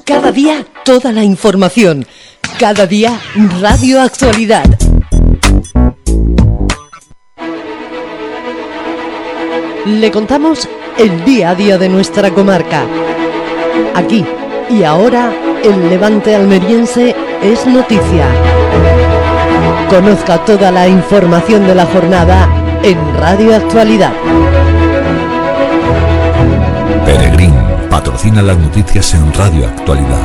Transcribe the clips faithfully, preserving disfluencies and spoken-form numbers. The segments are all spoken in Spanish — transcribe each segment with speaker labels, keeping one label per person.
Speaker 1: Cada día toda la información. Cada día Radio Actualidad. Le contamos el día a día de nuestra comarca. Aquí y ahora, el Levante almeriense es noticia. Conozca toda la información de la jornada en Radio Actualidad.
Speaker 2: Peregrín patrocina las noticias en Radio Actualidad.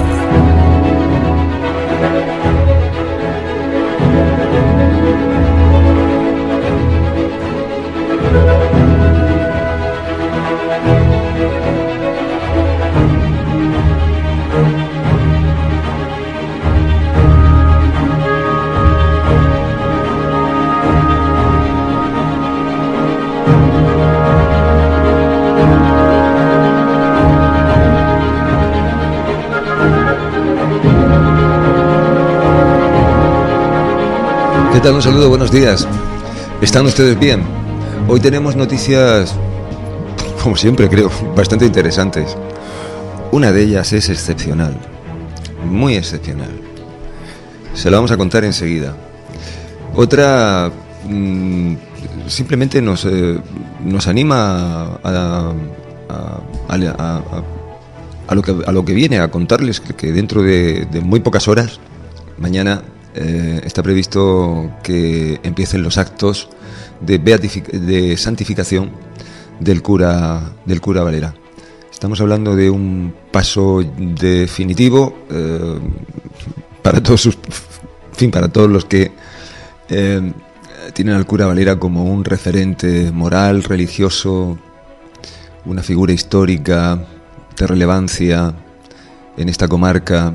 Speaker 3: ¿Qué tal? Un saludo, buenos días. ¿Están ustedes bien? Hoy tenemos noticias, como siempre creo, bastante interesantes. Una de ellas es excepcional, muy excepcional. Se la vamos a contar enseguida. Otra mmm, simplemente nos, eh, nos anima a, a, a, a, a, lo que, a lo que viene, a contarles que, que dentro de, de muy pocas horas, mañana, Eh, está previsto que empiecen los actos de, beatific- de santificación del cura, del cura Valera. Estamos hablando de un paso definitivo eh, para todos sus, en fin, para todos los que eh, tienen al cura Valera como un referente moral, religioso, una figura histórica de relevancia en esta comarca.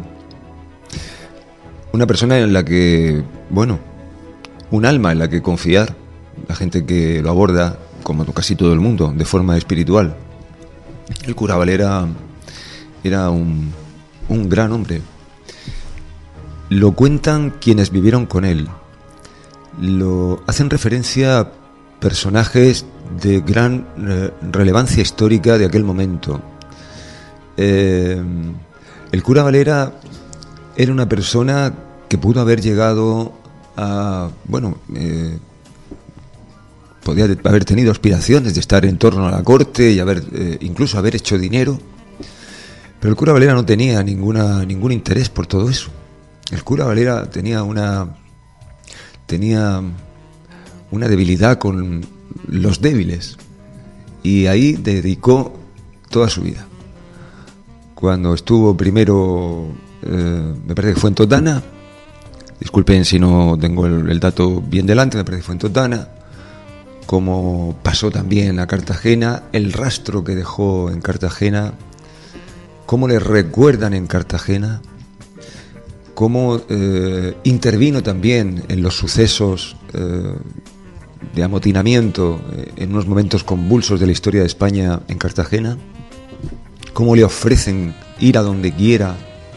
Speaker 3: Una persona en la que, bueno, un alma en la que confiar, la gente que lo aborda, como casi todo el mundo, de forma espiritual. El cura Valera era un, un gran hombre. Lo cuentan quienes vivieron con él. Lo hacen referencia a personajes de gran eh, relevancia histórica de aquel momento. Eh, el cura Valera era una persona que pudo haber llegado a, bueno, eh, podía haber tenido aspiraciones de estar en torno a la corte y haber, eh, incluso haber hecho dinero, pero el cura Valera no tenía ninguna, ningún interés por todo eso. El cura Valera tenía una, tenía una debilidad con los débiles y ahí dedicó toda su vida. Cuando estuvo primero, eh, me parece que fue en Totana, disculpen si no tengo el, el dato bien delante, me parece que fue en Totana, como pasó también a Cartagena, el rastro que dejó en Cartagena, cómo le recuerdan en Cartagena, cómo eh, intervino también en los sucesos eh, de amotinamiento eh, en unos momentos convulsos de la historia de España en Cartagena, cómo le ofrecen ir a donde quiera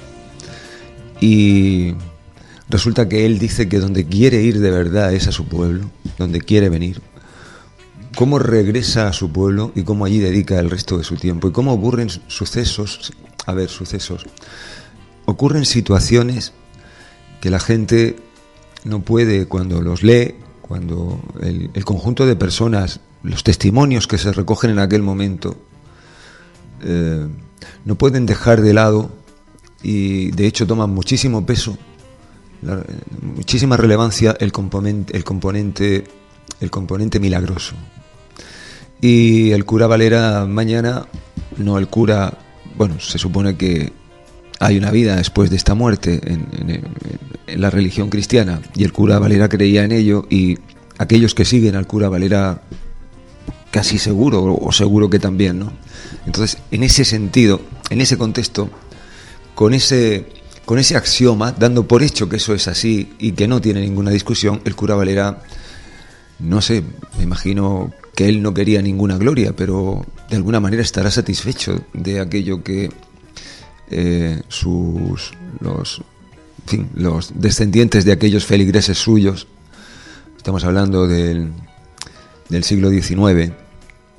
Speaker 3: y resulta que él dice que donde quiere ir de verdad es a su pueblo, donde quiere venir, cómo regresa a su pueblo y cómo allí dedica el resto de su tiempo y cómo ocurren sucesos, a ver, sucesos, ocurren situaciones que la gente no puede, cuando los lee, cuando el, el conjunto de personas, los testimonios que se recogen en aquel momento, Eh, no pueden dejar de lado y de hecho toman muchísimo peso, la, muchísima relevancia el componente, el componente, el componente milagroso. Y el cura Valera mañana, no el cura, bueno, se supone que hay una vida después de esta muerte en, en, en la religión cristiana y el cura Valera creía en ello y aquellos que siguen al cura Valera casi seguro, o seguro que también, ¿no? Entonces, en ese sentido, en ese contexto, con ese, con ese axioma, dando por hecho que eso es así y que no tiene ninguna discusión, el cura Valera, no sé, me imagino que él no quería ninguna gloria, pero de alguna manera estará satisfecho de aquello que eh, sus, los, en fin, los descendientes de aquellos feligreses suyos, estamos hablando del, del siglo diecinueve,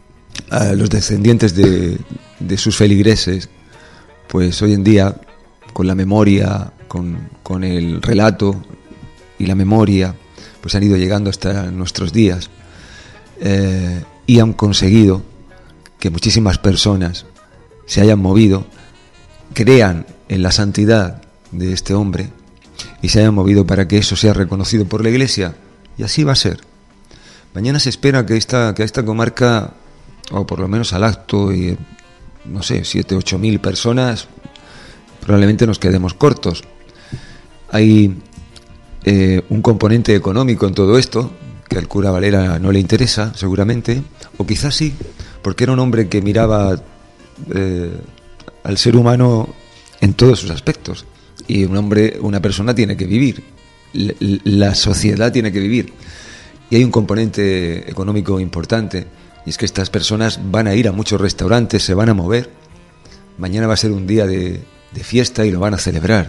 Speaker 3: a los descendientes de, de sus feligreses, pues hoy en día con la memoria, con, con el relato y la memoria, pues han ido llegando hasta nuestros días eh, y han conseguido que muchísimas personas se hayan movido, crean en la santidad de este hombre y se hayan movido para que eso sea reconocido por la Iglesia, y así va a ser. Mañana se espera que esta, que esta comarca, o por lo menos al acto, y no sé, siete, ocho mil personas, probablemente nos quedemos cortos. Hay eh, un componente económico en todo esto, que al cura Valera no le interesa, seguramente, o quizás sí, porque era un hombre que miraba eh, al ser humano en todos sus aspectos. Y un hombre, una persona tiene que vivir, la sociedad tiene que vivir. Y hay un componente económico importante, y es que estas personas van a ir a muchos restaurantes, se van a mover. Mañana va a ser un día de, de fiesta y lo van a celebrar.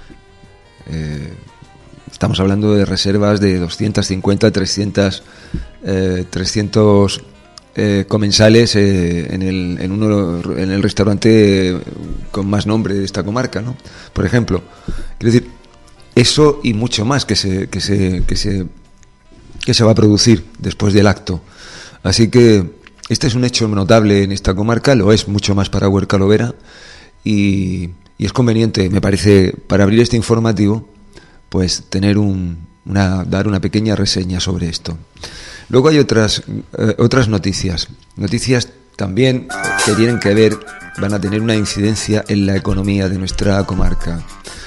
Speaker 3: Eh, estamos hablando de reservas de doscientos cincuenta, trescientos, eh, trescientos eh, comensales eh, en, el, en, uno, en el restaurante con más nombre de esta comarca, ¿no? Por ejemplo, quiero decir, eso y mucho más que se, que se, que se, que se va a producir después del acto. Así que este es un hecho notable en esta comarca, lo es mucho más para Huerca-Lovera, y, y es conveniente, me parece, para abrir este informativo, pues tener un, una, dar una pequeña reseña sobre esto. Luego hay otras, eh, otras noticias, noticias también que tienen que ver, van a tener una incidencia en la economía de nuestra comarca.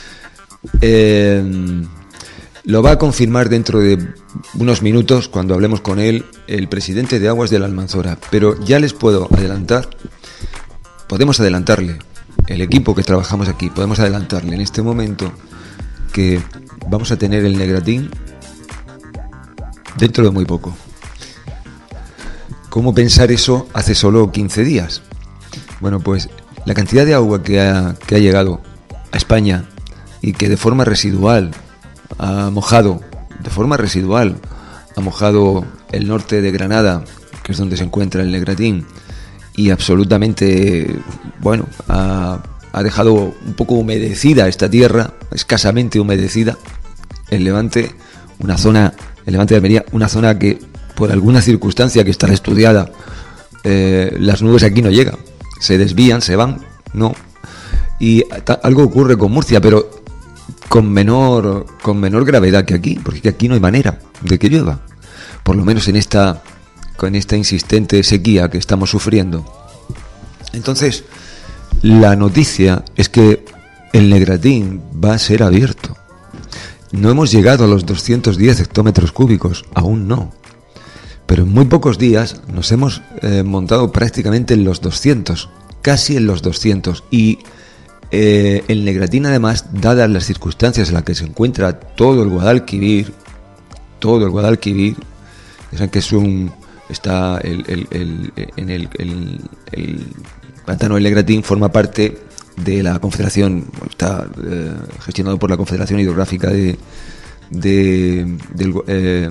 Speaker 3: Eh, lo va a confirmar dentro de unos minutos, cuando hablemos con él, el presidente de Aguas de la Almanzora. Pero ya les puedo adelantar, podemos adelantarle, el equipo que trabajamos aquí, podemos adelantarle en este momento que vamos a tener el Negratín dentro de muy poco. ¿Cómo pensar eso hace solo quince días? Bueno, pues la cantidad de agua que ha, que ha llegado a España y que de forma residual ha mojado, de forma residual ha mojado el norte de Granada, que es donde se encuentra el Negratín, y absolutamente, bueno, ha, ha dejado un poco humedecida esta tierra, escasamente humedecida, el Levante, una zona, el Levante de Almería, una zona que por alguna circunstancia que estará estudiada, eh, las nubes aquí no llegan, se desvían, se van, no. Y ta, algo ocurre con Murcia, pero con menor, con menor gravedad que aquí, porque aquí no hay manera de que llueva, por lo menos en esta, con esta insistente sequía que estamos sufriendo. Entonces, la noticia es que el Negratín va a ser abierto. No hemos llegado a los doscientos diez hectómetros cúbicos, aún no. Pero en muy pocos días nos hemos eh, montado prácticamente en los doscientos, casi en los doscientos. Y eh, el Negratín, además, dadas las circunstancias en las que se encuentra todo el Guadalquivir, todo el Guadalquivir, saben que es un, está el, el, el, en el, el, el pantano del Negratín forma parte de la Confederación, está eh, gestionado por la Confederación Hidrográfica de, de del eh,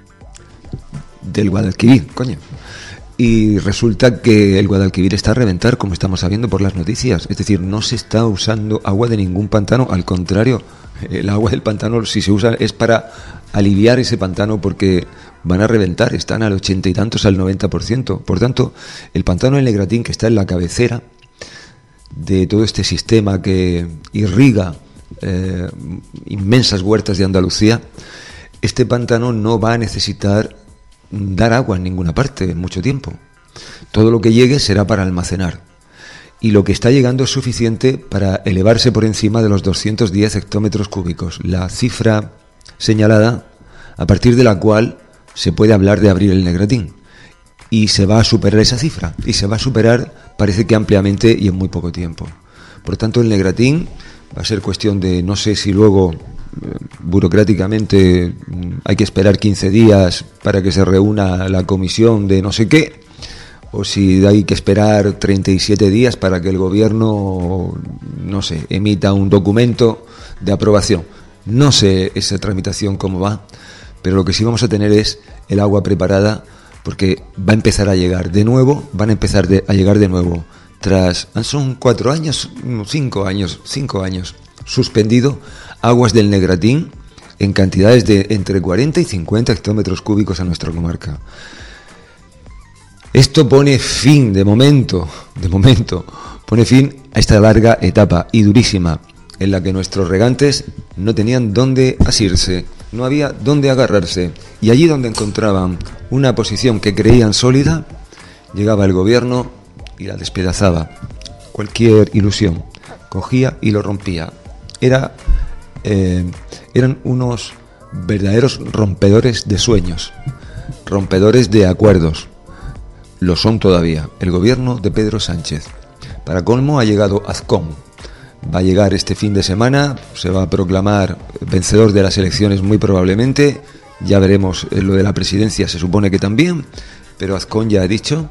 Speaker 3: del Guadalquivir, coño. Y resulta que el Guadalquivir está a reventar, como estamos sabiendo por las noticias. Es decir, no se está usando agua de ningún pantano, al contrario, el agua del pantano, si se usa, es para aliviar ese pantano, porque van a reventar, están al ochenta y tantos, al noventa por ciento. Por tanto, el pantano del Negratín, que está en la cabecera de todo este sistema que irriga eh, inmensas huertas de Andalucía, este pantano no va a necesitar dar agua en ninguna parte en mucho tiempo. Todo lo que llegue será para almacenar, y lo que está llegando es suficiente para elevarse por encima de los doscientos diez hectómetros cúbicos, la cifra señalada a partir de la cual se puede hablar de abrir el Negratín, y se va a superar esa cifra, y se va a superar, parece que ampliamente y en muy poco tiempo. Por tanto, el Negratín va a ser cuestión de, no sé si luego burocráticamente hay que esperar quince días para que se reúna la comisión de no sé qué, o si hay que esperar treinta y siete días para que el gobierno, no sé, emita un documento de aprobación. No sé esa tramitación cómo va, pero lo que sí vamos a tener es el agua preparada, porque va a empezar a llegar de nuevo, van a empezar de, a llegar de nuevo, tras, son cuatro años, cinco años, cinco años, suspendido aguas del Negratín en cantidades de entre cuarenta y cincuenta hectómetros cúbicos a nuestra comarca. Esto pone fin, de momento, de momento, pone fin a esta larga etapa y durísima en la que nuestros regantes no tenían dónde asirse, no había dónde agarrarse, y allí donde encontraban una posición que creían sólida, llegaba el gobierno y la despedazaba. Cualquier ilusión cogía y lo rompía. Era, eh, eran unos verdaderos rompedores de sueños, rompedores de acuerdos. Lo son todavía. El gobierno de Pedro Sánchez. Para colmo ha llegado Azcón. Va a llegar este fin de semana, se va a proclamar vencedor de las elecciones muy probablemente. Ya veremos lo de la presidencia, se supone que también, pero Azcón ya ha dicho,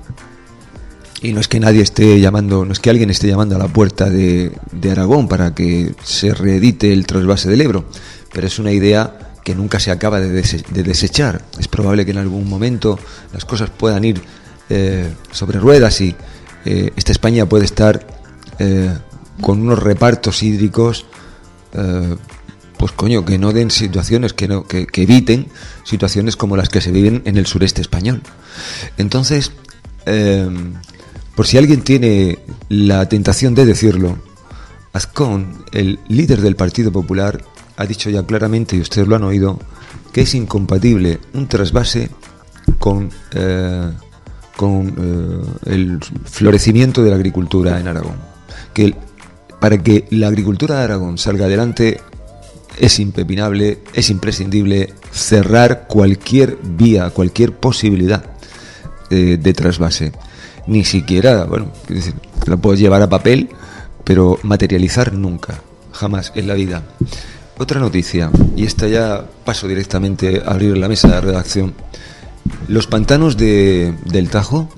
Speaker 3: y no es que nadie esté llamando, no es que alguien esté llamando a la puerta de, de Aragón para que se reedite el trasvase del Ebro, pero es una idea que nunca se acaba de, dese, de desechar. Es probable que en algún momento las cosas puedan ir eh, sobre ruedas y eh, esta España puede estar eh, con unos repartos hídricos eh, pues coño, que no den situaciones, que no que, que eviten situaciones como las que se viven en el sureste español. Entonces, eh, por si alguien tiene la tentación de decirlo, Azcón, el líder del Partido Popular, ha dicho ya claramente, y ustedes lo han oído, que es incompatible un trasvase con, eh, con eh, el florecimiento de la agricultura en Aragón. Que el, para que la agricultura de Aragón salga adelante es impepinable, es imprescindible cerrar cualquier vía, cualquier posibilidad eh, de trasvase. Ni siquiera, bueno, es decir, la puedes llevar a papel, pero materializar nunca, jamás en la vida. Otra noticia, y esta ya paso directamente a abrir la mesa de redacción. Los pantanos de, del Tajo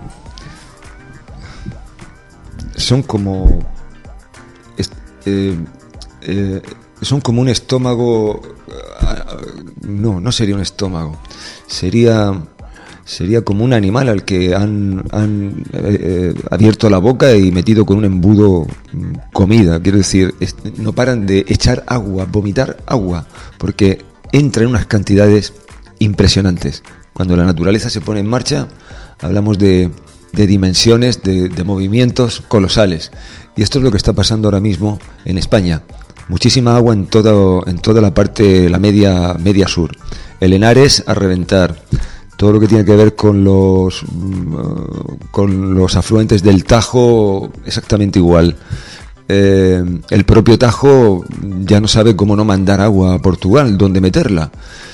Speaker 3: son como eh, eh, son como un estómago. No, no sería un estómago, sería sería como un animal al que han, han eh, abierto la boca y metido con un embudo comida. Quiero decir, es, no paran de echar agua, vomitar agua, porque entra en unas cantidades impresionantes. Cuando la naturaleza se pone en marcha, hablamos de, de dimensiones, de, de movimientos colosales. Y esto es lo que está pasando ahora mismo en España. Muchísima agua en todo, en toda la parte, la media, media sur. El Henares a reventar. Todo lo que tiene que ver con los con los afluentes del Tajo, exactamente igual. Eh, el propio Tajo ya no sabe cómo no mandar agua a Portugal, dónde meterla.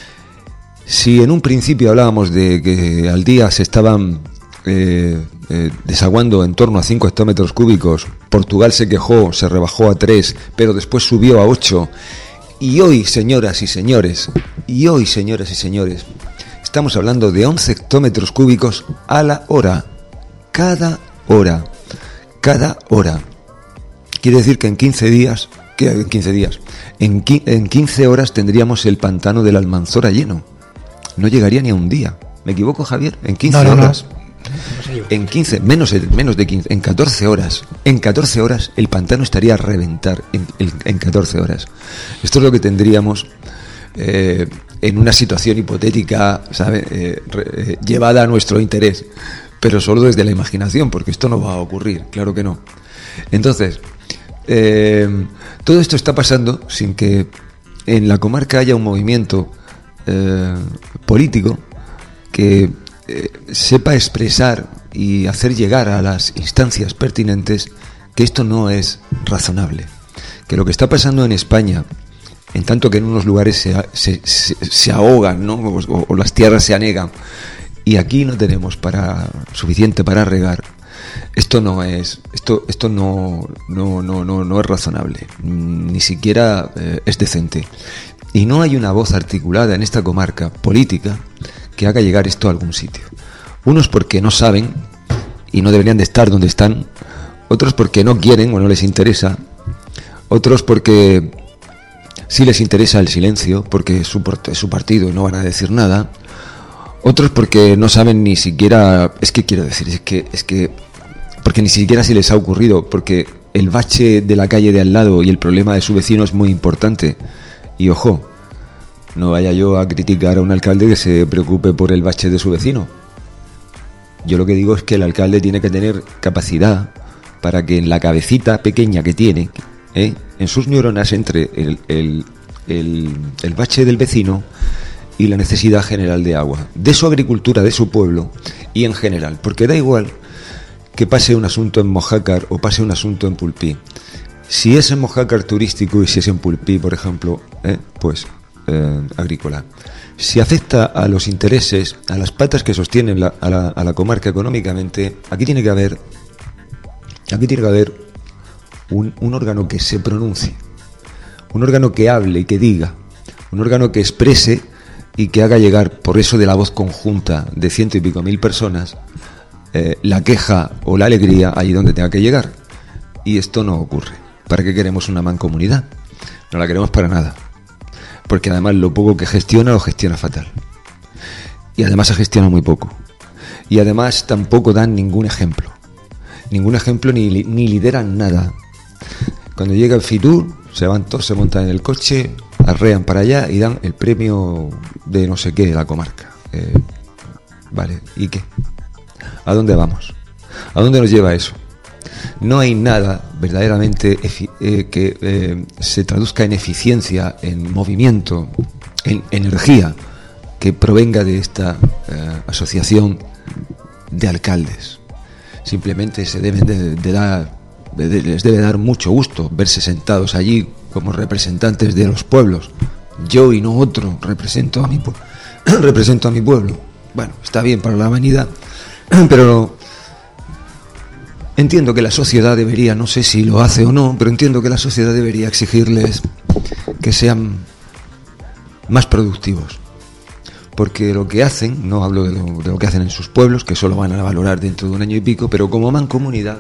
Speaker 3: Si en un principio hablábamos de que al día se estaban eh, eh, desaguando en torno a cinco hectómetros cúbicos, Portugal se quejó, se rebajó a tres, pero después subió a ocho. Y hoy, señoras y señores, y hoy, señoras y señores, estamos hablando de once hectómetros cúbicos a la hora. Cada hora. Cada hora. Quiere decir que en quince días, que en quince días, en, qui, en quince horas tendríamos el pantano del Almanzora lleno. No llegaría ni a un día. ¿Me equivoco, Javier? En quince
Speaker 4: no, no,
Speaker 3: horas.
Speaker 4: No. No
Speaker 3: en quince, menos, menos de quince, en catorce horas. En catorce horas el pantano estaría a reventar. En, en, en catorce horas. Esto es lo que tendríamos eh, en una situación hipotética, ¿sabe? Eh, re, eh, llevada a nuestro interés. Pero solo desde la imaginación, porque esto no va a ocurrir, claro que no. Entonces, eh, todo esto está pasando sin que en la comarca haya un movimiento eh, político que eh, sepa expresar y hacer llegar a las instancias pertinentes que esto no es razonable, que lo que está pasando en España, en tanto que en unos lugares se, se, se, se ahogan, ¿no? o, o las tierras se anegan, y aquí no tenemos para suficiente para regar, esto no es esto esto no no no no, no es razonable, ni siquiera eh, es decente, y no hay una voz articulada en esta comarca política que haga llegar esto a algún sitio. Unos porque no saben y no deberían de estar donde están, otros porque no quieren o no les interesa, otros porque sí les interesa el silencio, porque es su, es su partido y no van a decir nada, otros porque no saben ni siquiera, es que quiero decir, es que es que porque ni siquiera se les ha ocurrido, porque el bache de la calle de al lado y el problema de su vecino es muy importante. Y ojo, no vaya yo a criticar a un alcalde que se preocupe por el bache de su vecino. Yo lo que digo es que el alcalde tiene que tener capacidad para que en la cabecita pequeña que tiene, ¿eh? en sus neuronas, entre el, el, el, el bache del vecino y la necesidad general de agua, de su agricultura, de su pueblo y en general. Porque da igual que pase un asunto en Mojácar o pase un asunto en Pulpí. Si es en Mojácar turístico y si es en Pulpí, por ejemplo, ¿eh? pues eh, agrícola. Si afecta a los intereses, a las patas que sostienen la, a, la, a la comarca económicamente, aquí tiene que haber, aquí tiene que haber un, un órgano que se pronuncie, un órgano que hable y que diga, un órgano que exprese y que haga llegar, por eso de la voz conjunta de ciento y pico mil personas, eh, la queja o la alegría allí donde tenga que llegar. Y esto no ocurre. ¿Para qué queremos una mancomunidad? No la queremos para nada. Porque además lo poco que gestiona, lo gestiona fatal. Y además se gestiona muy poco. Y además tampoco dan ningún ejemplo. Ningún ejemplo ni, ni lideran nada. Cuando llega el Fitur, se van todos, se montan en el coche, arrean para allá y dan el premio de no sé qué de la comarca. Eh, vale, ¿y qué? ¿A dónde vamos? ¿A dónde nos lleva eso? No hay nada verdaderamente efi- eh, que eh, se traduzca en eficiencia, en movimiento, en energía que provenga de esta eh, asociación de alcaldes. Simplemente se deben de, de dar, de, de, les debe dar mucho gusto verse sentados allí como representantes de los pueblos. Yo y no otro represento a mi pueblo. represento a mi pueblo. Bueno, está bien para la vanidad, pero entiendo que la sociedad debería, no sé si lo hace o no, pero entiendo que la sociedad debería exigirles que sean más productivos. Porque lo que hacen, no hablo de lo, de lo que hacen en sus pueblos, que solo van a valorar dentro de un año y pico, pero como mancomunidad,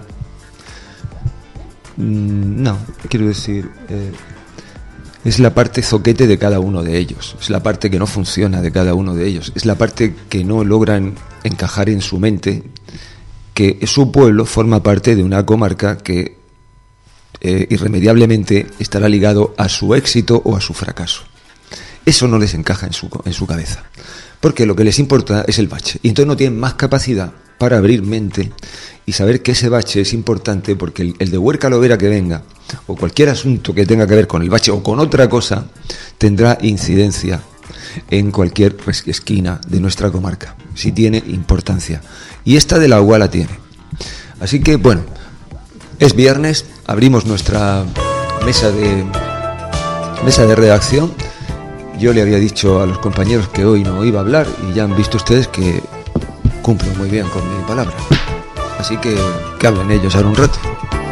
Speaker 3: mmm, no, quiero decir, eh, es la parte zoquete de cada uno de ellos, es la parte que no funciona de cada uno de ellos, es la parte que no logran encajar en su mente, que su pueblo forma parte de una comarca que eh, irremediablemente estará ligado a su éxito o a su fracaso. Eso no les encaja en su, en su cabeza, porque lo que les importa es el bache, y entonces no tienen más capacidad para abrir mente y saber que ese bache es importante, porque el, el de Huerca Lovera que venga, o cualquier asunto que tenga que ver con el bache o con otra cosa, tendrá incidencia en cualquier esquina de nuestra comarca, si tiene importancia. Y esta del agua la tiene. Así que, bueno, es viernes, abrimos nuestra mesa de mesa de redacción. Yo le había dicho a los compañeros que hoy no iba a hablar y ya han visto ustedes que cumplo muy bien con mi palabra. Así que que hablen ellos ahora un rato.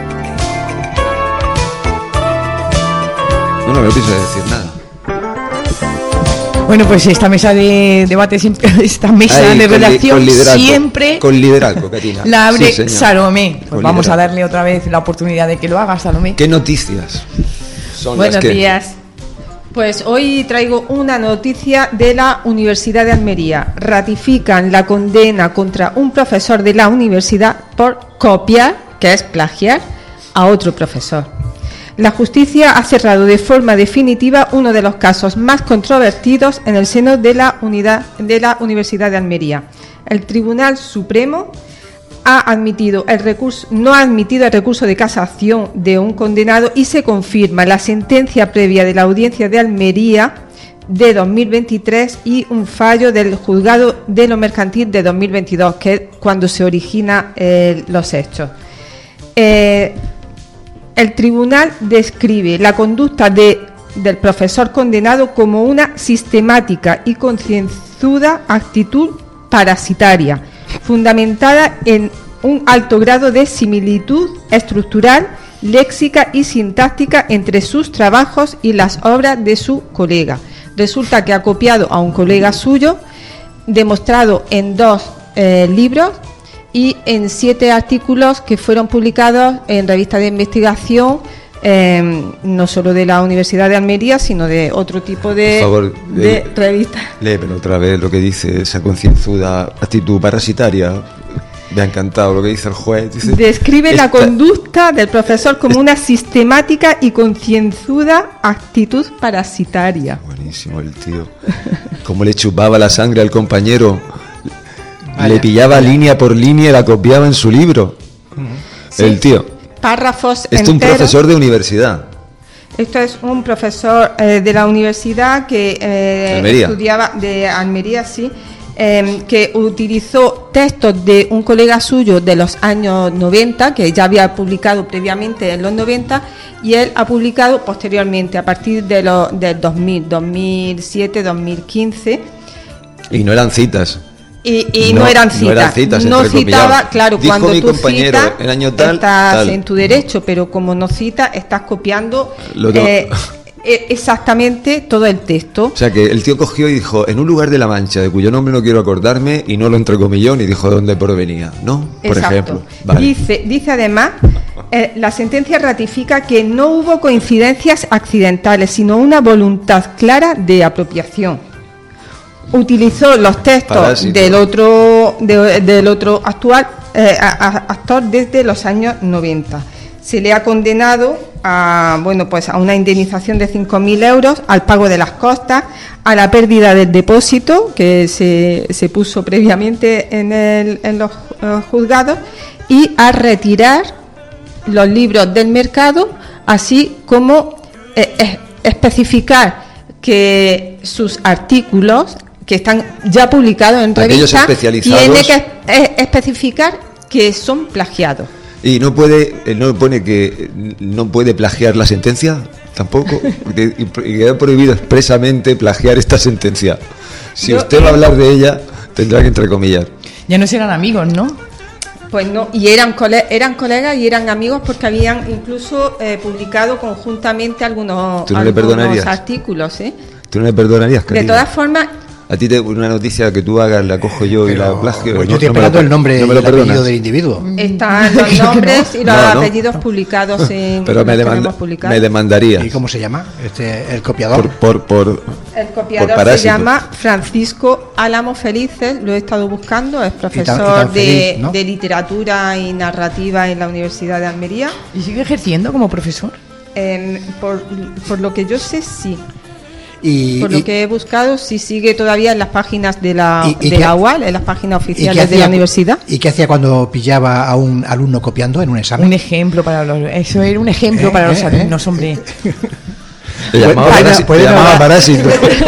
Speaker 3: No, no me pienso decir nada.
Speaker 4: Bueno, pues esta mesa de debate, siempre, esta mesa Ahí, de redacción con li- con siempre
Speaker 3: con liderazgo, Katina.
Speaker 4: La abre
Speaker 3: sí,
Speaker 4: Salomé. Pues con vamos liderazgo. A darle otra vez la oportunidad de que lo haga, Salomé.
Speaker 3: ¿Qué noticias son
Speaker 5: Buenos
Speaker 3: las que...
Speaker 5: días. Pues hoy traigo una noticia de la Universidad de Almería. Ratifican la condena contra un profesor de la universidad por copiar, que es plagiar, a otro profesor. La justicia ha cerrado de forma definitiva uno de los casos más controvertidos en el seno de la unidad de la Universidad de Almería. El Tribunal Supremo ha admitido el recurso, no ha admitido el recurso de casación de un condenado y se confirma la sentencia previa de la Audiencia de Almería de dos mil veintitrés y un fallo del Juzgado de lo Mercantil de dos mil veintidós, que es cuando se originan eh, los hechos. Eh, el tribunal describe la conducta de, del profesor condenado como una sistemática y concienzuda actitud parasitaria, fundamentada en un alto grado de similitud estructural, léxica y sintáctica entre sus trabajos y las obras de su colega. Resulta que ha copiado a un colega suyo, demostrado en dos eh, libros y en siete artículos que fueron publicados en revistas de investigación, eh, no solo de la Universidad de Almería, sino de otro tipo de,
Speaker 3: Por favor,
Speaker 5: de
Speaker 3: eh,
Speaker 5: revistas.
Speaker 3: Lee, pero otra vez lo que dice esa concienzuda actitud parasitaria. Me ha encantado lo que dice el juez. Dice,
Speaker 5: describe
Speaker 3: esta...
Speaker 5: la conducta del profesor como una sistemática y concienzuda actitud parasitaria.
Speaker 3: Buenísimo el tío. Cómo le chupaba la sangre al compañero. Vaya, le pillaba vaya. línea por línea y la copiaba en su libro. Uh-huh. El sí, tío.
Speaker 5: Párrafos
Speaker 3: Esto es un profesor de universidad.
Speaker 5: Esto es un profesor eh, de la universidad que eh, estudiaba de Almería, sí, eh, que utilizó textos de un colega suyo de los años noventa, que ya había publicado previamente en los noventa, y él ha publicado posteriormente, a partir de los del dos mil, dos mil siete, dos mil quince.
Speaker 3: Y no eran citas.
Speaker 5: Y, y no, no eran citas, no, eran citas, no citaba, claro,
Speaker 3: dijo
Speaker 5: cuando
Speaker 3: mi
Speaker 5: tú
Speaker 3: compañero,
Speaker 5: citas,
Speaker 3: el año tal,
Speaker 5: estás
Speaker 3: tal.
Speaker 5: en tu derecho, pero como no citas, estás copiando eh, exactamente todo el texto.
Speaker 3: O sea que el tío cogió y dijo, en un lugar de La Mancha, de cuyo nombre no quiero acordarme, y no lo entrecomilló ni dijo de dónde provenía, ¿no? Por
Speaker 5: Exacto.
Speaker 3: ejemplo. Vale.
Speaker 5: Dice, dice además, eh, la sentencia ratifica que no hubo coincidencias accidentales, sino una voluntad clara de apropiación. Utilizó los textos Parásito. del otro de, del otro actual eh, a, a, actor desde los años noventa. Se le ha condenado a bueno pues a una indemnización de cinco mil euros, al pago de las costas, a la pérdida del depósito que se, se puso previamente en, el, en los uh, juzgados, y a retirar los libros del mercado, así como eh, eh, especificar que sus artículos que están ya publicados en revista, tiene que eh, especificar que son plagiados.
Speaker 3: Y no puede, no pone que no puede plagiar la sentencia, tampoco, y queda prohibido expresamente plagiar esta sentencia. Si Yo, usted va a hablar de ella, tendrá que entrecomillar.
Speaker 4: Ya no serán amigos, ¿no?
Speaker 5: Pues no, y eran cole, eran colegas y eran amigos, porque habían incluso eh, publicado conjuntamente algunos,
Speaker 3: ¿Tú no
Speaker 5: algunos artículos, ¿eh?
Speaker 3: ¿Tú no le perdonarías, cariño?
Speaker 5: De todas formas,
Speaker 3: a ti te, una noticia que tú hagas la cojo yo pero, y la plagio.
Speaker 6: Pues yo estoy no, esperando no el nombre no y el apellido del individuo.
Speaker 5: Están los nombres no. y los no, no. apellidos publicados en.
Speaker 3: Pero me, demanda, me demandaría.
Speaker 6: ¿Y cómo se llama este el copiador?
Speaker 3: Por, por, por
Speaker 5: el copiador por se llama Francisco Álamo Felices. Lo he estado buscando. Es profesor tan, tan feliz, de, ¿no? de literatura y narrativa en la Universidad de Almería.
Speaker 4: ¿Y sigue ejerciendo como profesor?
Speaker 5: Eh, por, por lo que yo sé, sí.
Speaker 6: Y,
Speaker 5: Por lo
Speaker 6: y,
Speaker 5: que he buscado, sí sigue todavía en las páginas de la, y, y de la U A L, en las páginas oficiales de la universidad.
Speaker 6: ¿Y qué hacía cuando pillaba a un alumno copiando en un examen?
Speaker 4: Un ejemplo para los... Eso era un ejemplo eh, para los eh, alumnos, eh. hombre.
Speaker 3: Le llamaba parásito. Puede llamaba parásito.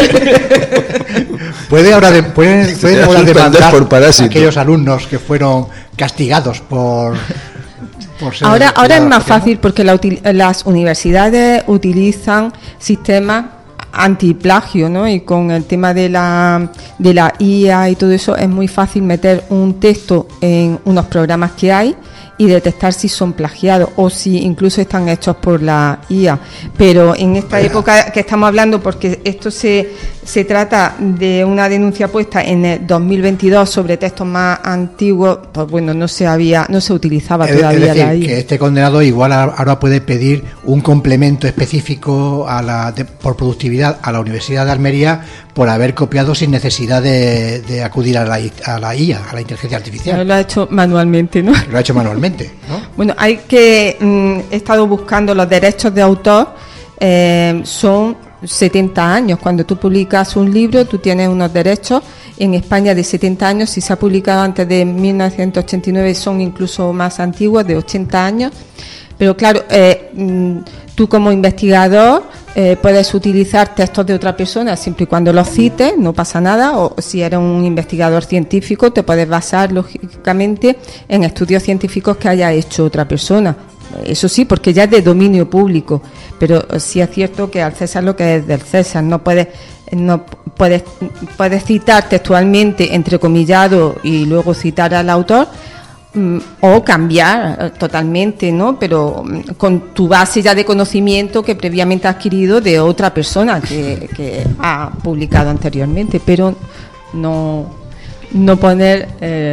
Speaker 6: Puede ahora, de, puede, puede ahora demandar por a aquellos alumnos que fueron castigados por...
Speaker 5: Ahora, ahora es más fácil porque la, las universidades utilizan sistemas antiplagio, ¿no? Y con el tema de la de la I A y todo eso es muy fácil meter un texto en unos programas que hay y detectar si son plagiados o si incluso están hechos por la I A. Pero en esta época que estamos hablando, porque esto se se trata de una denuncia puesta en el dos mil veintidós sobre textos más antiguos, pues bueno, no se había no se utilizaba
Speaker 6: es,
Speaker 5: todavía
Speaker 6: es decir,
Speaker 5: la I A.
Speaker 6: Que este condenado igual ahora puede pedir un complemento específico a la de, por productividad a la Universidad de Almería por haber copiado sin necesidad de, de acudir a la, a la I A, a la inteligencia artificial.
Speaker 5: Lo ha hecho manualmente, ¿no?
Speaker 6: Lo ha hecho manualmente, ¿no?
Speaker 5: Bueno, hay que mm, he estado buscando los derechos de autor, eh, son setenta años. Cuando tú publicas un libro, tú tienes unos derechos en España de setenta años. Si se ha publicado antes de mil novecientos ochenta y nueve, son incluso más antiguos, de ochenta años. Pero claro, eh, mm, tú como investigador eh, puedes utilizar textos de otra persona siempre y cuando los cites, no pasa nada. O si eres un investigador científico, te puedes basar lógicamente en estudios científicos que haya hecho otra persona. Eso sí, porque ya es de dominio público, pero sí es cierto que al César lo que es del César. No puedes no puedes puedes citar textualmente, entrecomillado, y luego citar al autor, o cambiar totalmente, ¿no? Pero con tu base ya de conocimiento que previamente has adquirido de otra persona que, que ha publicado anteriormente, pero no no poner eh,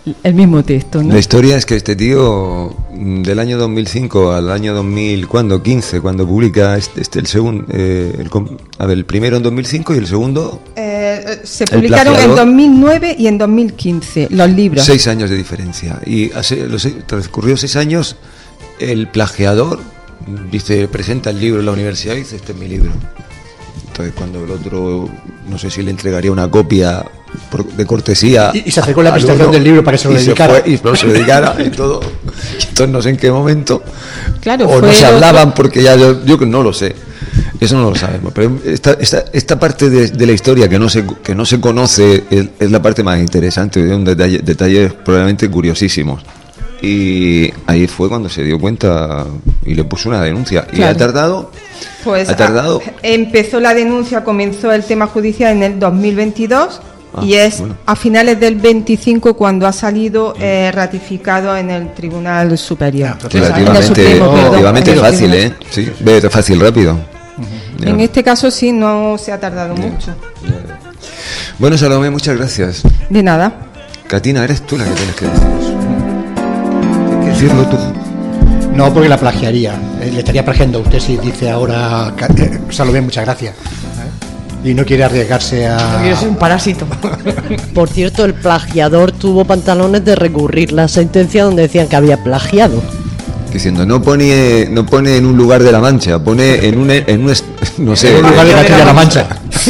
Speaker 5: el mismo texto, ¿no?
Speaker 3: La historia es que este tío, del año dos mil cinco al año dos mil, ¿cuándo? quince, cuando publica este, este el segundo, eh, el, a ver, el primero en dos mil cinco y el segundo...
Speaker 5: Eh, se publicaron en dos mil nueve y en dos mil quince los libros.
Speaker 3: Seis años de diferencia. Y hace, los, transcurrió seis años, el plagiador dice, presenta el libro en la universidad y dice, este es mi libro. Entonces cuando el otro, no sé si le entregaría una copia por, de cortesía.
Speaker 6: Y, y se acercó la presentación del libro para que se lo dedicara.
Speaker 3: Se fue, y no se lo dedicara y todo. Entonces no sé en qué momento.
Speaker 5: Claro,
Speaker 3: o no se hablaban
Speaker 5: otro...
Speaker 3: porque ya yo, yo no lo sé. Eso no lo sabemos. Pero esta, esta, esta parte de, de la historia que no se, que no se conoce es, es la parte más interesante, de un detalle, detalles probablemente curiosísimos. Y ahí fue cuando se dio cuenta y le puso una denuncia. Claro. Y ha tardado.
Speaker 5: Pues
Speaker 3: ha tardado.
Speaker 5: A, empezó la denuncia, comenzó el tema judicial en el dos mil veintidós ah, y es bueno. a finales del veinticinco cuando ha salido eh, ratificado en el Tribunal Superior.
Speaker 3: Relativamente, oh, relativamente fácil, ¿eh? Sí, fácil, rápido.
Speaker 5: Uh-huh. En este caso sí, no se ha tardado yeah. mucho.
Speaker 3: Yeah. Bueno, Salomé, muchas gracias.
Speaker 5: De nada.
Speaker 3: Katina, eres tú la que tienes que decir eso. Tienes que decirlo tú.
Speaker 6: No, porque la plagiaría. Le estaría plagiando a usted si dice ahora, eh, Salomé, muchas gracias. Y no quiere arriesgarse a...
Speaker 4: No quiere ser un parásito.
Speaker 1: Por cierto, el plagiador tuvo pantalones de recurrir la sentencia donde decían que había plagiado.
Speaker 3: Diciendo, no pone, no pone en un lugar de la Mancha, pone en un, en un no sé,
Speaker 6: en un lugar de Castilla-La Mancha.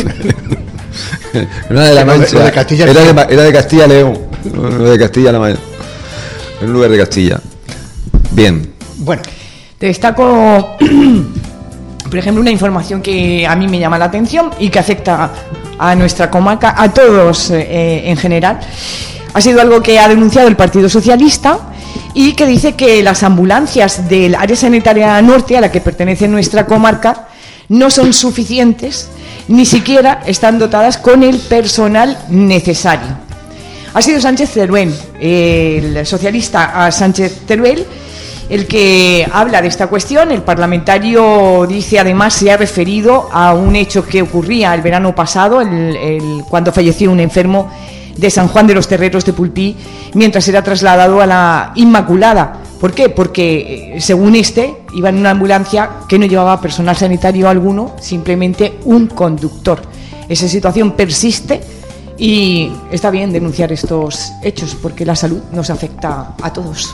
Speaker 3: No era de la Mancha, de Castilla era, de, era de Castilla-León, no de Castilla-La Mancha, en un lugar de Castilla. Bien.
Speaker 4: Bueno, te destaco, por ejemplo, una información que a mí me llama la atención y que afecta a nuestra comarca, a todos eh, en general. Ha sido algo que ha denunciado el Partido Socialista y que dice que las ambulancias del área sanitaria norte, a la que pertenece nuestra comarca, no son suficientes, ni siquiera están dotadas con el personal necesario. Ha sido Sánchez Teruel, el socialista Sánchez Teruel, el que habla de esta cuestión. El parlamentario dice, además, se ha referido a un hecho que ocurría el verano pasado, el, el, cuando falleció un enfermo de San Juan de los Terreros de Pulpí, mientras era trasladado a la Inmaculada. ¿Por qué? Porque, según este, iba en una ambulancia que no llevaba personal sanitario alguno, simplemente un conductor. Esa situación persiste y está bien denunciar estos hechos, porque la salud nos afecta a todos.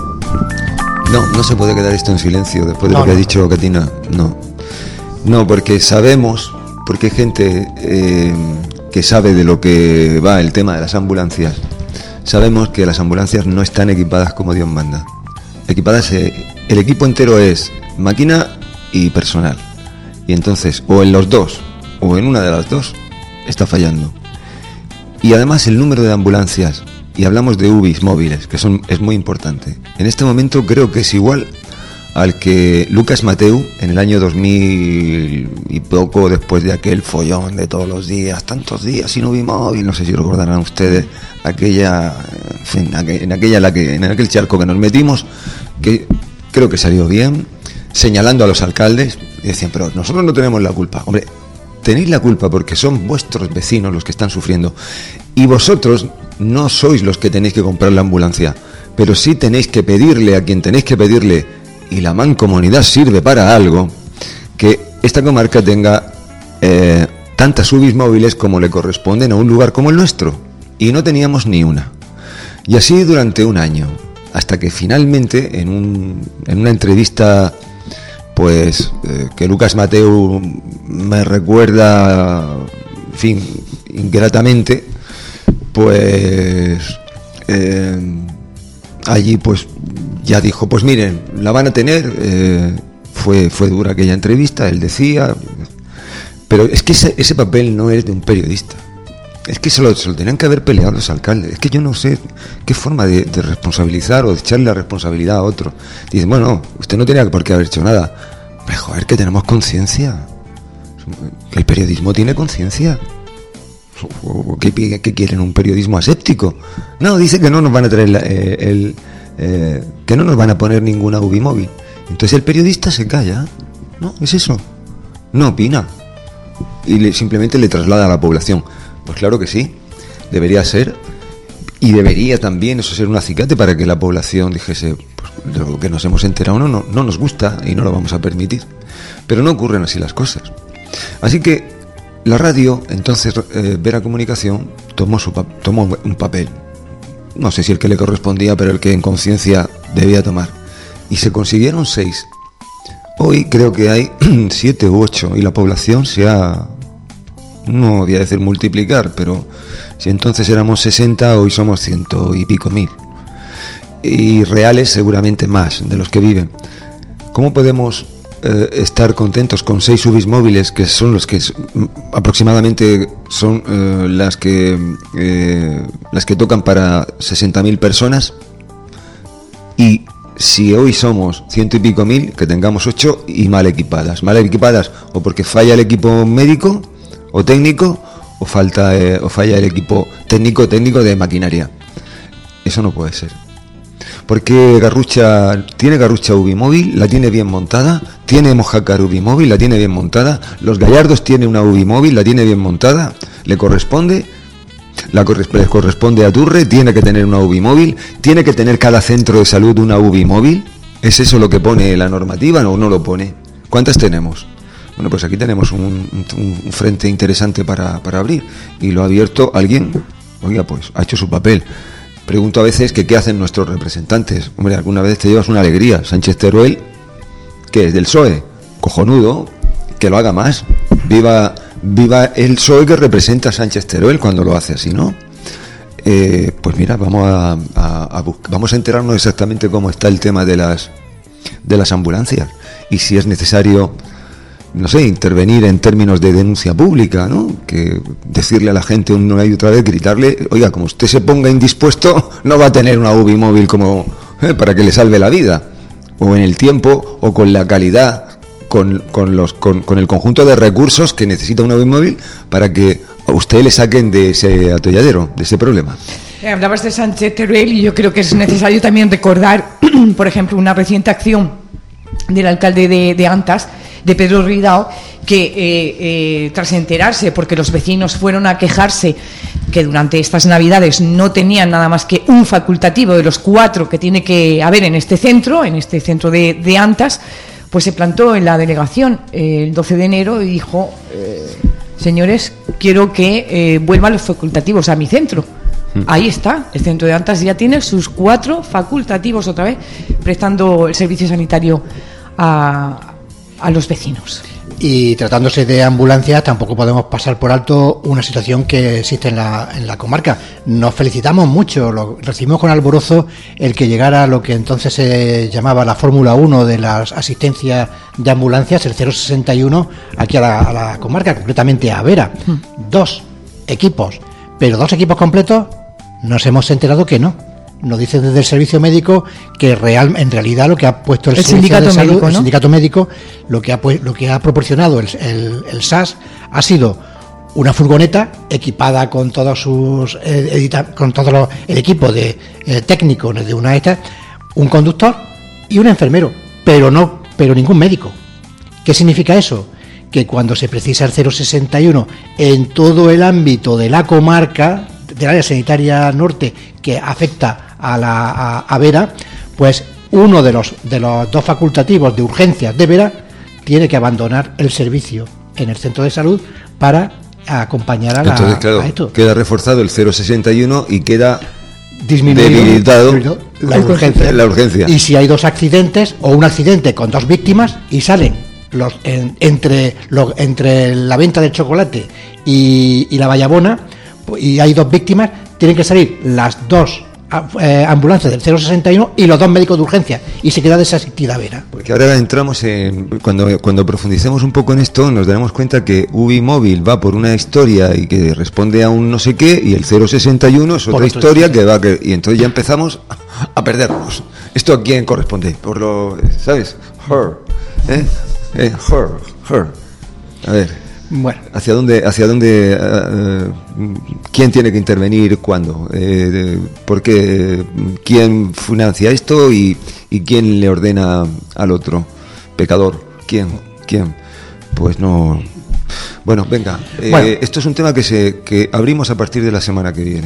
Speaker 3: No, no se puede quedar esto en silencio después de
Speaker 6: no,
Speaker 3: lo que
Speaker 6: no.
Speaker 3: ha dicho Katina. No, no, porque sabemos, porque hay gente eh, que sabe de lo que va el tema de las ambulancias. Sabemos que las ambulancias no están equipadas como Dios manda. Equipadas, eh, el equipo entero es máquina y personal. Y entonces, o en los dos, o en una de las dos, está fallando. Y además el número de ambulancias, y hablamos de U B Is móviles, que son es muy importante. En este momento creo que es igual al que Lucas Mateu en el año dos mil y poco, después de aquel follón de todos los días, tantos días sin U B I móvil, no sé si recordarán ustedes aquella, en fin, en aquella la que en aquel charco que nos metimos, que creo que salió bien, señalando a los alcaldes y decían, pero nosotros no tenemos la culpa. Hombre, tenéis la culpa porque son vuestros vecinos los que están sufriendo y vosotros no sois los que tenéis que comprar la ambulancia, pero sí tenéis que pedirle a quien tenéis que pedirle, y la mancomunidad sirve para algo, que esta comarca tenga eh, tantas U B Is móviles como le corresponden a un lugar como el nuestro, y no teníamos ni una. Y así durante un año, hasta que finalmente en, un, en una entrevista pues eh, que Lucas Mateu me recuerda, en fin, ingratamente, pues eh, allí pues ya dijo, pues miren, la van a tener. eh, fue fue dura aquella entrevista, él decía, pero es que ese, ese papel no es de un periodista, es que se lo, se lo tenían que haber peleado los alcaldes. Es que yo no sé qué forma de, de responsabilizar o de echarle la responsabilidad a otro. Dicen, bueno, usted no tenía por qué haber hecho nada. Pero joder, que tenemos conciencia, que el periodismo tiene conciencia. ¿Qué, ¿Qué quieren? ¿Un periodismo aséptico? No, dice que no nos van a traer la, eh, el, eh, que no nos van a poner ninguna U B I móvil. Entonces el periodista se calla. No, es eso. No opina. Y le, simplemente le traslada a la población. Pues claro que sí, debería ser. y debería también eso ser un acicate para que la población dijese, pues, lo que nos hemos enterado no, no, no nos gusta y no lo vamos a permitir. Pero no ocurren así las cosas. Así que la radio, entonces, eh, Vera Comunicación tomó, su, tomó un papel, no sé si el que le correspondía, pero el que en conciencia debía tomar. Y se consiguieron seis. Hoy creo que hay siete u ocho y la población se ha, no voy a decir multiplicar, pero si entonces éramos sesenta, hoy somos ciento y pico mil. Y reales seguramente más de los que viven. ¿Cómo podemos eh, estar contentos con seis U B Is móviles, que son los que aproximadamente son eh, las que eh, las que tocan para sesenta mil personas? Y si hoy somos ciento y pico mil, que tengamos ocho y mal equipadas. Mal equipadas o porque falla el equipo médico o técnico, o falta eh, o falla el equipo técnico técnico de maquinaria. Eso no puede ser. Porque Garrucha tiene Garrucha U B I móvil, la tiene bien montada, tiene Mojácar U B I móvil, la tiene bien montada, Los Gallardos tiene una U B I móvil, la tiene bien montada, le corresponde. La corresp- corresponde a Turre, tiene que tener una U B I móvil, tiene que tener cada centro de salud una U B I móvil. ¿Es eso lo que pone la normativa o no lo pone? ¿Cuántas tenemos? Bueno, pues aquí tenemos un, un, un frente interesante para, para abrir, y lo ha abierto alguien, oiga, pues ha hecho su papel. Pregunto a veces que qué hacen nuestros representantes. Hombre, alguna vez te llevas una alegría. Sánchez Teruel, que es del P S O E, cojonudo, que lo haga más. Viva Viva el P S O E que representa a Sánchez Teruel cuando lo hace así, ¿no? Eh, pues mira, vamos a, a, a buscar, vamos a enterarnos exactamente cómo está el tema de las de las ambulancias y si es necesario, no sé, intervenir en términos de denuncia pública, ¿no? Que decirle a la gente una y otra vez, gritarle, oiga, como usted se ponga indispuesto, no va a tener una U B I móvil como eh, para que le salve la vida, o en el tiempo, o con la calidad. Con, con, los, con, con el conjunto de recursos que necesita una U B I móvil para que a usted le saquen de ese atolladero, de ese problema.
Speaker 4: Eh, hablabas de Sánchez Teruel y yo creo que es necesario también recordar, por ejemplo, una reciente acción del alcalde de, de Antas, de Pedro Ridao, que eh, eh, tras enterarse, porque los vecinos fueron a quejarse que durante estas Navidades no tenían nada más que un facultativo de los cuatro que tiene que haber en este centro, en este centro de, de Antas, pues se plantó en la delegación eh, el doce de enero y dijo, eh, señores, quiero que eh, vuelvan los facultativos a mi centro. Mm. Ahí está, el centro de Antas ya tiene sus cuatro facultativos otra vez, prestando el servicio sanitario a, a los vecinos.
Speaker 6: Y tratándose de ambulancias, tampoco podemos pasar por alto una situación que existe en la, en la comarca. Nos felicitamos mucho, lo, recibimos con alborozo el que llegara lo que entonces se llamaba la Fórmula uno de las asistencias de ambulancias, el cero sesenta y uno, aquí a la, a la comarca, concretamente a Vera. Hmm. Dos equipos, pero dos equipos completos, nos hemos enterado que no. Nos dice desde el servicio médico que real, en realidad lo que ha puesto el,
Speaker 4: el sindicato de salud, médico, ¿no?
Speaker 6: el sindicato médico, lo que ha lo que ha proporcionado el, el, el S A S ha sido una furgoneta equipada con todos sus eh, edita, con todo lo, el equipo de eh, técnico de una esta, un conductor y un enfermero, pero no, pero ningún médico. ¿Qué significa eso? Que cuando se precisa el cero sesenta y uno en todo el ámbito de la comarca, del área sanitaria norte, que afecta a la a, a Vera, pues uno de los de los dos facultativos de urgencias de Vera tiene que abandonar el servicio en el centro de salud para acompañar a la
Speaker 3: Entonces, claro,
Speaker 6: a esto.
Speaker 3: Queda reforzado el cero sesenta y uno y queda
Speaker 6: disminuido,
Speaker 3: debilitado
Speaker 6: disminuido la, urgencia.
Speaker 3: la urgencia.
Speaker 6: Y si hay dos accidentes o un accidente con dos víctimas y salen los en, entre los, entre la venta del chocolate y, y la vallabona, y hay dos víctimas, tienen que salir las dos eh, ambulancias del cero sesenta y uno y los dos médicos de urgencia, y se queda desasistida Vera.
Speaker 3: Porque ahora entramos en, cuando, cuando profundicemos un poco en esto, nos daremos cuenta que U B I móvil va por una historia y que responde a un no sé qué, y el cero sesenta y uno es otra historia que va que, y entonces ya empezamos a perdernos. ¿Esto a quién corresponde? Por lo, ¿sabes? Her, ¿eh? Eh, her, her. A ver.
Speaker 6: Bueno,
Speaker 3: ¿Hacia dónde, hacia dónde, uh, quién tiene que intervenir, cuándo? Eh, de, ¿Por qué? ¿Quién financia esto y, y quién le ordena al otro? ¿Pecador? ¿Quién? ¿Quién? Pues no. Bueno, venga. Eh,
Speaker 6: bueno.
Speaker 3: Esto es un tema que se que abrimos a partir de la semana que viene.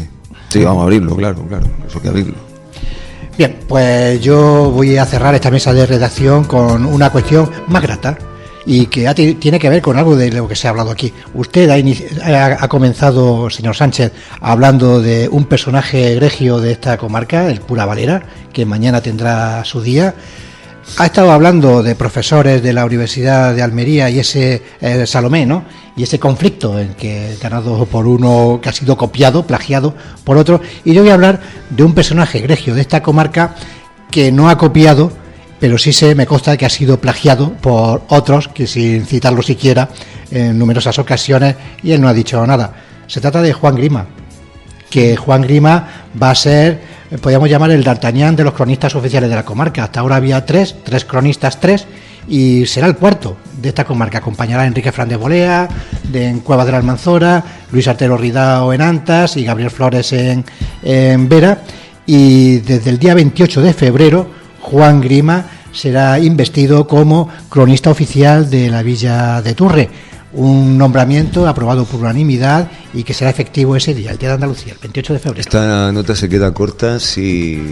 Speaker 3: Sí, vamos a abrirlo, claro, claro, eso hay que abrirlo.
Speaker 6: Bien, pues yo voy a cerrar esta mesa de redacción con una cuestión más grata y que ha, tiene que ver con algo de lo que se ha hablado aquí. Usted ha, ha, ha comenzado, señor Sánchez, hablando de un personaje egregio de esta comarca, el cura Valera, que mañana tendrá su día. Ha estado hablando de profesores de la Universidad de Almería y ese eh, Salomé, ¿no? Y ese conflicto en que ganado por uno que ha sido copiado, plagiado por otro. Y yo voy a hablar de un personaje egregio de esta comarca que no ha copiado, pero sí se me consta que ha sido plagiado por otros, que sin citarlo siquiera, en numerosas ocasiones, y él no ha dicho nada. Se trata de Juan Grima, que Juan Grima va a ser, podríamos llamar el D'Artagnan de los cronistas oficiales de la comarca. Hasta ahora había tres, tres cronistas, tres, y será el cuarto de esta comarca. Acompañará a Enrique Fran de Bolea, de en Cuevas de la Almanzora, Luis Artero Ridao en Antas y Gabriel Flores en, en Vera. Y desde el día veintiocho de febrero, Juan Grima será investido como cronista oficial de la Villa de Turre. Un nombramiento aprobado por unanimidad y que será efectivo ese día, el día de Andalucía, el veintiocho de febrero.
Speaker 3: Esta nota se queda corta si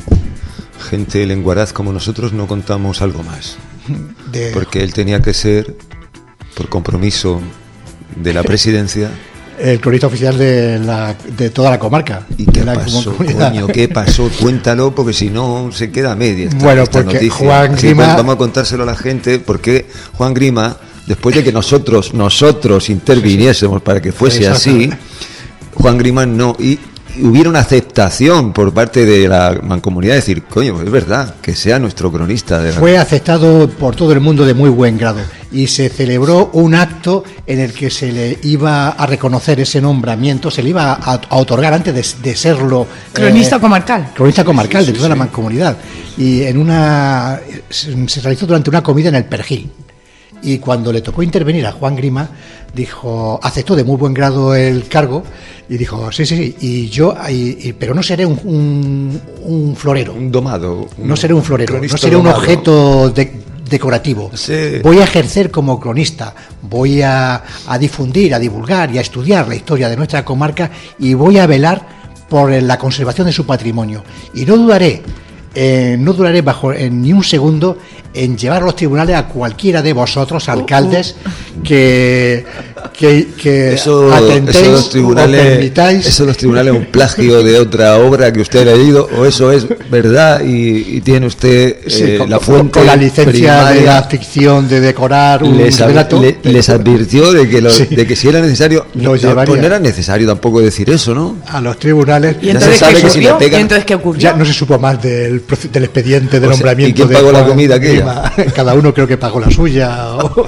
Speaker 3: gente lenguaraz como nosotros no contamos algo más. De... Porque él tenía que ser, por compromiso de la presidencia,
Speaker 6: el cronista oficial de, la, de toda la comarca.
Speaker 3: ¿Y qué pasó, coño? ¿Qué pasó? Cuéntalo, porque si no se queda a media esta,
Speaker 6: bueno,
Speaker 3: esta
Speaker 6: porque
Speaker 3: noticia.
Speaker 6: Juan
Speaker 3: Así
Speaker 6: Grima...
Speaker 3: pues, vamos a contárselo a la gente, porque Juan Grima, después de que nosotros nosotros interviniésemos para que fuese así, Juan Grima no... y hubiera una aceptación por parte de la mancomunidad de decir, coño, es verdad, que sea nuestro cronista. De la...
Speaker 6: Fue aceptado por todo el mundo de muy buen grado y se celebró un acto en el que se le iba a reconocer ese nombramiento, se le iba a, a otorgar antes de, de serlo...
Speaker 4: Cronista eh, comarcal.
Speaker 6: Cronista comarcal sí, sí, de toda sí. la mancomunidad. Y en una se, se realizó durante una comida en el Pergil. Y cuando le tocó intervenir a Juan Grima, dijo, aceptó de muy buen grado el cargo y dijo, sí, sí, sí, y yo, y, y, pero no seré un, un, un florero.
Speaker 3: Un domado. Un
Speaker 6: no seré un florero, no seré domado. Un objeto de, decorativo.
Speaker 3: Sí.
Speaker 6: Voy a ejercer como cronista, voy a, a difundir, a divulgar y a estudiar la historia de nuestra comarca y voy a velar por la conservación de su patrimonio. Y no dudaré, eh, no duraré bajo en ni un segundo en llevar a los tribunales a cualquiera de vosotros, alcaldes, que, que, que
Speaker 3: eso,
Speaker 6: atentéis
Speaker 3: eso los tribunales,
Speaker 6: o permitáis.
Speaker 3: Eso los tribunales es un plagio de otra obra que usted ha leído, o eso es verdad y, y tiene usted
Speaker 6: sí,
Speaker 3: eh,
Speaker 6: con,
Speaker 3: la fuente
Speaker 6: con la licencia
Speaker 3: primaria,
Speaker 6: de la ficción de decorar un
Speaker 3: les,
Speaker 6: relato.
Speaker 3: Le, les advirtió de que, lo,
Speaker 6: sí.
Speaker 3: de que si era necesario,
Speaker 6: lo
Speaker 3: no,
Speaker 6: llevaría.
Speaker 3: Pues no era necesario tampoco decir eso, ¿no?
Speaker 6: A los tribunales.
Speaker 4: ¿Y entonces
Speaker 3: ya se sabe
Speaker 4: qué
Speaker 3: que si le pegan,
Speaker 4: ¿Y entonces qué ocurrió?
Speaker 6: Ya no se supo más del, del expediente de
Speaker 3: o sea,
Speaker 6: nombramiento.
Speaker 3: ¿y quién
Speaker 6: de
Speaker 3: pagó
Speaker 6: Juan
Speaker 3: la comida aquella?
Speaker 6: Cada uno creo que pagó la suya o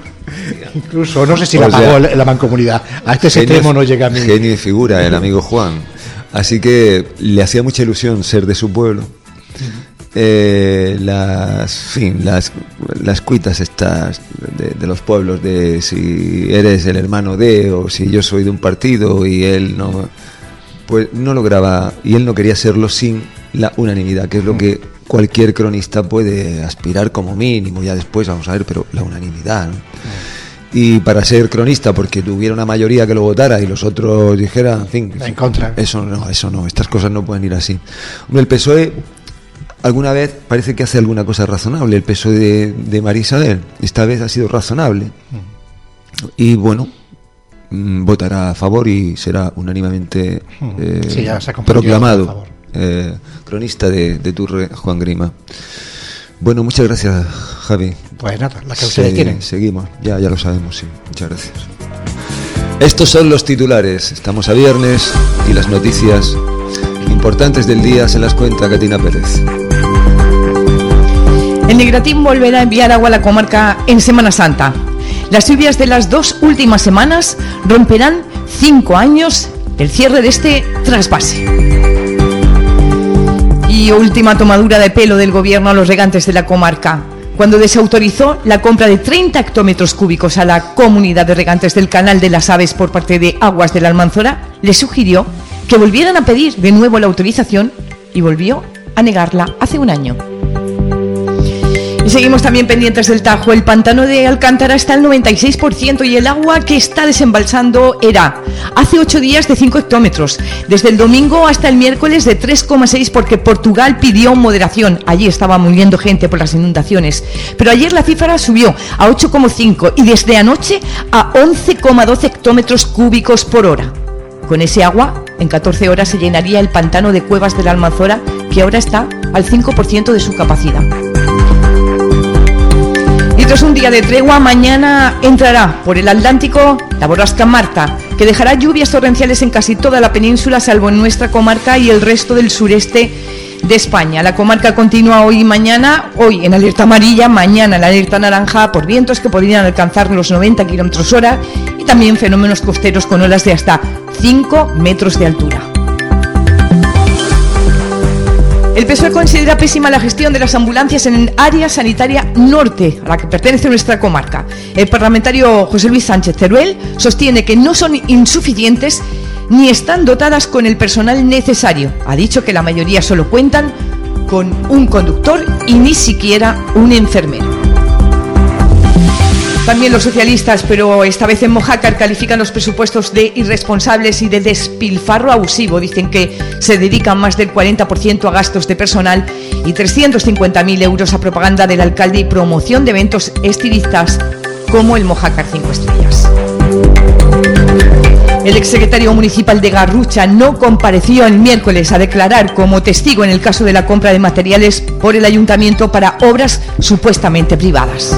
Speaker 6: incluso no sé si o la sea, pagó la mancomunidad. A este genio, extremo no llega a mí.
Speaker 3: Genio y figura el amigo Juan. Así que le hacía mucha ilusión ser de su pueblo. Eh, las, fin, las, las cuitas estas de, de los pueblos de si eres el hermano de o si yo soy de un partido y él no, pues no lograba y él no quería serlo sin la unanimidad, que es lo que cualquier cronista puede aspirar como mínimo, ya después vamos a ver, pero la unanimidad, ¿no? Y para ser cronista, porque tuviera una mayoría que lo votara y los otros dijeran, en fin,
Speaker 6: en contra.
Speaker 3: Eso no, eso no, estas cosas no pueden ir así. Hombre, el P S O E alguna vez parece que hace alguna cosa razonable, el P S O E de, de María Isabel, esta vez ha sido razonable. Y bueno, votará a favor y será unánimemente eh,
Speaker 6: sí, ya se ha
Speaker 3: proclamado eh, cronista de, de Turre, Juan Grima. Bueno, muchas gracias, Javi.
Speaker 6: Pues nada, la que ustedes Se, tienen.
Speaker 3: Seguimos, ya, ya lo sabemos, sí. Muchas gracias. Estos son los titulares. Estamos a viernes y las noticias importantes del día se las cuenta Catina Pérez.
Speaker 4: El Negratín volverá a enviar agua a la comarca en Semana Santa. Las lluvias de las dos últimas semanas romperán cinco años del cierre de este trasvase. Y última tomadura de pelo del gobierno a los regantes de la comarca, cuando desautorizó la compra de treinta hectómetros cúbicos a la comunidad de regantes del Canal de las Aves por parte de Aguas de la Almanzora, le sugirió que volvieran a pedir de nuevo la autorización y volvió a negarla hace un año. Y seguimos también pendientes del Tajo. El pantano de Alcántara está al noventa y seis por ciento y el agua que está desembalsando era hace ocho días de cinco hectómetros, desde el domingo hasta el miércoles de tres coma seis, porque Portugal pidió moderación. Allí estaba muriendo gente por las inundaciones, pero ayer la cifra subió a ocho coma cinco y desde anoche a once coma doce hectómetros cúbicos por hora. Con ese agua, en catorce horas se llenaría el pantano de Cuevas de la Almanzora, que ahora está al cinco por ciento de su capacidad. Y tras un día de tregua, mañana entrará por el Atlántico la borrasca Marta, que dejará lluvias torrenciales en casi toda la península, salvo en nuestra comarca y el resto del sureste de España. La comarca continúa hoy y mañana, hoy en alerta amarilla, mañana en alerta naranja por vientos que podrían alcanzar los noventa kilómetros hora y también fenómenos costeros con olas de hasta cinco metros de altura. El P S O E considera pésima la gestión de las ambulancias en el área sanitaria norte, a la que pertenece nuestra comarca. El parlamentario José Luis Sánchez Teruel sostiene que no son insuficientes ni están dotadas con el personal necesario. Ha dicho que la mayoría solo cuentan con un conductor y ni siquiera un enfermero. También los socialistas, pero esta vez en Mojácar, califican los presupuestos de irresponsables y de despilfarro abusivo. Dicen que se dedican más del cuarenta por ciento a gastos de personal y trescientos cincuenta mil euros a propaganda del alcalde y promoción de eventos estilistas como el Mojácar cinco estrellas. El exsecretario municipal de Garrucha no compareció el miércoles a declarar como testigo en el caso de la compra de materiales por el ayuntamiento para obras supuestamente privadas.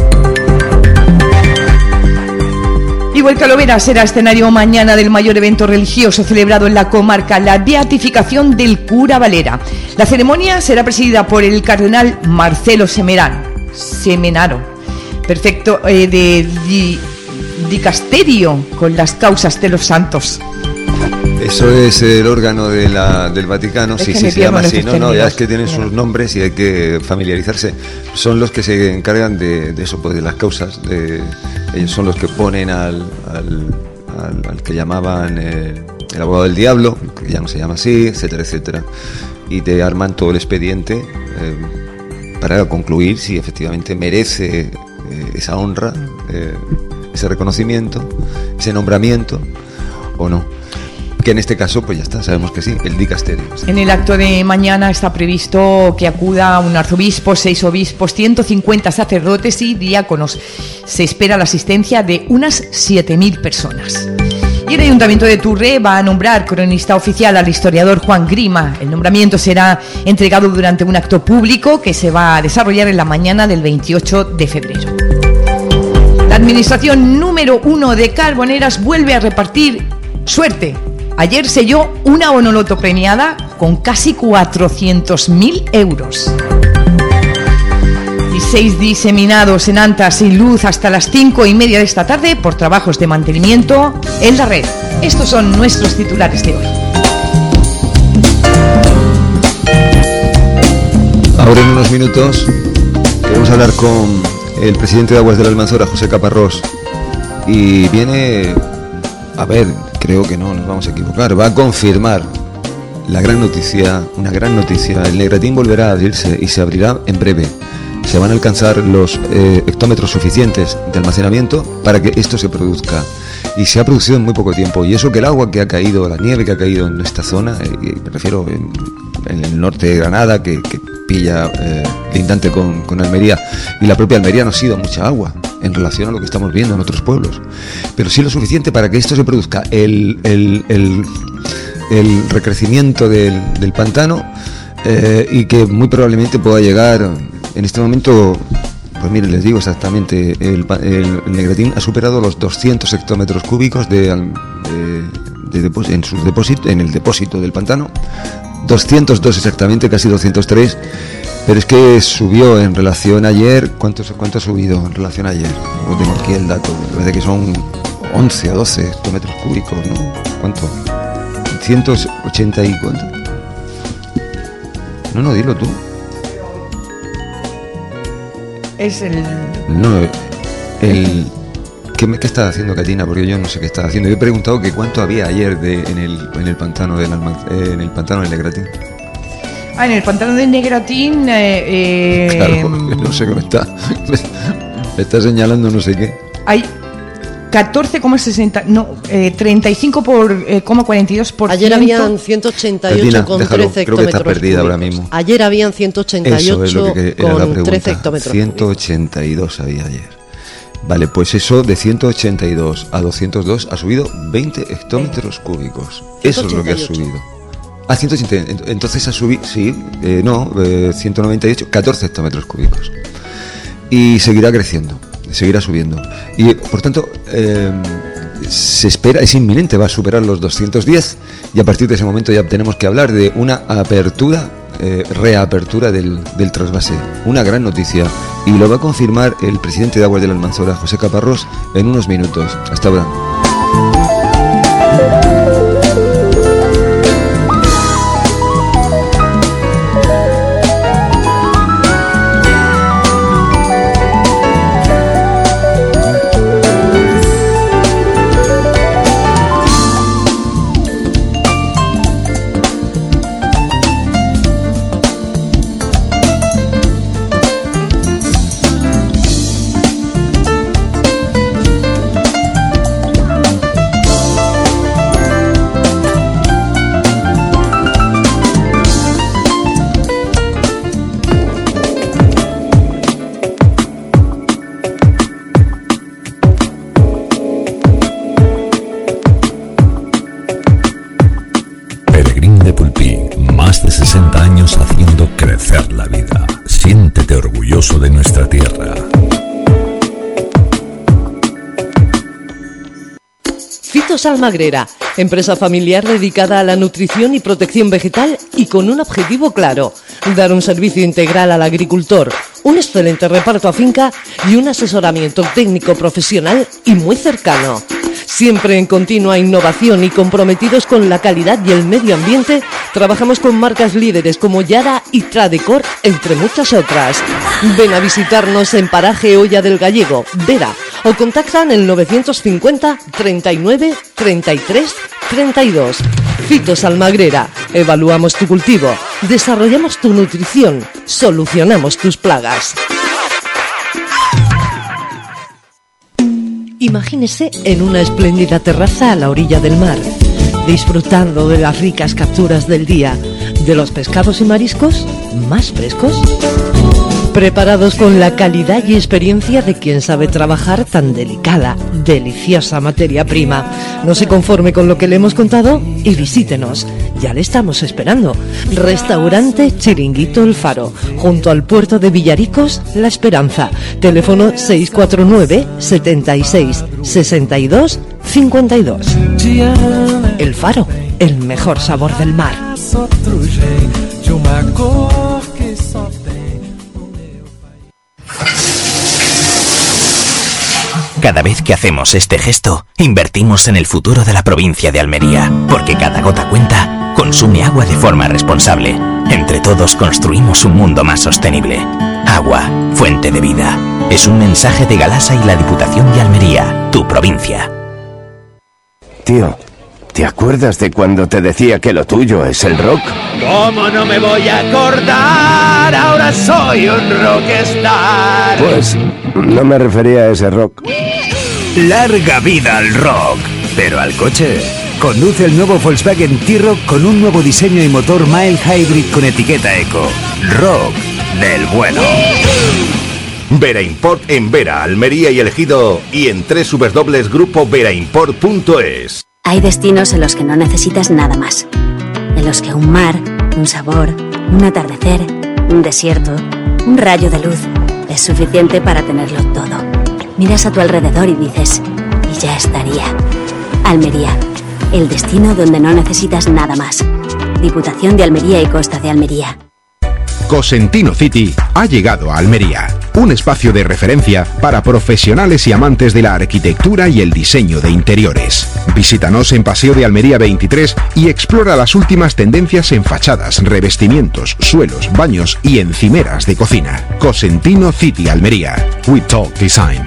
Speaker 4: Y Huelcalovera será escenario mañana del mayor evento religioso celebrado en la comarca, la beatificación del cura Valera. La ceremonia será presidida por el cardenal Marcelo Semerán, Semenaro, perfecto eh, de di, dicasterio con las causas de los santos.
Speaker 3: Eso es el órgano de la, del Vaticano, sí, sí, se llama así, no, no, ya es que tienen sus nombres y hay que familiarizarse. Son los que se encargan de, de eso, pues de las causas, de, ellos son los que ponen al, al, al, al que llamaban eh, el abogado del diablo, que ya no se llama así, etcétera, etcétera, y te arman todo el expediente eh, para concluir si efectivamente merece eh, esa honra, eh, ese reconocimiento, ese nombramiento o no. Que en este caso, pues ya está, sabemos que sí, el dicasterio. Sí.
Speaker 4: En el acto de mañana está previsto que acuda un arzobispo, seis obispos, ciento cincuenta sacerdotes y diáconos. Se espera la asistencia de unas siete mil personas. Y el Ayuntamiento de Turré va a nombrar cronista oficial al historiador Juan Grima. El nombramiento será entregado durante un acto público que se va a desarrollar en la mañana del veintiocho de febrero. La administración número uno de Carboneras vuelve a repartir suerte. Ayer selló una bonoloto premiada con casi cuatrocientos mil euros. Y seis diseminados en Antas sin luz hasta las cinco y media de esta tarde por trabajos de mantenimiento en la red. Estos son nuestros titulares de hoy.
Speaker 3: Ahora en unos minutos queremos hablar con el presidente de Aguas de la Almanzora, José Caparrós, y viene a ver... Creo que no nos vamos a equivocar. Va a confirmar la gran noticia, una gran noticia. El Negratín volverá a abrirse y se abrirá en breve. Se van a alcanzar los eh, hectómetros suficientes de almacenamiento para que esto se produzca. Y se ha producido en muy poco tiempo. Y eso que el agua que ha caído, la nieve que ha caído en esta zona, eh, me refiero en, en el norte de Granada, que, que pilla eh, lindante con, con Almería, y la propia Almería no ha sido mucha agua en relación a lo que estamos viendo en otros pueblos, pero sí lo suficiente para que esto se produzca, el, el, el, el recrecimiento del, del pantano eh, y que muy probablemente pueda llegar en este momento, pues miren, les digo exactamente, el, el, el Negratín ha superado los doscientos hectómetros cúbicos de, de, de depósito, en, sus depósito, en el depósito del pantano, doscientos dos exactamente, casi doscientos tres. Pero es que subió en relación a ayer. ¿Cuánto, cuánto ha subido en relación a ayer? No tengo aquí el dato. Me parece que son once o doce hectómetros cúbicos, ¿no? ¿Cuánto? ciento ochenta y cuánto. No, no, dilo tú.
Speaker 4: Es el...
Speaker 3: No, el... ¿Qué, me, ¿Qué está haciendo Catina? Porque yo no sé qué está haciendo. Yo he preguntado que cuánto había ayer de, en, el, en el pantano del Alma, eh, en el pantano del Negratín.
Speaker 4: Ah, en el pantano de Negratín. Eh, eh,
Speaker 3: Claro, no sé qué me está. Me está señalando no sé qué.
Speaker 4: Hay catorce coma sesenta, no, eh, treinta y cinco por, eh, cuarenta y dos por ciento.
Speaker 1: Ayer habían ciento ochenta y ocho con trece hectómetros.
Speaker 3: Creo que está perdida ahora mismo.
Speaker 1: Ayer habían ciento ochenta y ocho
Speaker 3: Eso es lo que era la
Speaker 1: con trece
Speaker 3: pregunta.
Speaker 1: hectómetros.
Speaker 3: ciento ochenta y dos había ayer. Vale, pues eso de ciento ochenta y dos a doscientos dos ha subido veinte hectómetros cúbicos. Eso es lo que ha subido. Ah, ciento ochenta. Entonces ha subido, sí, eh, no, eh, ciento noventa y ocho, catorce hectómetros cúbicos. Y seguirá creciendo, seguirá subiendo. Y por tanto, eh, se espera, es inminente, va a superar los doscientos diez y a partir de ese momento ya tenemos que hablar de una apertura, eh, reapertura del, del trasvase. Una gran noticia y lo va a confirmar el presidente de Aguas de la Almanzora, José Caparrós, en unos minutos. Hasta ahora.
Speaker 2: Haciendo crecer la vida. Siéntete orgulloso de nuestra tierra.
Speaker 1: Fitos Almagrera, empresa familiar dedicada a la nutrición y protección vegetal y con un objetivo claro: dar un servicio integral al agricultor, un excelente reparto a finca y un asesoramiento técnico profesional y muy cercano. Siempre en continua innovación y comprometidos con la calidad y el medio ambiente, trabajamos con marcas líderes como Yara y Tradecor, entre muchas otras. Ven a visitarnos en Paraje Olla del Gallego, Vera, o contactan el novecientos cincuenta, treinta y nueve, treinta y tres, treinta y dos. Fitos Almagrera, evaluamos tu cultivo, desarrollamos tu nutrición, solucionamos tus plagas. Imagínese en una espléndida terraza a la orilla del mar, disfrutando de las ricas capturas del día, de los pescados y mariscos más frescos, preparados con la calidad y experiencia de quien sabe trabajar tan delicada, deliciosa materia prima. No se conforme con lo que le hemos contado y visítenos. Ya le estamos esperando. Restaurante Chiringuito El Faro, junto al puerto de Villaricos, La Esperanza. Teléfono seis cuatro nueve, setenta y seis, sesenta y dos, cincuenta y dos. El Faro, el mejor sabor del mar.
Speaker 7: Cada vez que hacemos este gesto, invertimos en el futuro de la provincia de Almería, porque cada gota cuenta, consume agua de forma responsable. Entre todos construimos un mundo más sostenible. Agua, fuente de vida. Es un mensaje de Galasa y la Diputación de Almería, tu provincia.
Speaker 8: Tío, ¿te acuerdas de cuando te decía que lo tuyo es el rock?
Speaker 9: ¿Cómo no me voy a acordar? Ahora soy un rockstar.
Speaker 8: Pues no me refería a ese rock.
Speaker 7: Larga vida al rock. Pero al coche. Conduce el nuevo Volkswagen T-Roc con un nuevo diseño y motor mild hybrid con etiqueta eco. Rock del bueno.
Speaker 10: Vera Import en Vera, Almería y El Ejido y en doble u doble u doble u punto grupo vera import punto es.
Speaker 11: Hay destinos en los que no necesitas nada más. En los que un mar, un sabor, un atardecer, un desierto, un rayo de luz es suficiente para tenerlo todo. Miras a tu alrededor y dices, y ya estaría. Almería, el destino donde no necesitas nada más. Diputación de Almería y Costa de Almería.
Speaker 12: Cosentino City ha llegado a Almería, un espacio de referencia para profesionales y amantes de la arquitectura y el diseño de interiores. Visítanos en Paseo de Almería veintitrés y explora las últimas tendencias en fachadas, revestimientos, suelos, baños y encimeras de cocina. Cosentino City Almería. We Talk Design.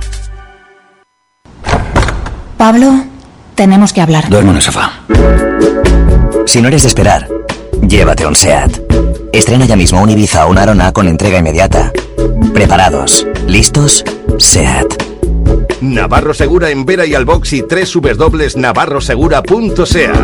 Speaker 13: Pablo, tenemos que hablar.
Speaker 7: Duermo en el sofá. Si no eres de esperar, llévate un SEAT. Estrena ya mismo un Ibiza o una Arona con entrega inmediata. ¿Preparados? ¿Listos? SEAT.
Speaker 10: Navarro Segura en Vera y Albox y doble u doble u doble u punto navarro segura punto seat.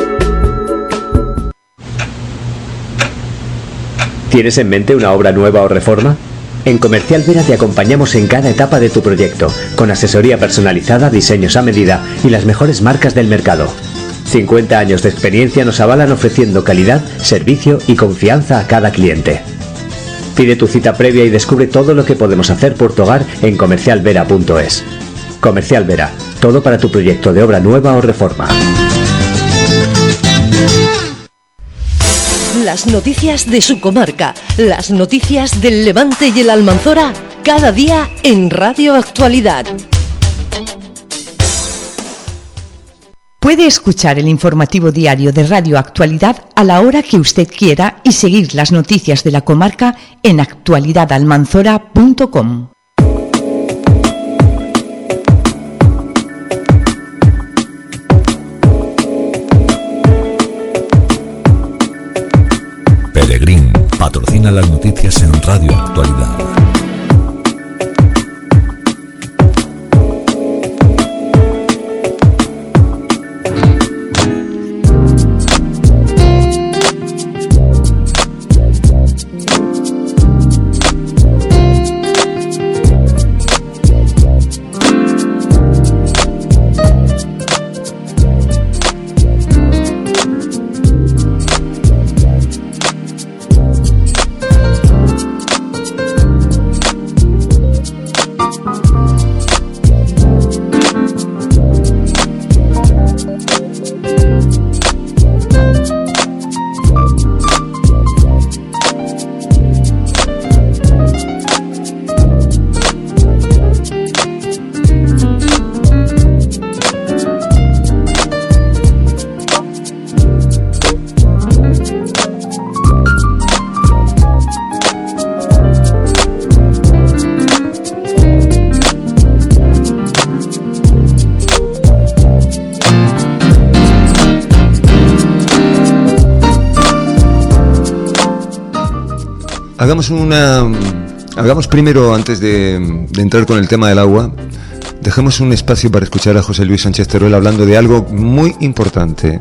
Speaker 14: ¿Tienes en mente una obra nueva o reforma? En Comercial Vera te acompañamos en cada etapa de tu proyecto, con asesoría personalizada, diseños a medida y las mejores marcas del mercado. cincuenta años de experiencia nos avalan ofreciendo calidad, servicio y confianza a cada cliente. Pide tu cita previa y descubre todo lo que podemos hacer por tu hogar en comercial vera punto es. Comercial Vera, todo para tu proyecto de obra nueva o reforma.
Speaker 1: Las noticias de su comarca, las noticias del Levante y el Almanzora, cada día en Radio Actualidad.
Speaker 15: Puede escuchar el informativo diario de Radio Actualidad a la hora que usted quiera y seguir las noticias de la comarca en actualidad almanzora punto com.
Speaker 2: Peregrín patrocina las noticias en Radio Actualidad.
Speaker 3: Hagamos una... Hagamos primero, antes de, de entrar con el tema del agua, dejemos un espacio para escuchar a José Luis Sánchez Teruel hablando de algo muy importante.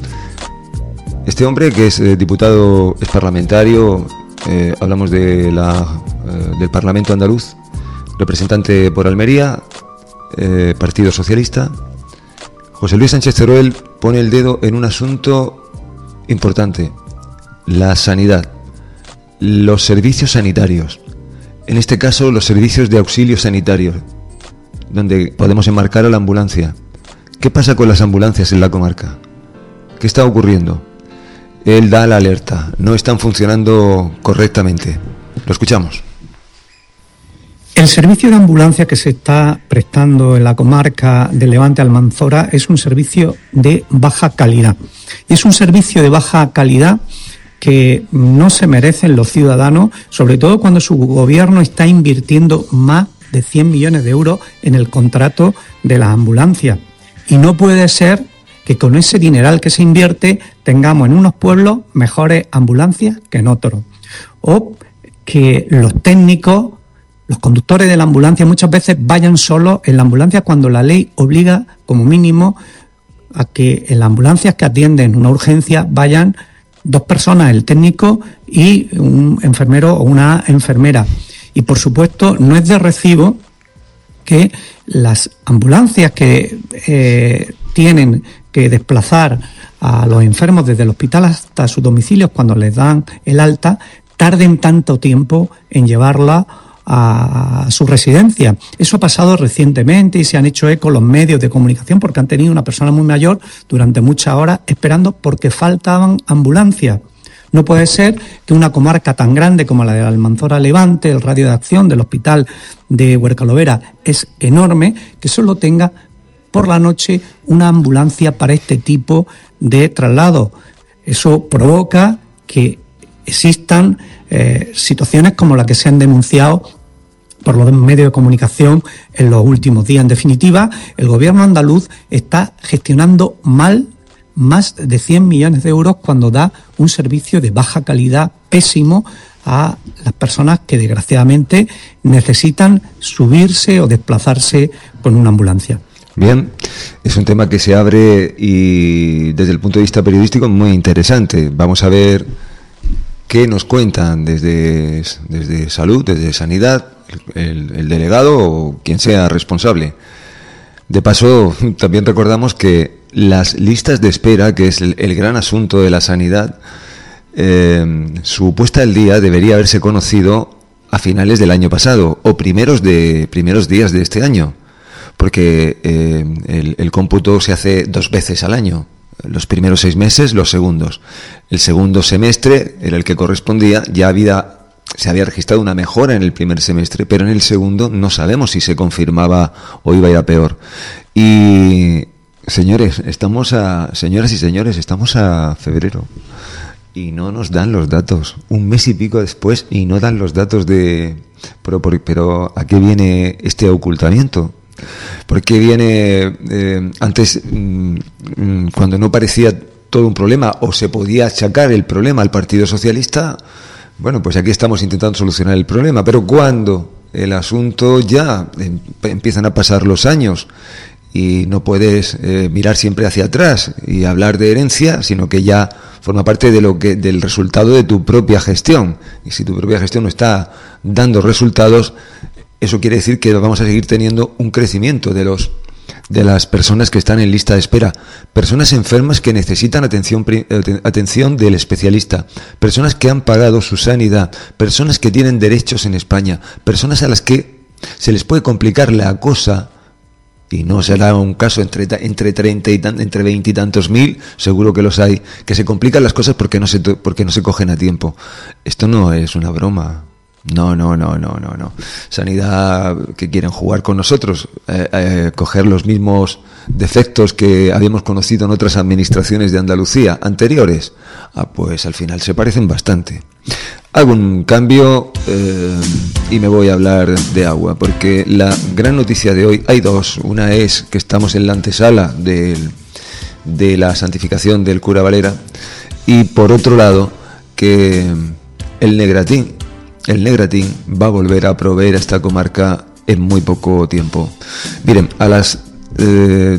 Speaker 3: Este hombre, que es eh, diputado, es parlamentario, eh, hablamos de la, eh, del Parlamento andaluz, representante por Almería, eh, Partido Socialista. José Luis Sánchez Teruel pone el dedo en un asunto importante: la sanidad, los servicios sanitarios, en este caso los servicios de auxilio sanitario, donde podemos enmarcar a la ambulancia. ¿Qué pasa con las ambulancias en la comarca? ¿Qué está ocurriendo? Él da la alerta, no están funcionando correctamente. Lo escuchamos.
Speaker 16: El servicio de ambulancia que se está prestando en la comarca de Levante Almanzora es un servicio de baja calidad. Y es un servicio de baja calidad que no se merecen los ciudadanos, sobre todo cuando su gobierno está invirtiendo más de cien millones de euros en el contrato de las ambulancias. Y no puede ser que con ese dineral que se invierte tengamos en unos pueblos mejores ambulancias que en otros. O que los técnicos, los conductores de la ambulancia muchas veces vayan solos en la ambulancia cuando la ley obliga como mínimo a que en las ambulancias que atienden una urgencia vayan dos personas, el técnico y un enfermero o una enfermera. Y por supuesto no es de recibo que las ambulancias que eh, tienen que desplazar a los enfermos desde el hospital hasta sus domicilios cuando les dan el alta, tarden tanto tiempo en llevarla a su residencia. Eso ha pasado recientemente y se han hecho eco los medios de comunicación porque han tenido una persona muy mayor durante muchas horas esperando porque faltaban ambulancias. No puede ser que una comarca tan grande como la de Almanzora Levante, el radio de acción del hospital de Huercalovera es enorme, que solo tenga por la noche una ambulancia para este tipo de traslado. Eso provoca que existan eh, situaciones como las que se han denunciado por los medios de comunicación en los últimos días. En definitiva, el gobierno andaluz está gestionando mal más de cien millones de euros cuando da un servicio de baja calidad pésimo a las personas que desgraciadamente necesitan subirse o desplazarse con una ambulancia.
Speaker 3: Bien, es un tema que se abre y desde el punto de vista periodístico muy interesante. Vamos a ver qué nos cuentan desde, desde salud, desde sanidad, el, el delegado o quien sea responsable. De paso, también recordamos que las listas de espera, que es el, el gran asunto de la sanidad, eh, su puesta al día debería haberse conocido a finales del año pasado o primeros de primeros días de este año, porque eh, el, el cómputo se hace dos veces al año, los primeros seis meses, los segundos. El segundo semestre era el que correspondía, ya había, se había registrado una mejora en el primer semestre, pero en el segundo no sabemos si se confirmaba o iba a ir a peor. Y señores, estamos a, señoras y señores, estamos a febrero y no nos dan los datos, un mes y pico después, y no dan los datos de, pero, pero ¿a qué viene este ocultamiento? Porque viene eh, antes, mmm, cuando no parecía todo un problema o se podía achacar el problema al Partido Socialista, bueno, pues aquí estamos intentando solucionar el problema, pero cuando el asunto ya em, empiezan a pasar los años y no puedes eh, mirar siempre hacia atrás y hablar de herencia, sino que ya forma parte de lo que del resultado de tu propia gestión, y si tu propia gestión no está dando resultados, eso quiere decir que vamos a seguir teniendo un crecimiento de los de las personas que están en lista de espera, personas enfermas que necesitan atención atención del especialista, personas que han pagado su sanidad, personas que tienen derechos en España, personas a las que se les puede complicar la cosa, y no será un caso entre entre treinta y tan, entre veinte y tantos mil, seguro que los hay, que se complican las cosas porque no se porque no se cogen a tiempo. Esto no es una broma. No, no, no, no, no, no. Sanidad que quieren jugar con nosotros, eh, eh, coger los mismos defectos que habíamos conocido en otras administraciones de Andalucía anteriores. Ah, pues al final se parecen bastante. Hago un cambio eh, y me voy a hablar de agua, porque la gran noticia de hoy, hay dos. Una es que estamos en la antesala del, de la santificación del cura Valera, y por otro lado que el Negratín El Negratín va a volver a proveer a esta comarca en muy poco tiempo. Miren, a las eh,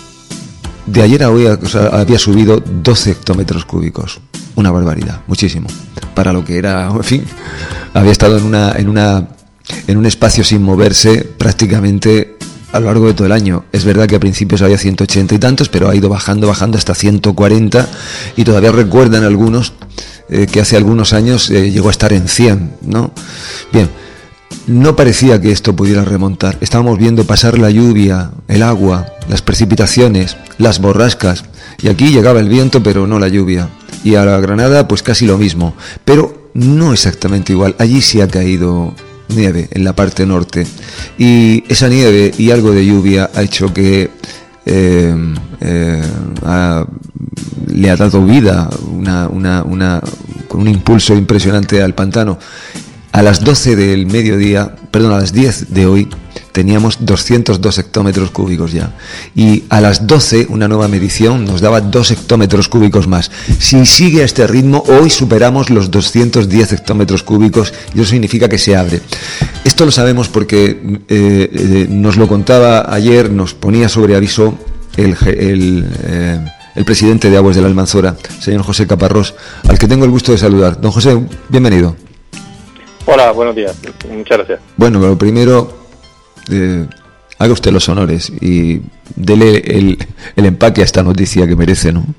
Speaker 3: de ayer a hoy, o sea, había subido doce hectómetros cúbicos. Una barbaridad, muchísimo. Para lo que era, en fin, había estado en una en una en un espacio sin moverse prácticamente a lo largo de todo el año. Es verdad que a principios había ciento ochenta y tantos, pero ha ido bajando, bajando hasta ciento cuarenta, y todavía recuerdan algunos eh, que hace algunos años eh, llegó a estar en cien, ¿no? Bien, no parecía que esto pudiera remontar. Estábamos viendo pasar la lluvia, el agua, las precipitaciones, las borrascas, y aquí llegaba el viento, pero no la lluvia. Y a la Granada, pues casi lo mismo, pero no exactamente igual. Allí sí ha caído nieve en la parte norte, y esa nieve y algo de lluvia ha hecho que eh, eh, ha, le ha dado vida una, una, una, con un impulso impresionante al pantano. A las doce del mediodía, perdón, a las diez de hoy teníamos doscientos dos hectómetros cúbicos ya, y a las doce una nueva medición nos daba dos hectómetros cúbicos más. Si sigue a este ritmo, hoy superamos los doscientos diez hectómetros cúbicos, y eso significa que se abre. Esto lo sabemos porque eh, eh, nos lo contaba ayer, nos ponía sobre aviso el, el, eh, el presidente de Aguas de la Almanzora, señor José Caparrós, al que tengo el gusto de saludar. Don José, bienvenido.
Speaker 17: Hola, buenos días. Muchas gracias.
Speaker 3: Bueno, lo primero, eh, haga usted los honores y dele el, el empaque a esta noticia que merece, ¿no?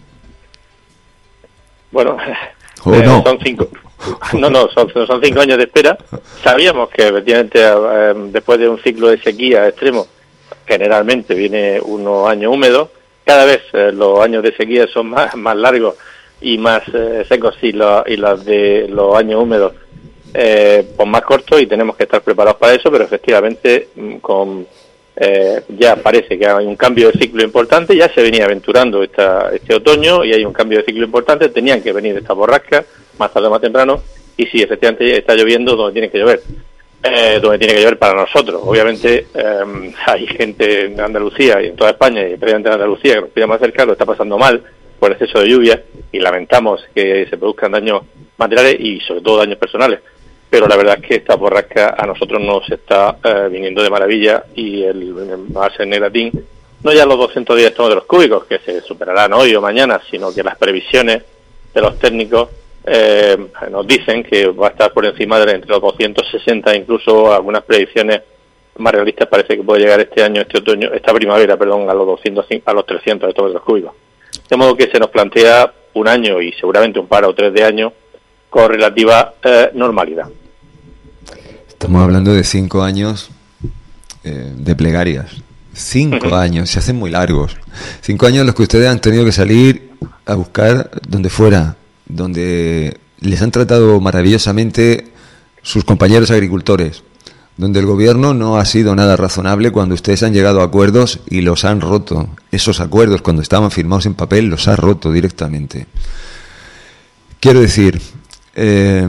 Speaker 17: Bueno,
Speaker 3: ¿O
Speaker 17: eh,
Speaker 3: no?
Speaker 17: son cinco. No, no, son, son cinco años de espera. Sabíamos que efectivamente eh, después de un ciclo de sequía extremo, generalmente viene unos años húmedos. Cada vez eh, los años de sequía son más, más largos y más eh, secos, y, lo, y los de los años húmedos Eh, pues más corto, y tenemos que estar preparados para eso, pero efectivamente con eh, ya parece que hay un cambio de ciclo importante. Ya se venía aventurando esta, este otoño, y hay un cambio de ciclo importante. Tenían que venir estas borrascas más tarde o más temprano, y sí, efectivamente está lloviendo donde tiene que llover, eh, donde tiene que llover para nosotros. Obviamente eh, hay gente en Andalucía y en toda España, y especialmente en Andalucía, que nos pide más cerca, lo está pasando mal por exceso de lluvia, y lamentamos que se produzcan daños materiales y sobre todo daños personales. Pero la verdad es que esta borrasca a nosotros nos está eh, viniendo de maravilla y el, el base Negratín, no ya los doscientos diez hectómetros cúbicos que se superarán hoy o mañana, sino que las previsiones de los técnicos eh, nos dicen que va a estar por encima de entre los doscientos sesenta, incluso algunas predicciones más realistas parece que puede llegar este año, este otoño, esta primavera, perdón, a los doscientos, a los trescientos hectómetros cúbicos. De modo que se nos plantea un año y seguramente un par o tres de años con relativa eh, normalidad.
Speaker 3: Estamos hablando de cinco años eh, de plegarias. Cinco uh-huh. años, se hacen muy largos. Cinco años en los que ustedes han tenido que salir a buscar donde fuera, donde les han tratado maravillosamente sus compañeros agricultores, donde el gobierno no ha sido nada razonable cuando ustedes han llegado a acuerdos y los han roto. Esos acuerdos, cuando estaban firmados en papel, los ha roto directamente. Quiero decir, eh,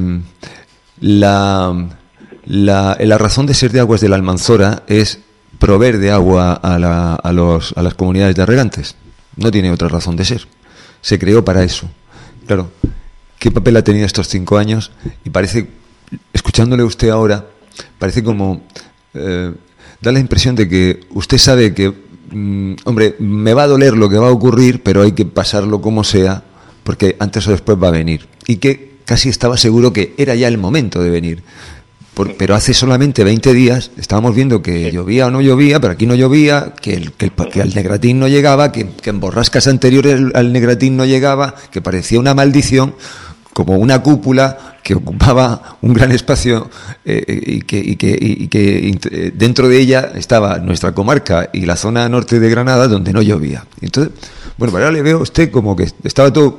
Speaker 3: la... La, la razón de ser de Aguas de la Almanzora es proveer de agua a, la, a, los, a las comunidades de regantes. No tiene otra razón de ser. Se creó para eso. Claro, ¿qué papel ha tenido estos cinco años? Y parece, escuchándole a usted ahora, parece como... Eh, da la impresión de que usted sabe que, mm, hombre, me va a doler lo que va a ocurrir, pero hay que pasarlo como sea, porque antes o después va a venir. Y que casi estaba seguro que era ya el momento de venir. Por, pero hace solamente veinte días estábamos viendo que llovía o no llovía, pero aquí no llovía, que el, que el, que el Negratín no llegaba, que, que en borrascas anteriores al Negratín no llegaba, que parecía una maldición, como una cúpula que ocupaba un gran espacio eh, y, que, y, que, y que dentro de ella estaba nuestra comarca y la zona norte de Granada donde no llovía. Entonces, bueno, ahora le veo a usted como que estaba todo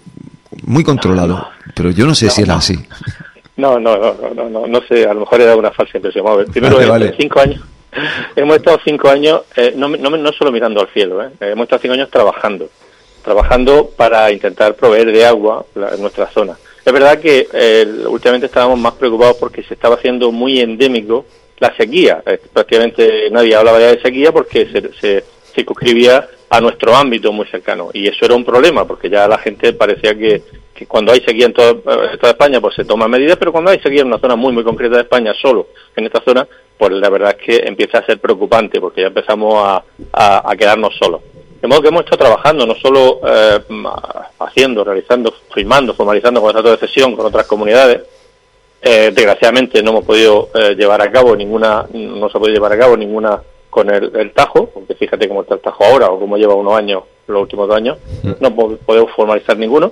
Speaker 3: muy controlado, pero yo no sé si era así.
Speaker 17: No, no, no, no, no, no, no sé, a lo mejor era una falsa impresión. A ver, primero,
Speaker 3: vale, vale.
Speaker 17: En cinco años, hemos estado cinco años, eh, no, no, no solo mirando al cielo, eh, hemos estado cinco años trabajando, trabajando para intentar proveer de agua la, en nuestra zona. Es verdad que eh, últimamente estábamos más preocupados porque se estaba haciendo muy endémico la sequía. Eh, prácticamente nadie hablaba ya de sequía porque se, se circunscribía a nuestro ámbito muy cercano. Y eso era un problema porque ya la gente parecía que que cuando hay sequía en toda, toda España pues se toman medidas, pero cuando hay sequía en una zona muy muy concreta de España, solo en esta zona, pues la verdad es que empieza a ser preocupante porque ya empezamos a, a, a quedarnos solos. De modo que hemos estado trabajando, no solo eh, haciendo, realizando, firmando, formalizando contratos de cesión con otras comunidades. Eh, desgraciadamente no hemos podido eh, llevar a cabo ninguna, no se ha podido llevar a cabo ninguna con el, el Tajo, porque fíjate cómo está el Tajo ahora o cómo lleva unos años, los últimos dos años, no podemos formalizar ninguno.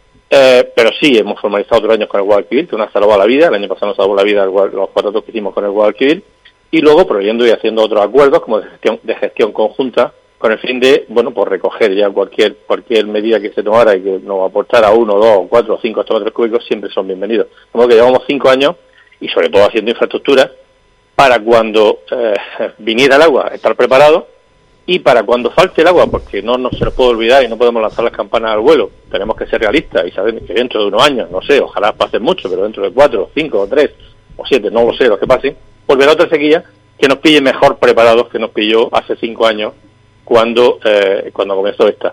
Speaker 17: Eh, pero sí, hemos formalizado otros años con el Guadalquivir, que nos ha salvado la vida. El año pasado nos salvó la vida los contratos que hicimos con el Guadalquivir. Y luego proveyendo y haciendo otros acuerdos como de gestión, de gestión conjunta con el fin de, bueno, pues recoger ya cualquier cualquier medida que se tomara y que nos aportara uno, dos, cuatro o cinco hectómetros cúbicos, siempre son bienvenidos. Como que llevamos cinco años y sobre todo haciendo infraestructura para cuando eh, viniera el agua estar preparado. Y para cuando falte el agua, porque no, no se nos puede olvidar y no podemos lanzar las campanas al vuelo, tenemos que ser realistas y saber que dentro de unos años, no sé, ojalá pasen mucho, pero dentro de cuatro, cinco, o tres, o siete, no lo sé, los que pasen, volverá otra sequía que nos pille mejor preparados que nos pilló hace cinco años cuando eh, cuando comenzó esta.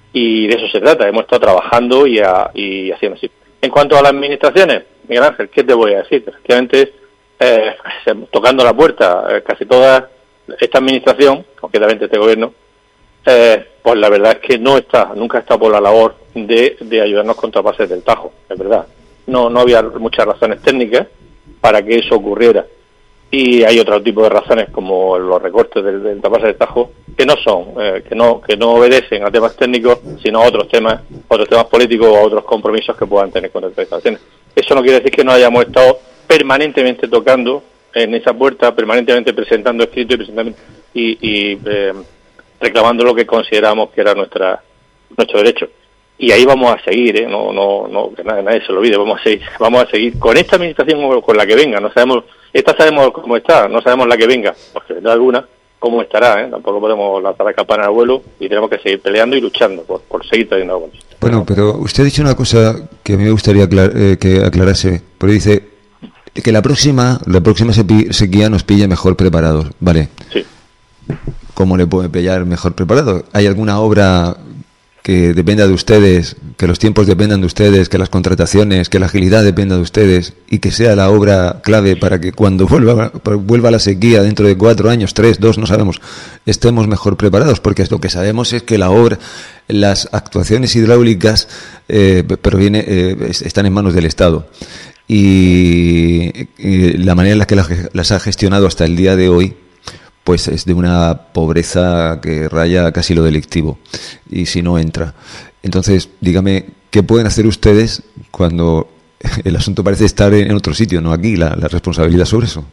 Speaker 17: Y de eso se trata, hemos estado trabajando y, a, y haciendo así. En cuanto a las administraciones, Miguel Ángel, ¿qué te voy a decir? Efectivamente, eh, tocando la puerta, eh, casi todas. Esta administración, concretamente este gobierno, eh, pues la verdad es que no está, nunca está por la labor de, de ayudarnos contra pases del Tajo, es verdad. No, no había muchas razones técnicas para que eso ocurriera. Y hay otro tipo de razones como los recortes del, del taparse del Tajo que no son, eh, que no, que no obedecen a temas técnicos, sino a otros temas, otros temas políticos o a otros compromisos que puedan tener con las administraciones. Eso no quiere decir que no hayamos estado permanentemente tocando en esa puerta, permanentemente presentando escrito y presentando y, y eh, reclamando lo que consideramos que era nuestra nuestro derecho. Y ahí vamos a seguir, ¿eh? no no no que nadie, nadie se lo olvide, vamos a seguir, vamos a seguir con esta administración o con la que venga. No sabemos, esta sabemos cómo está, no sabemos la que venga, porque vendrá alguna cómo estará, ¿eh? Tampoco podemos lanzar la campana al vuelo y tenemos que seguir peleando y luchando por, por seguir trayendo agua.
Speaker 3: Bueno, pero usted ha dicho una cosa que a mí me gustaría aclar- eh, que aclarase, porque dice que la próxima la próxima sequía nos pille mejor preparados, ¿vale?
Speaker 17: Sí.
Speaker 3: ¿Cómo le puede pillar mejor preparado? ¿Hay alguna obra que dependa de ustedes, que los tiempos dependan de ustedes, que las contrataciones, que la agilidad dependa de ustedes y que sea la obra clave para que cuando vuelva, vuelva la sequía dentro de cuatro años, tres, dos, no sabemos, estemos mejor preparados, porque lo que sabemos es que la obra, las actuaciones hidráulicas eh, proviene, eh, están en manos del Estado. Y, y la manera en la que las, las ha gestionado hasta el día de hoy, pues es de una pobreza que raya casi lo delictivo, y si no entra. Entonces, dígame, ¿qué pueden hacer ustedes cuando el asunto parece estar en otro sitio, no aquí, la, la responsabilidad sobre eso?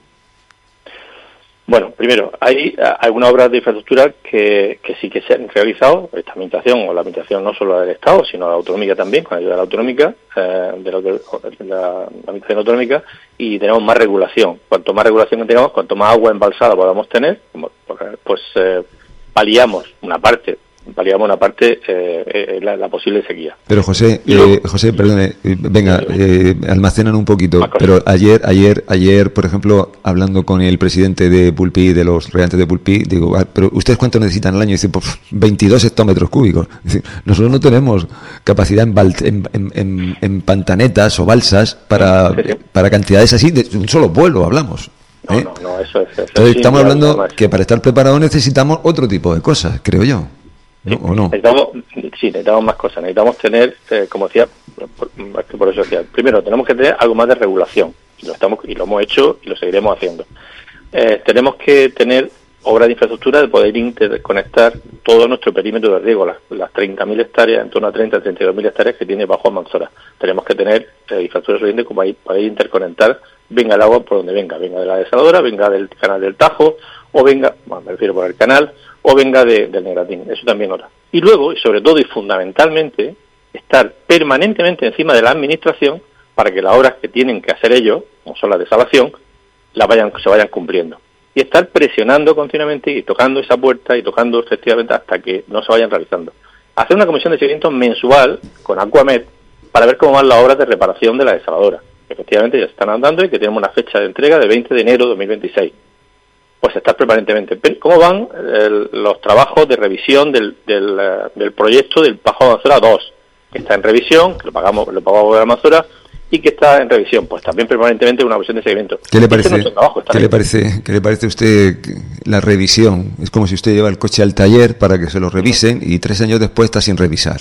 Speaker 17: Bueno, primero, hay algunas obras de infraestructura que, que sí que se han realizado, esta administración, o la administración no solo del Estado, sino la autonómica también, con ayuda de la autonómica, eh, de, lo que, de la, la administración autonómica, y tenemos más regulación. Cuanto más regulación tengamos, cuanto más agua embalsada podamos tener, pues eh, paliamos una parte, paliamos una parte eh, eh, la, la posible sequía.
Speaker 3: Pero José, eh, José, perdone, venga, eh, almacenan un poquito, pero ayer, ayer, ayer, por ejemplo, hablando con el presidente de Pulpí, de los regantes de Pulpí, digo, ah, pero ¿ustedes cuánto necesitan al año? Y dicen, pues veintidós hectómetros cúbicos. Decir, nosotros no tenemos capacidad en, bal, en, en, en, en pantanetas o balsas para, para cantidades así, de un solo vuelo hablamos.
Speaker 17: No,
Speaker 3: ¿eh?
Speaker 17: no, no, eso es... Eso
Speaker 3: Entonces
Speaker 17: sí,
Speaker 3: estamos hablando
Speaker 17: más.
Speaker 3: que para estar preparados necesitamos otro tipo de cosas, creo yo. ¿No? ¿O no?
Speaker 17: Necesitamos, sí, necesitamos más cosas. Necesitamos tener, eh, como decía, por, por eso decía, primero tenemos que tener algo más de regulación, y lo estamos y lo hemos hecho y lo seguiremos haciendo. Eh, tenemos que tener obras de infraestructura de poder interconectar todo nuestro perímetro de riego, las, las treinta mil hectáreas, en torno a treinta, treinta y dos mil hectáreas que tiene bajo Almanzora. Tenemos que tener eh, infraestructura suficiente como para poder interconectar, venga el agua por donde venga, venga de la desaladora, venga del canal del Tajo, o venga, bueno, me refiero por el canal, o venga de, del Negratín, eso también otra. Y luego, y sobre todo y fundamentalmente, estar permanentemente encima de la administración para que las obras que tienen que hacer ellos, como son las de salvación, las vayan, se vayan cumpliendo. Y estar presionando continuamente y tocando esa puerta y tocando efectivamente hasta que no se vayan realizando. Hacer una comisión de seguimiento mensual con Aquamed para ver cómo van las obras de reparación de la desaladora. Efectivamente ya se están andando y que tenemos una fecha de entrega de veinte de enero de dos mil veintiséis. Pues estar permanentemente. ¿Cómo van el, los trabajos de revisión del, del, uh, del proyecto del Bajo Almanzora dos? Que está en revisión, que lo pagamos, lo pagamos de Almanzora, y que está en revisión. Pues también permanentemente una comisión de seguimiento.
Speaker 3: ¿Qué le parece, este trabajo, ¿qué le parece, ¿qué le parece a usted la revisión? Es como si usted lleva el coche al taller para que se lo revisen y tres años después está sin revisar.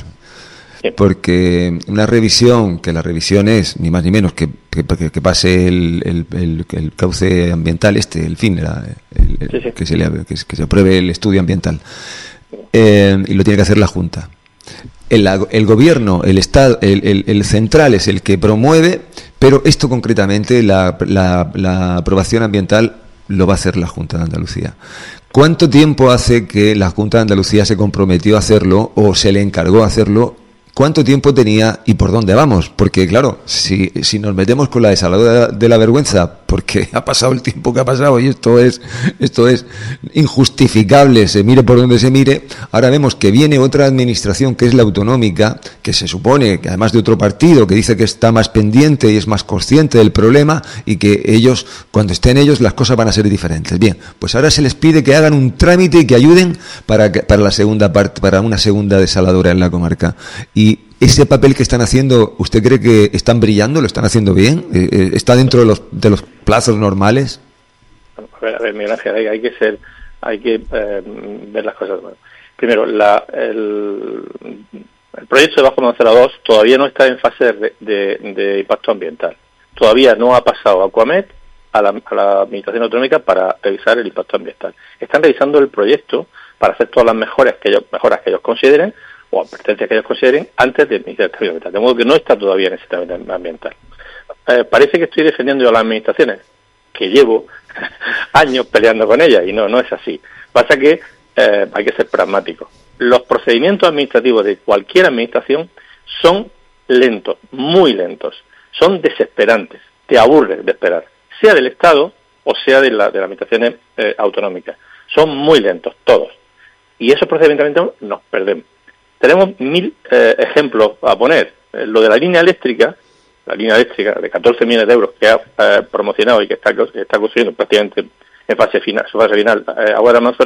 Speaker 3: Porque una revisión, que la revisión es ni más ni menos que, que, que pase el, el, el, el cauce ambiental este, el fin, la, el, el, sí, sí. Que, se le, que, que se apruebe el estudio ambiental, eh, y lo tiene que hacer la Junta. El, el gobierno, el Estado, el, el, el central es el que promueve, pero esto concretamente, la, la, la aprobación ambiental lo va a hacer la Junta de Andalucía. ¿Cuánto tiempo hace que la Junta de Andalucía se comprometió a hacerlo o se le encargó hacerlo? ¿Cuánto tiempo tenía y por dónde vamos? Porque, claro, si, si nos metemos con la desaladora de la vergüenza, porque ha pasado el tiempo que ha pasado y esto es esto es injustificable, se mire por donde se mire, ahora vemos que viene otra administración que es la autonómica, que se supone que además de otro partido que dice que está más pendiente y es más consciente del problema y que ellos, cuando estén ellos, las cosas van a ser diferentes. Bien, pues ahora se les pide que hagan un trámite y que ayuden para, para la segunda parte, para una segunda desaladora en la comarca. Y ese papel que están haciendo, ¿usted cree que están brillando? ¿Lo están haciendo bien? ¿Está dentro de los de los plazos normales?
Speaker 17: A ver, a ver, Miguel Ángel, hay, hay que ser, hay que eh, ver las cosas. Bueno, primero, la, el, el proyecto de Bajo Almanzora dos todavía no está en fase de, de, de impacto ambiental. Todavía no ha pasado Aquamed a la, a la Administración Autonómica para revisar el impacto ambiental. Están revisando el proyecto para hacer todas las mejoras que ellos, mejoras que ellos consideren, o advertencias que ellos consideren antes de iniciar el trámite ambiental, de modo que no está todavía en ese trámite ambiental. Eh, parece que estoy defendiendo yo a las administraciones, que llevo años peleando con ellas, y no, no es así. Pasa que eh, hay que ser pragmático. Los procedimientos administrativos de cualquier administración son lentos, muy lentos, son desesperantes, te aburres de esperar, sea del Estado o sea de, la, de las administraciones eh, autonómicas. Son muy lentos, todos. Y esos procedimientos nos perdemos. Tenemos mil eh, ejemplos a poner. Eh, lo de la línea eléctrica, la línea eléctrica de catorce millones de euros que ha eh, promocionado y que está, que está construyendo prácticamente en fase final, su fase final, eh, Agua de Almanzora,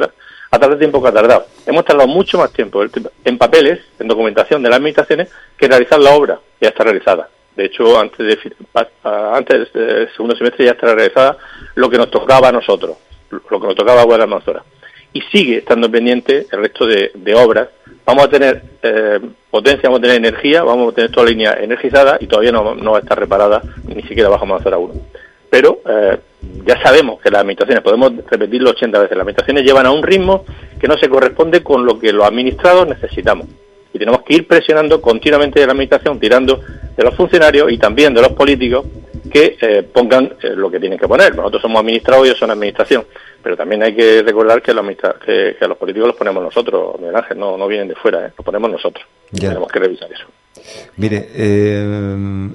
Speaker 17: a través del tiempo que ha tardado. Hemos tardado mucho más tiempo en papeles, en documentación de las administraciones, que realizar la obra. Ya está realizada. De hecho, antes, de, antes del segundo semestre ya está realizada lo que nos tocaba a nosotros, lo que nos tocaba a Agua de la Almanzora. Y sigue estando pendiente el resto de, de obras. Vamos a tener eh, potencia, vamos a tener energía, vamos a tener toda la línea energizada y todavía no, no va a estar reparada ni siquiera bajo Almanzora uno. Pero eh, ya sabemos que las administraciones, podemos repetirlo ochenta veces, las administraciones llevan a un ritmo que no se corresponde con lo que los administrados necesitamos. Y tenemos que ir presionando continuamente de la administración, tirando de los funcionarios y también de los políticos que eh, pongan eh, lo que tienen que poner. Nosotros somos administrados y ellos son administración, pero también hay que recordar que, la administra- que, que a los políticos los ponemos nosotros, Miguel Ángel, no, no vienen de fuera, ¿eh? Los ponemos nosotros. Ya. Tenemos que revisar eso.
Speaker 3: Mire, eh,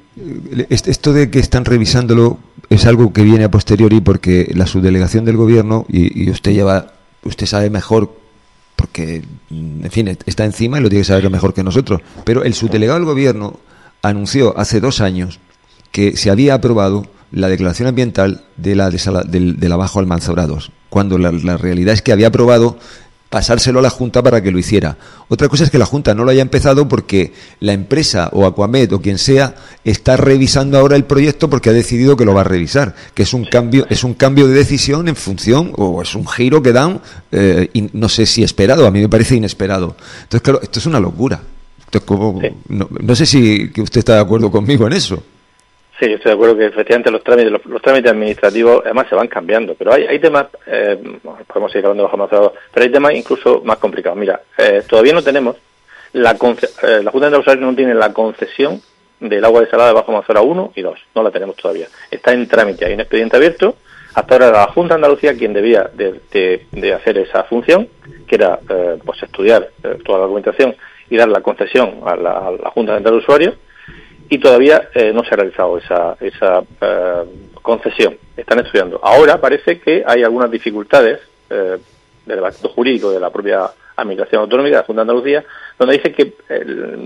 Speaker 3: esto de que están revisándolo es algo que viene a posteriori porque la subdelegación del gobierno, y, y usted lleva, usted sabe mejor, porque, en fin, está encima y lo tiene que saber mejor que nosotros, pero el subdelegado del gobierno anunció hace dos años que se había aprobado la declaración ambiental de la, de, de, de la Bajo Almanzora dos, cuando la, la realidad es que había aprobado pasárselo a la Junta para que lo hiciera. Otra cosa es que la Junta no lo haya empezado porque la empresa o Aquamed o quien sea está revisando ahora el proyecto porque ha decidido que lo va a revisar, que es un cambio, es un cambio de decisión en función, o es un giro que dan, eh, y no sé si esperado, a mí me parece inesperado. Entonces, claro, esto es una locura. Entonces, como, sí. no, no sé si que usted está de acuerdo conmigo en eso.
Speaker 17: Sí, yo estoy de acuerdo que efectivamente los trámites los, los trámites administrativos además se van cambiando, pero hay, hay temas, eh, podemos seguir hablando de bajo Almanzora, pero hay temas incluso más complicados. Mira, eh, todavía no tenemos, la conce- eh, la Junta de Andalucía no tiene la concesión del agua desalada de bajo Almanzora uno y dos, no la tenemos todavía. Está en trámite, hay un expediente abierto, hasta ahora era la Junta de Andalucía quien debía de, de, de hacer esa función, que era eh, pues estudiar eh, toda la documentación y dar la concesión a la, a la Junta de Usuarios. Y todavía eh, no se ha realizado esa, esa eh, concesión. Están estudiando. Ahora parece que hay algunas dificultades eh, del acto jurídico de la propia Administración Autonómica de la Junta de Andalucía, donde dice que eh,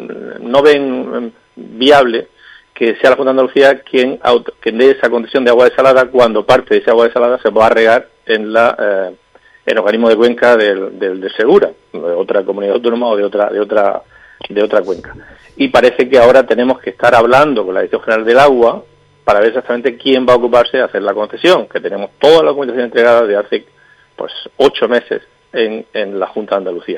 Speaker 17: no ven viable que sea la Junta de Andalucía quien, auto, quien dé esa concesión de agua desalada cuando parte de esa agua desalada se va a regar en la eh, en el organismo de cuenca del, del de Segura, de otra comunidad autónoma o de otra de otra de otra cuenca. Y parece que ahora tenemos que estar hablando con la Dirección General del Agua para ver exactamente quién va a ocuparse de hacer la concesión, que tenemos toda la documentación entregada de hace pues ocho meses en, en la Junta de Andalucía.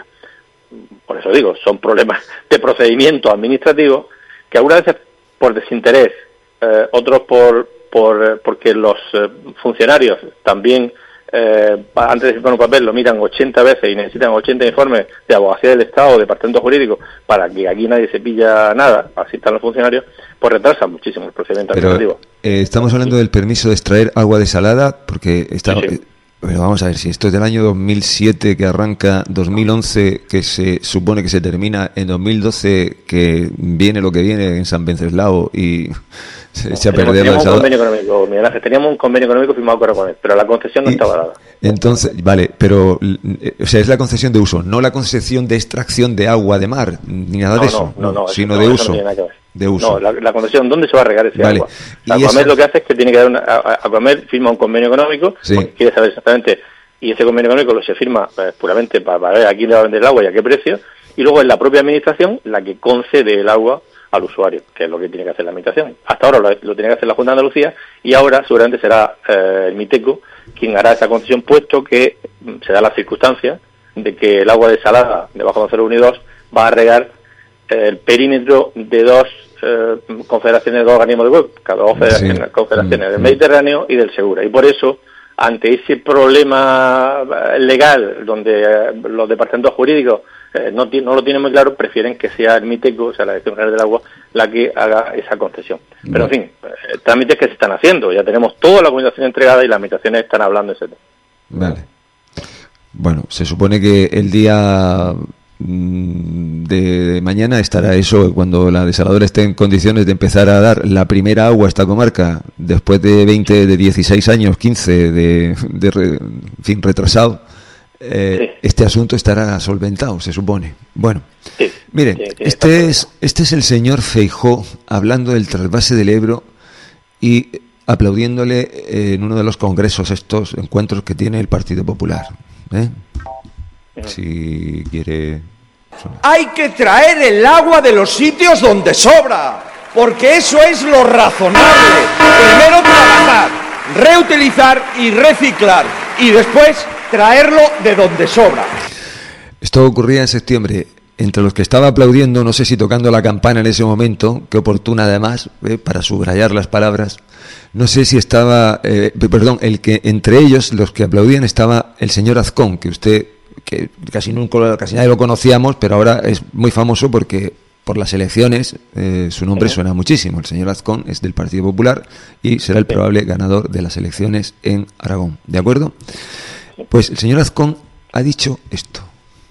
Speaker 17: Por eso digo, son problemas de procedimiento administrativo que algunas veces por desinterés, eh, otros por, por porque los eh, funcionarios también Eh, antes de firmar un papel lo miran ochenta veces y necesitan ochenta informes de abogacía del Estado o departamento jurídico para que aquí nadie se pilla nada, así están los funcionarios, pues retrasan muchísimo el procedimiento
Speaker 3: Pero,
Speaker 17: administrativo.
Speaker 3: Eh, estamos hablando del permiso de extraer agua desalada, porque está, sí, sí. Eh, pero vamos a ver, si esto es del año dos mil siete que arranca, dos mil once que se supone que se termina, en dos mil doce que viene lo que viene en San Venceslao y se echa a perder la
Speaker 17: desalada. Teníamos un convenio económico, Miguel Ángel, teníamos un convenio económico firmado con él, pero la concesión no y, estaba dada.
Speaker 3: Entonces, vale, pero, o sea, es la concesión de uso, no la concesión de extracción de agua de mar, ni nada
Speaker 17: no,
Speaker 3: de eso,
Speaker 17: no, no, no,
Speaker 3: sino
Speaker 17: no,
Speaker 3: de
Speaker 17: no
Speaker 3: uso.
Speaker 17: No
Speaker 3: de uso.
Speaker 17: No, la, la concesión, ¿dónde se va a regar ese
Speaker 3: vale.
Speaker 17: agua? Aquamed lo que hace es que tiene que dar una, Aquamed firma un convenio económico, sí. Porque quiere saber exactamente, y ese convenio económico lo se firma eh, puramente para, para ver a quién le va a vender el agua y a qué precio, y luego es la propia administración la que concede el agua al usuario, que es lo que tiene que hacer la administración. Hasta ahora lo, lo tiene que hacer la Junta de Andalucía y ahora seguramente será eh, el MITECO quien hará esa concesión, puesto que se da la circunstancia de que el agua desalada de bajo Almanzora uno y dos va a regar eh, el perímetro de dos eh, confederaciones, de dos organismos de cuenca, dos sí. confederaciones mm. del Mediterráneo y del Segura. Y por eso, ante ese problema legal donde eh, los departamentos jurídicos eh, no, no lo tienen muy claro, prefieren que sea el MITECO, o sea, la Dirección General del Agua, la que haga esa concesión. Pero, en fin, eh, trámites que se están haciendo. Ya tenemos toda la documentación entregada y las administraciones están hablando de ese tema.
Speaker 3: Vale. Bueno, se supone que el día de mañana estará eso, cuando la desaladora esté en condiciones de empezar a dar la primera agua a esta comarca, después de veinte, de dieciséis años, quince de, de re, en fin, retrasado. Eh, sí. Este asunto estará solventado, se supone. Bueno, sí, mire, sí, sí, este es este es el señor Feijóo hablando del trasvase del Ebro y aplaudiéndole en uno de los congresos, estos encuentros que tiene el Partido Popular, ¿eh? si quiere...
Speaker 9: Hay que traer el agua de los sitios donde sobra, porque eso es lo razonable. Primero trabajar, reutilizar y reciclar, y después traerlo de donde sobra.
Speaker 3: Esto ocurría en septiembre. Entre los que estaba aplaudiendo, no sé si tocando la campana en ese momento, qué oportuna además, eh, para subrayar las palabras, no sé si estaba, eh, perdón, el que entre ellos, los que aplaudían, estaba el señor Azcón, que usted, que casi nunca, casi nadie lo conocíamos, pero ahora es muy famoso porque por las elecciones eh, su nombre suena muchísimo. El señor Azcón es del Partido Popular y será el probable ganador de las elecciones en Aragón, ¿de acuerdo? Pues el señor Azcón ha dicho esto.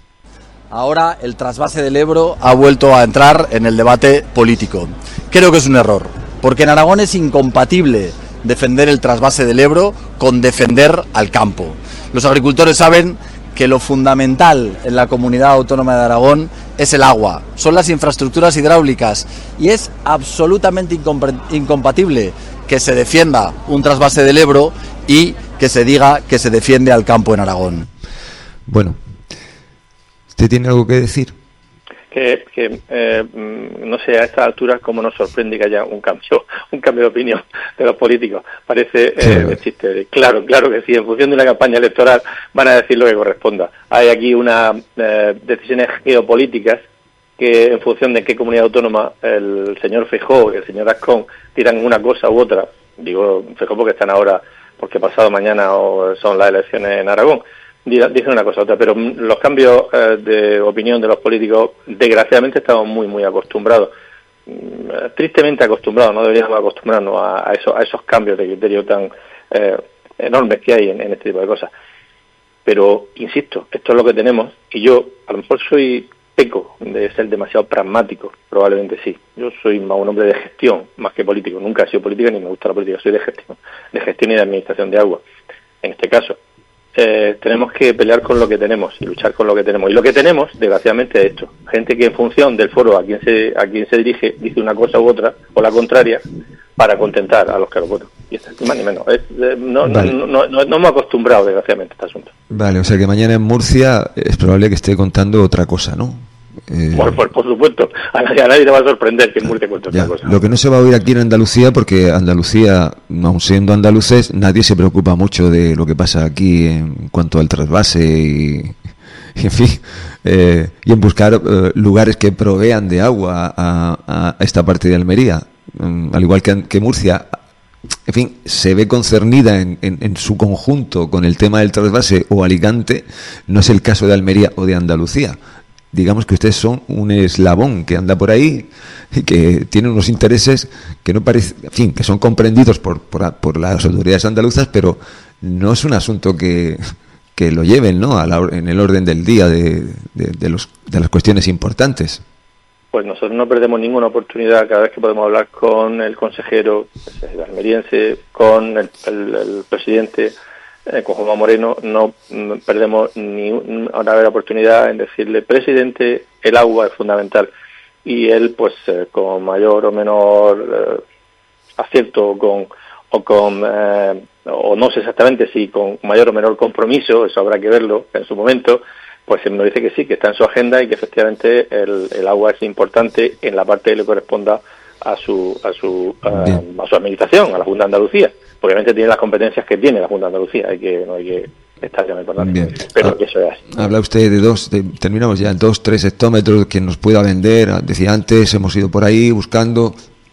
Speaker 18: Ahora el trasvase del Ebro ha vuelto a entrar en el debate político. Creo que es un error, porque en Aragón es incompatible defender el trasvase del Ebro con defender al campo. Los agricultores saben que lo fundamental en la comunidad autónoma de Aragón es el agua, son las infraestructuras hidráulicas, y es absolutamente incompatible que se defienda un trasvase del Ebro y que se diga que se defiende al campo en Aragón.
Speaker 3: Bueno, ¿usted tiene algo que decir?
Speaker 17: Que, que eh, no sé, a estas alturas cómo nos sorprende que haya un cambio, un cambio de opinión de los políticos. Parece eh, de chiste. Claro, claro que sí, en función de una campaña electoral van a decir lo que corresponda. Hay aquí unas eh, decisiones geopolíticas que en función de qué comunidad autónoma el señor Feijóo y el señor Azcón tiran una cosa u otra. Digo Feijóo porque están ahora, porque pasado mañana son las elecciones en Aragón. Dicen una cosa u otra, pero los cambios eh, de opinión de los políticos, desgraciadamente, estamos muy, muy acostumbrados, mm, tristemente acostumbrados, no deberíamos acostumbrarnos a, a, esos, a esos cambios de criterio tan eh, enormes que hay en, en este tipo de cosas. Pero, insisto, esto es lo que tenemos, y yo, a lo mejor soy peco de ser demasiado pragmático, probablemente sí. Yo soy más un hombre de gestión, más que político. Nunca he sido político ni me gusta la política, soy de gestión, de gestión y de administración de agua, en este caso. Eh, tenemos que pelear con lo que tenemos y luchar con lo que tenemos. Y lo que tenemos, desgraciadamente, es esto. Gente que en función del foro a quien se a quien se dirige dice una cosa u otra, o la contraria, para contentar a los que lo votan. Y esto, ni más ni menos. Es, eh, no, vale. no, no, no, no hemos acostumbrado, desgraciadamente, a este asunto.
Speaker 3: Vale, o sea que mañana en Murcia es probable que esté contando otra cosa, ¿no?
Speaker 17: Eh... Por, por, por supuesto, a nadie, a nadie te va a sorprender que en Murcia cuente otra cosa.
Speaker 3: Lo que no se va a oír aquí en Andalucía, porque Andalucía, aun siendo andaluces, nadie se preocupa mucho de lo que pasa aquí en cuanto al trasvase y, y en fin, eh, y en buscar eh, lugares que provean de agua a, a esta parte de Almería, um, al igual que, que Murcia. En fin, se ve concernida en, en, en su conjunto con el tema del trasvase, o Alicante, no es el caso de Almería o de Andalucía. Digamos que ustedes son un eslabón que anda por ahí y que tiene unos intereses que no parece, en fin, que son comprendidos por, por, por las autoridades andaluzas, pero no es un asunto que, que lo lleven, ¿no?, a la, en el orden del día de, de, de, los, de las cuestiones importantes.
Speaker 17: Pues nosotros no perdemos ninguna oportunidad cada vez que podemos hablar con el consejero el almeriense, con el, el, el presidente, eh, con Juanma Moreno, no mm, perdemos ni una vez la oportunidad en decirle: presidente, el agua es fundamental. Y él, pues, eh, con mayor o menor eh, acierto o con, o con eh, o no sé exactamente si con mayor o menor compromiso, eso habrá que verlo en su momento, pues él nos dice que sí, que está en su agenda y que efectivamente el, el agua es importante en la parte que le corresponda a su a su a, a su administración, a la Junta de Andalucía. Obviamente tiene las competencias que tiene la Junta de Andalucía, hay que no hay que estar ya muy importante. Bien. Pero ah, que eso es así.
Speaker 3: Habla usted de dos, de, terminamos ya, dos, tres hectómetros que nos pueda vender. Decía antes, hemos ido por ahí buscando.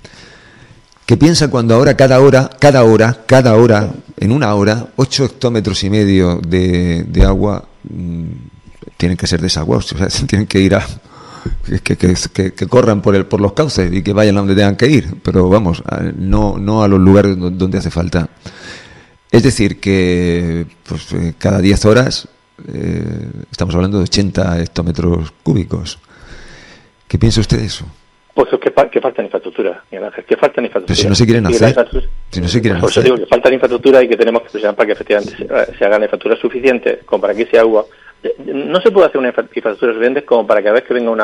Speaker 3: ¿Qué piensa cuando ahora cada hora, cada hora, cada hora, en una hora, ocho hectómetros y medio de, de agua mmm, tienen que ser desaguados? O sea, tienen que ir a que, que, que, que corran por el por los cauces y que vayan a donde tengan que ir, pero vamos, no no a los lugares donde hace falta. Es decir, que pues cada diez horas eh, estamos hablando de ochenta hectómetros cúbicos. ¿Qué piensa usted de eso?
Speaker 17: Pues que, que falta infraestructura, Miguel Ángel, que falta infraestructura.
Speaker 3: Pero si no se quieren hacer, si no se quieren
Speaker 17: por eso
Speaker 3: hacer.
Speaker 17: digo que falta infraestructura y que tenemos que presionar para que efectivamente se, se hagan infraestructuras suficientes como para que ese agua. No se puede hacer una infraestructura suficiente como para que cada vez que venga una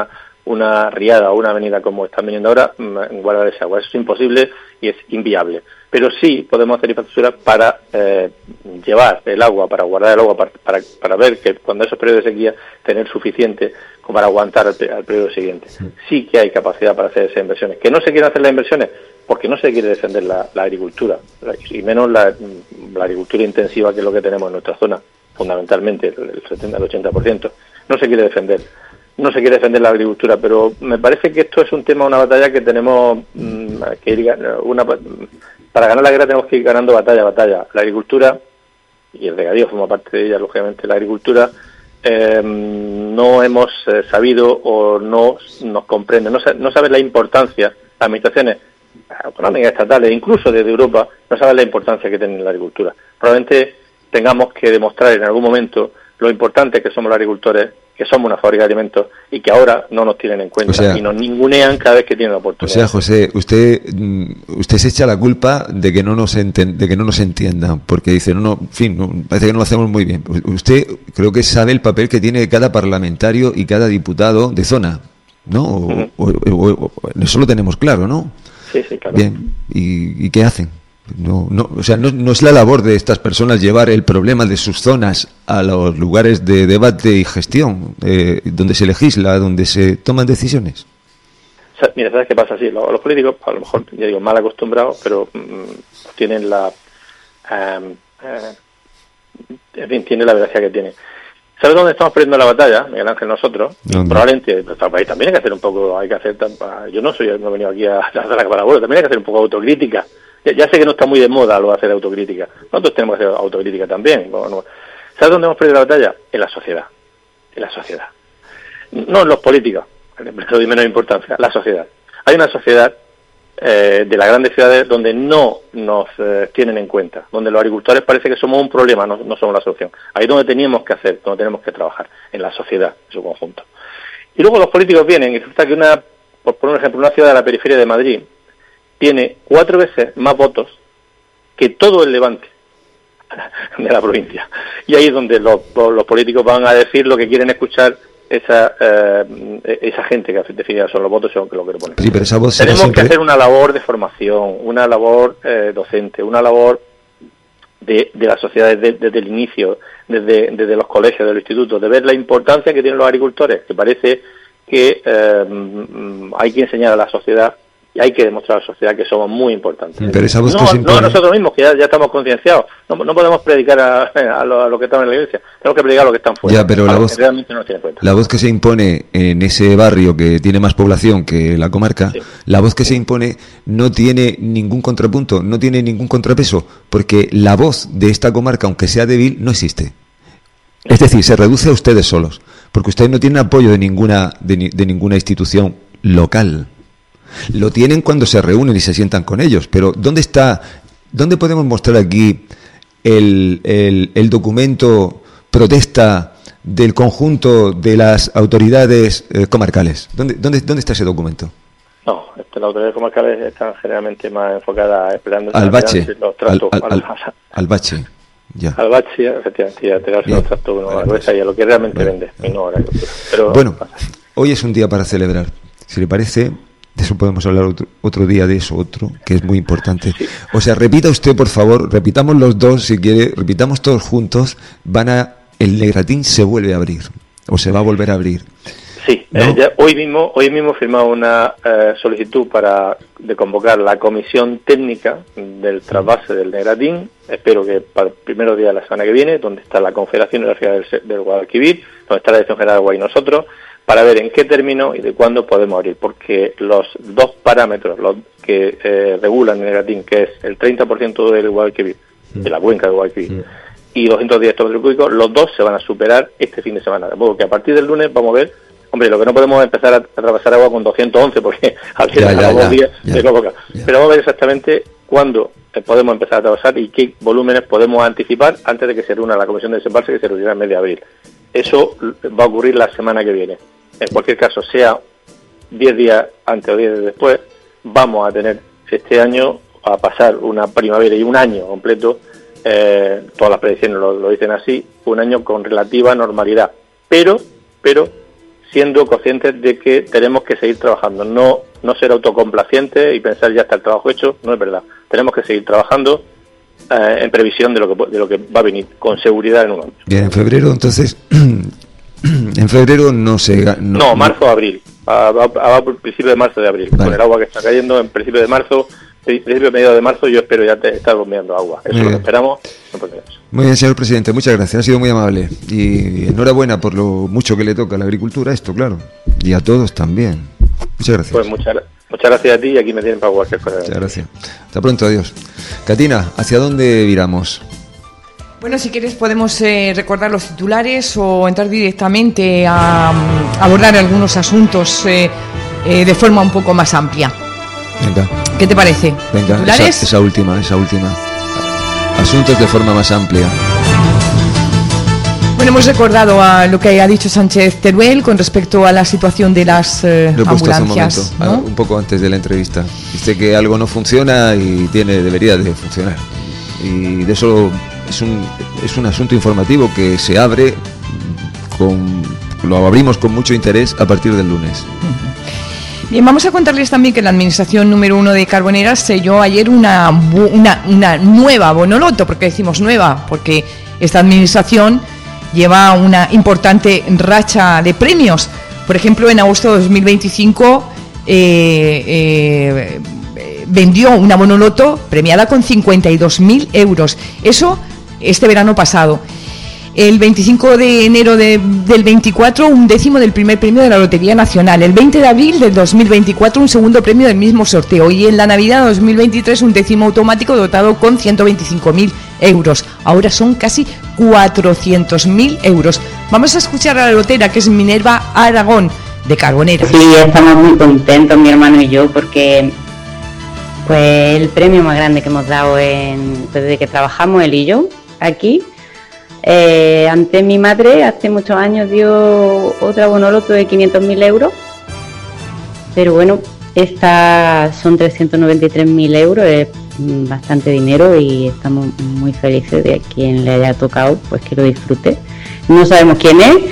Speaker 17: una riada o una avenida como están viniendo ahora, guardar esa agua. Eso es imposible y es inviable. Pero sí podemos hacer infraestructura para eh, llevar el agua, para guardar el agua, para, para, para ver que cuando esos periodos de sequía tener suficiente como para aguantar al, al periodo siguiente. Sí que hay capacidad para hacer esas inversiones. ¿Que no se quieren hacer las inversiones? Porque no se quiere defender la, la agricultura, y menos la, la agricultura intensiva, que es lo que tenemos en nuestra zona, fundamentalmente el setenta al ochenta por ciento. No se quiere defender. No se quiere defender la agricultura, pero me parece que esto es un tema, una batalla que tenemos mmm, que ir una para ganar la guerra tenemos que ir ganando batalla a batalla. La agricultura, y el regadío forma parte de ella, lógicamente, la agricultura eh, no hemos eh, sabido o no nos comprende, no, no sabe la importancia, las administraciones autonómicas, estatales, incluso desde Europa, no saben la importancia que tiene la agricultura. Probablemente tengamos que demostrar en algún momento lo importante que somos los agricultores, que somos una fábrica de alimentos y que ahora no nos tienen en cuenta, o sea, y nos ningunean cada vez que tienen la oportunidad.
Speaker 3: O sea, José, usted usted se echa la culpa de que no nos enten, de que no nos entiendan, porque dice, no, no, en fin, no, parece que no lo hacemos muy bien. Usted creo que sabe el papel que tiene cada parlamentario y cada diputado de zona, ¿no? O, uh-huh. o, o, o, eso lo tenemos claro, ¿no?
Speaker 17: Sí, sí, claro.
Speaker 3: Bien, ¿y, y qué hacen? No, no, o sea, no, no es la labor de estas personas llevar el problema de sus zonas a los lugares de debate y gestión, eh, donde se legisla, donde se toman decisiones.
Speaker 17: O sea, mira, ¿sabes qué pasa? Sí, los, los políticos, a lo mejor, ya digo, mal acostumbrados, pero mmm, tienen la, um, uh, en fin, tienen la veracidad que tienen. ¿Sabes dónde estamos perdiendo la batalla, Miguel Ángel, nosotros? ¿Dónde? Probablemente nuestro país también hay que hacer un poco, hay que hacer, yo no soy, no he venido aquí a hacer la capa, también hay que hacer un poco de autocrítica. Ya, ya sé que no está muy de moda lo de hacer autocrítica. Nosotros tenemos que hacer autocrítica también. No, no. ¿Sabes dónde hemos perdido la batalla? En la sociedad. En la sociedad. No en los políticos, eso de menos importancia, la sociedad. Hay una sociedad eh, de las grandes ciudades donde no nos eh, tienen en cuenta, donde los agricultores parece que somos un problema, no, no somos la solución. Ahí es donde teníamos que hacer, donde tenemos que trabajar, en la sociedad, en su conjunto. Y luego los políticos vienen, y resulta que una, por poner un ejemplo, una ciudad de la periferia de Madrid tiene cuatro veces más votos que todo el Levante de la provincia. Y ahí es donde los, los políticos van a decir lo que quieren escuchar esa eh, esa gente que define son los votos, son lo que lo ponen.
Speaker 3: Sí, pero esa voz
Speaker 17: tenemos
Speaker 3: siempre...
Speaker 17: que hacer una labor de formación, una labor eh, docente, una labor de, de las sociedades desde, desde el inicio, desde, desde los colegios, de los institutos, de ver la importancia que tienen los agricultores, que parece que eh, hay que enseñar a la sociedad y hay que demostrar a la sociedad que somos muy importantes.
Speaker 3: Pero esa voz
Speaker 17: no,
Speaker 3: que se impone...
Speaker 17: no a nosotros mismos, que ya, ya estamos concienciados. No, no podemos predicar a, a, lo, a lo que están en la iglesia. Tenemos que predicar a lo que están fuera.
Speaker 3: Ya, pero la voz,
Speaker 17: que realmente no nos tiene cuenta.
Speaker 3: La voz que se impone en ese barrio que tiene más población que la comarca, sí. La voz que se impone no tiene ningún contrapunto, no tiene ningún contrapeso, porque la voz de esta comarca, aunque sea débil, no existe. Es decir, se reduce a ustedes solos, porque ustedes no tienen apoyo de ninguna, de, de ninguna institución local. Lo tienen cuando se reúnen y se sientan con ellos, pero ¿dónde está, dónde podemos mostrar aquí el, el, el documento protesta del conjunto de las autoridades eh, comarcales? ¿Dónde, dónde, ¿Dónde está ese documento?
Speaker 17: No, este, las autoridades comarcales están generalmente más enfocadas esperando
Speaker 3: al bache,
Speaker 17: los tratos,
Speaker 3: al, al,
Speaker 17: al,
Speaker 3: al, al bache. Ya.
Speaker 17: Al bache, efectivamente, y a tirarse los trastos uno a la cabeza y a lo que realmente bueno. vende, y no a la agricultura. Pero,
Speaker 3: bueno, hoy es un día para celebrar. Si le parece, de eso podemos hablar otro, otro día, de eso otro, que es muy importante. Sí. O sea, repita usted, por favor, repitamos los dos, si quiere, repitamos todos juntos, van a, el Negratín se vuelve a abrir, o se va a volver a abrir.
Speaker 17: Sí, ¿no? eh, ya hoy mismo hoy mismo he firmado una eh, solicitud para de convocar la comisión técnica del trasvase del Negratín. Espero que para el primer día de la semana que viene, donde está la Confederación Hidrográfica del, del Guadalquivir, donde está la Dirección General de Agua y nosotros, para ver en qué término y de cuándo podemos abrir, porque los dos parámetros los que eh, regulan el Negratín, que es el treinta por ciento del Guadalquivir, mm. de la cuenca del Guadalquivir, mm. y doscientos diez hectómetros cúbicos, los dos se van a superar este fin de semana. De modo que a partir del lunes vamos a ver. Hombre, lo que no podemos empezar a atravesar agua con doscientos once, porque al final ya, ya, ya, días ya, se convoca. Ya. Pero vamos a ver exactamente cuándo podemos empezar a atravesar y qué volúmenes podemos anticipar antes de que se reúna la comisión de desembalse, que se reunirá en el mes de abril. Eso va a ocurrir la semana que viene. En cualquier caso, sea diez días antes o diez días después, vamos a tener este año a pasar una primavera y un año completo, eh, todas las predicciones lo, lo dicen así, un año con relativa normalidad. Pero, pero... siendo conscientes de que tenemos que seguir trabajando, no no ser autocomplacientes y pensar ya está el trabajo hecho, no es verdad. Tenemos que seguir trabajando eh, en previsión de lo que de lo que va a venir con seguridad en un año.
Speaker 3: Bien, en febrero entonces, en febrero no se... No,
Speaker 17: no marzo, abril, a, a, a principio de marzo de abril, vale. Con el agua que está cayendo en principio de marzo, principio medio de marzo, yo espero ya te, estar bombeando agua. Eso es lo que esperamos. No
Speaker 3: muy bien, señor presidente, muchas gracias, ha sido muy amable y enhorabuena por lo mucho que le toca a la agricultura esto, claro, y a todos también. Muchas gracias.
Speaker 17: Pues muchas, muchas gracias a ti y aquí me tienen para cualquier cosa.
Speaker 3: Muchas gracias. Hasta pronto, adiós. Catina, ¿hacia dónde viramos?
Speaker 4: Bueno, si quieres podemos eh, recordar los titulares o entrar directamente a, a abordar algunos asuntos eh, eh, de forma un poco más amplia.
Speaker 3: Venga.
Speaker 4: ¿Qué te parece?
Speaker 3: Venga,
Speaker 4: ¿Titulares?
Speaker 3: Esa, esa última, esa última. Asuntos de forma más amplia.
Speaker 4: Bueno, hemos recordado a lo que ha dicho Sánchez Teruel con respecto a la situación de las eh,
Speaker 3: lo he puesto
Speaker 4: ambulancias.
Speaker 3: Hace un momento, ¿no? Un poco antes de la entrevista. Dice que algo no funciona y tiene debería de funcionar. Y de eso es un es un asunto informativo que se abre con lo abrimos con mucho interés a partir del lunes.
Speaker 4: Bien, vamos a contarles también que la administración número uno de Carboneras selló ayer una una, una nueva bonoloto, porque decimos nueva, porque esta administración lleva una importante racha de premios. Por ejemplo, en agosto de dos mil veinticinco eh, eh, vendió una bonoloto premiada con cincuenta y dos mil euros. Eso este verano pasado. El veinticinco de enero de, del veinticuatro, un décimo del primer premio de la Lotería Nacional. El veinte de abril del dos mil veinticuatro, un segundo premio del mismo sorteo. Y en la Navidad de dos mil veintitrés, un décimo automático dotado con ciento veinticinco mil euros. Ahora son casi cuatrocientos mil euros. Vamos a escuchar a la lotera, que es Minerva Aragón, de Carboneras.
Speaker 19: Sí, estamos muy contentos, mi hermano y yo, porque pues el premio más grande que hemos dado en, desde que trabajamos él y yo aquí. Eh, antes mi madre hace muchos años dio otra bonoloto de quinientos mil euros, pero bueno, esta son trescientos noventa y tres mil euros, es bastante dinero y estamos muy felices de quien le haya tocado, pues que lo disfrute. No sabemos quién es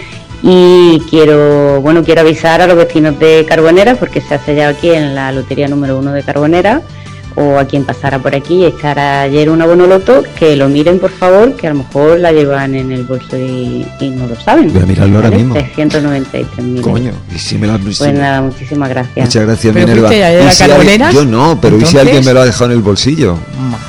Speaker 19: y quiero, bueno, quiero avisar a los vecinos de Carboneras, porque se ha sellado aquí en la lotería número uno de Carboneras, o a quien pasara por aquí y echara ayer una bonoloto, que lo miren por favor, que a lo mejor la llevan en el bolso y, y no lo saben.
Speaker 3: Voy a mirarlo ahora mismo.
Speaker 19: trescientos noventa y tres mil.
Speaker 3: Coño, y si me lo
Speaker 19: Pues si nada, muchísimas gracias.
Speaker 3: Muchas gracias,
Speaker 4: ¿Pero
Speaker 3: Minerva.
Speaker 4: fuiste ayer a
Speaker 3: si
Speaker 4: Carboneras?
Speaker 3: alguien, yo no, pero
Speaker 4: ¿Entonces?
Speaker 3: ¿y si alguien me lo ha dejado en el bolsillo?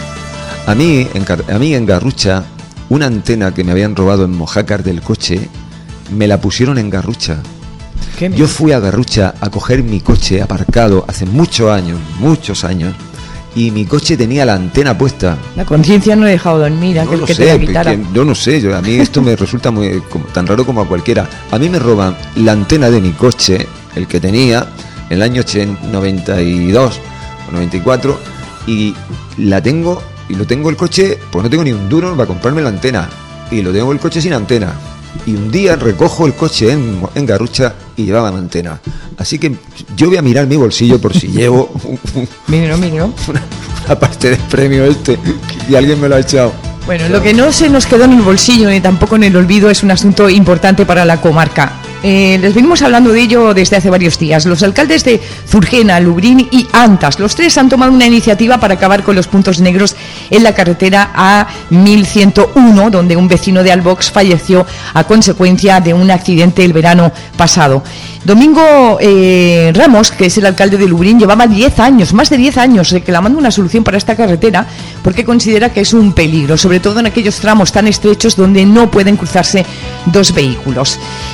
Speaker 3: A mí, en, Car- a mí en Garrucha, una antena que me habían robado en Mojácar del coche, me la pusieron en Garrucha.
Speaker 4: ¿Qué?
Speaker 3: Yo fui a Garrucha a coger mi coche aparcado hace muchos años, muchos años, y mi coche tenía la antena puesta.
Speaker 4: La conciencia no he dejado dormir,
Speaker 3: No
Speaker 4: aquel
Speaker 3: lo
Speaker 4: que
Speaker 3: sé,
Speaker 4: te la quitara.
Speaker 3: que- yo no sé, yo, a mí esto me resulta muy como- tan raro como a cualquiera. A mí me roban la antena de mi coche, el que tenía, en el año noventa y dos o noventa y cuatro, y la tengo, y lo tengo el coche, pues no tengo ni un duro para comprarme la antena, y lo tengo el coche sin antena. Y un día recojo el coche en, en Garrucha y llevaba la antena. Así que yo voy a mirar mi bolsillo por si llevo un- un-
Speaker 4: Mira, mira.
Speaker 3: una, una parte del premio este y alguien me lo ha echado.
Speaker 4: Bueno, lo que no se nos quedó en el bolsillo ni tampoco en el olvido es un asunto importante para la comarca. Eh, les venimos hablando de ello desde hace varios días. Los alcaldes de Zurgena, Lubrín y Antas, los tres han tomado una iniciativa para acabar con los puntos negros en la carretera A mil ciento uno, donde un vecino de Albox falleció a consecuencia de un accidente el verano pasado. Domingo eh, Ramos, que es el alcalde de Lubrín, llevaba diez años, más de diez años, reclamando una solución para esta carretera porque considera que es un peligro, sobre todo en aquellos tramos tan estrechos donde no pueden cruzarse dos vehículos.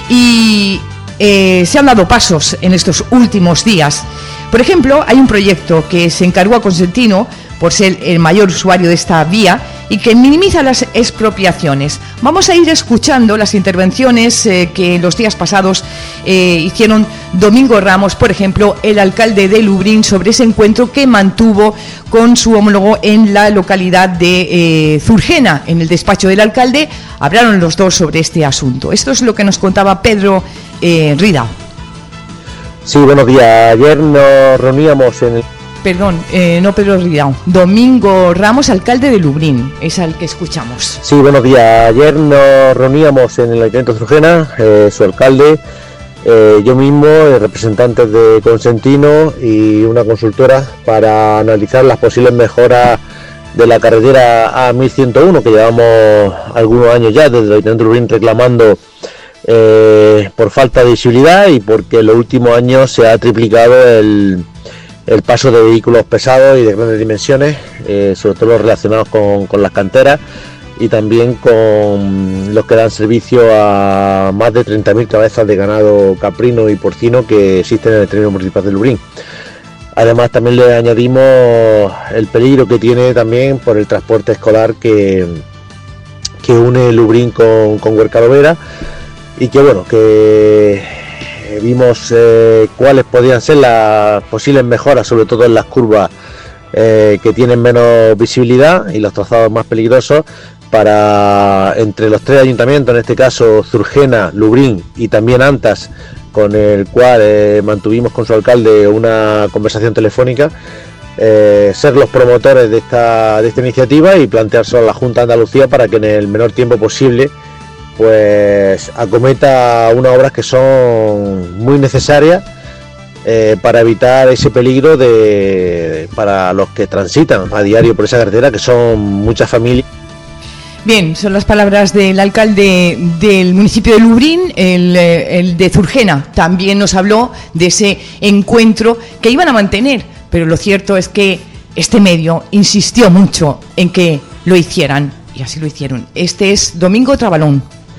Speaker 4: Y eh, se han dado pasos en estos últimos días. Por ejemplo, hay un proyecto que se encargó a Consentino por ser el mayor usuario de esta vía y que minimiza las expropiaciones. Vamos a ir escuchando las intervenciones eh, que los días pasados eh, hicieron Domingo Ramos, por ejemplo, el alcalde de Lubrín, sobre ese encuentro que mantuvo con su homólogo en la localidad de eh, Zurgena. En el despacho del alcalde hablaron los dos sobre este asunto. Esto es lo que nos contaba Pedro eh, Rida.
Speaker 20: Sí, buenos días. Ayer nos reuníamos en el...
Speaker 4: Perdón, eh, no Pedro Ridao, Domingo Ramos, alcalde de Lubrín, es al que escuchamos.
Speaker 20: Sí, buenos días. Ayer nos reuníamos en el Ayuntamiento de Zurgena, eh, su alcalde, eh, yo mismo, eh, representantes de Consentino y una consultora, para analizar las posibles mejoras de la carretera A mil ciento uno, que llevamos algunos años ya desde el Ayuntamiento de Lurín reclamando eh, por falta de visibilidad y porque en los últimos años se ha triplicado el, el paso de vehículos pesados y de grandes dimensiones, eh, sobre todo los relacionados con, con las canteras y también con los que dan servicio a más de treinta mil cabezas de ganado caprino y porcino que existen en el término municipal de Lurín. Además también le añadimos el peligro que tiene también por el transporte escolar que, que une Lurín con, con Huerca-Lovera, y que bueno, que vimos eh, cuáles podían ser las posibles mejoras, sobre todo en las curvas eh, que tienen menos visibilidad y los trazados más peligrosos, para entre los tres ayuntamientos, en este caso Zurgena, Lurín y también Antas, con el cual eh, mantuvimos con su alcalde una conversación telefónica, eh, ser los promotores de esta, de esta iniciativa y planteárselo a la Junta de Andalucía para que en el menor tiempo posible pues acometa unas obras que son muy necesarias eh, para evitar ese peligro de, para los que transitan a diario por esa carretera, que son muchas familias.
Speaker 4: Bien, son las palabras del alcalde del municipio de Lurín, el, el de Zurgena. También nos habló de ese encuentro que iban a mantener, pero lo cierto es que este medio insistió mucho en que lo hicieran, y así lo hicieron. Este es Domingo Trabalón.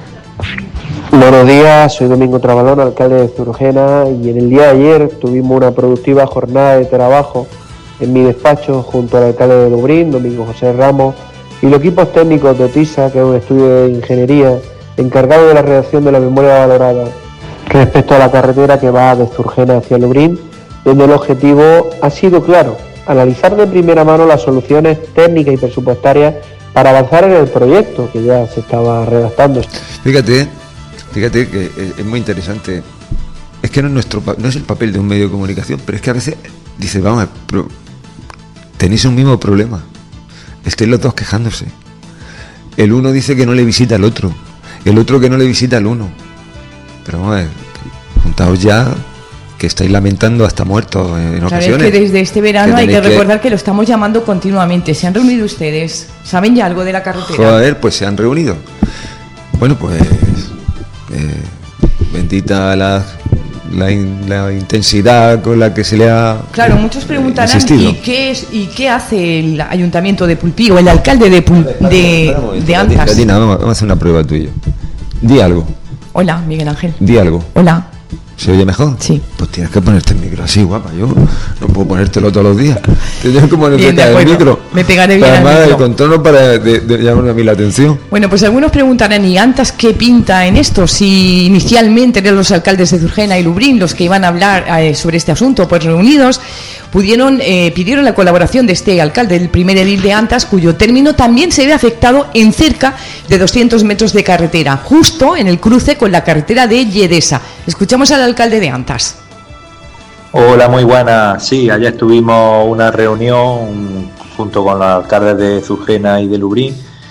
Speaker 21: Buenos días, soy Domingo Trabalón, alcalde de Zurgena, y en el día de ayer tuvimos una productiva jornada de trabajo en mi despacho junto al alcalde de Lurín, Domingo José Ramos, y los equipos técnicos de OTISA, que es un estudio de ingeniería encargado de la redacción de la memoria valorada respecto a la carretera que va de Zurgena hacia Lurín, donde el objetivo ha sido claro: analizar de primera mano las soluciones técnicas y presupuestarias para avanzar en el proyecto que ya se estaba redactando.
Speaker 3: Fíjate, fíjate que es muy interesante. Es que no es nuestro, no es el papel de un medio de comunicación, pero es que a veces dice, vamos, pero tenéis un mismo problema. Estáis los dos quejándose. El uno dice que no le visita al otro, el otro que no le visita al uno. Pero vamos a ver, juntaos ya, que estáis lamentando hasta muertos en
Speaker 4: Claro,
Speaker 3: ocasiones.
Speaker 4: es que desde este verano
Speaker 3: que
Speaker 4: hay que,
Speaker 3: que
Speaker 4: recordar que lo estamos llamando continuamente. ¿Se han reunido ustedes? ¿Saben ya algo de la carretera?
Speaker 3: Joder, pues se han reunido. Bueno, pues eh, bendita la, la, in, la intensidad con la que se le ha
Speaker 4: Claro, muchos preguntarán,
Speaker 3: insistido.
Speaker 4: ¿y qué es y qué hace el ayuntamiento de Pulpí o el alcalde de Pul, de, de Antas?
Speaker 3: Katina, vamos, vamos a hacer una prueba tuya. Di algo,
Speaker 4: Hola, Miguel Ángel.
Speaker 3: di algo.
Speaker 4: Hola.
Speaker 3: ¿Se oye mejor?
Speaker 4: Sí.
Speaker 3: Pues tienes que ponerte el micro así, guapa. Yo no puedo ponértelo todos los días. Tienes que ponerte
Speaker 4: Bien, de
Speaker 3: el
Speaker 4: acuerdo.
Speaker 3: micro.
Speaker 4: Me pegaré bien
Speaker 3: Pero
Speaker 4: al
Speaker 3: además,
Speaker 4: micro.
Speaker 3: el contorno para de, de llamar a mí la atención.
Speaker 4: Bueno, pues algunos preguntarán, ¿y Antas qué pinta en esto? Si inicialmente eran los alcaldes de Zurgena y Lurín los que iban a hablar eh, sobre este asunto, pues reunidos pudieron eh, pidieron la colaboración de este alcalde, el primer edil de Antas, cuyo término también se ve afectado en cerca de doscientos metros de carretera, justo en el cruce con la carretera de Lledesa. Escuchamos al alcalde de Antas.
Speaker 22: Hola, muy buenas. Sí, ayer tuvimos una reunión junto con los alcaldes de Zurgena y de Lurín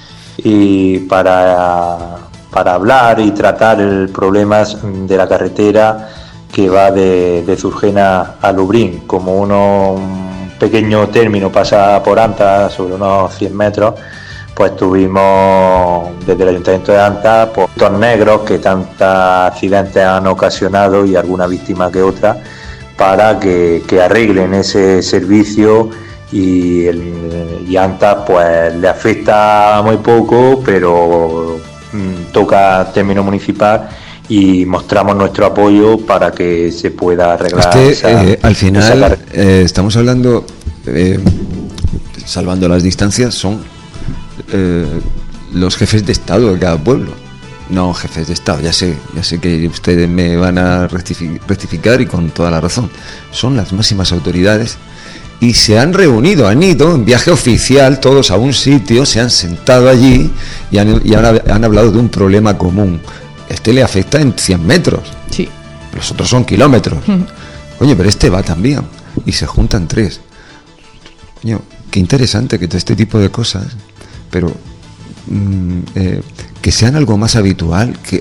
Speaker 22: y para, para hablar y tratar el problema de la carretera que va de, de Zurgena a Lurín. Como uno, un pequeño término pasa por Antas, sobre unos cien metros, pues tuvimos desde el Ayuntamiento de Antas puntos negros que tantos accidentes han ocasionado y alguna víctima que otra, para que, que arreglen ese servicio, y, el, y Antas pues le afecta muy poco, pero mm, toca término municipal y mostramos nuestro apoyo para que se pueda arreglar.
Speaker 3: Es que
Speaker 22: esa,
Speaker 3: eh, al final
Speaker 22: esa
Speaker 3: eh, estamos hablando, eh, salvando las distancias, son eh, los jefes de Estado de cada pueblo. No jefes de Estado, ya sé, ya sé que ustedes me van a rectifi- rectificar y con toda la razón. Son las máximas autoridades y se han reunido, han ido en viaje oficial todos a un sitio, se han sentado allí y han, y han, han hablado de un problema común. Este le afecta en cien metros.
Speaker 4: Sí.
Speaker 3: Los otros son kilómetros. Coño, pero este va también. Y se juntan tres. Coño, qué interesante que todo este tipo de cosas, pero mm, eh, que sean algo más habitual, que,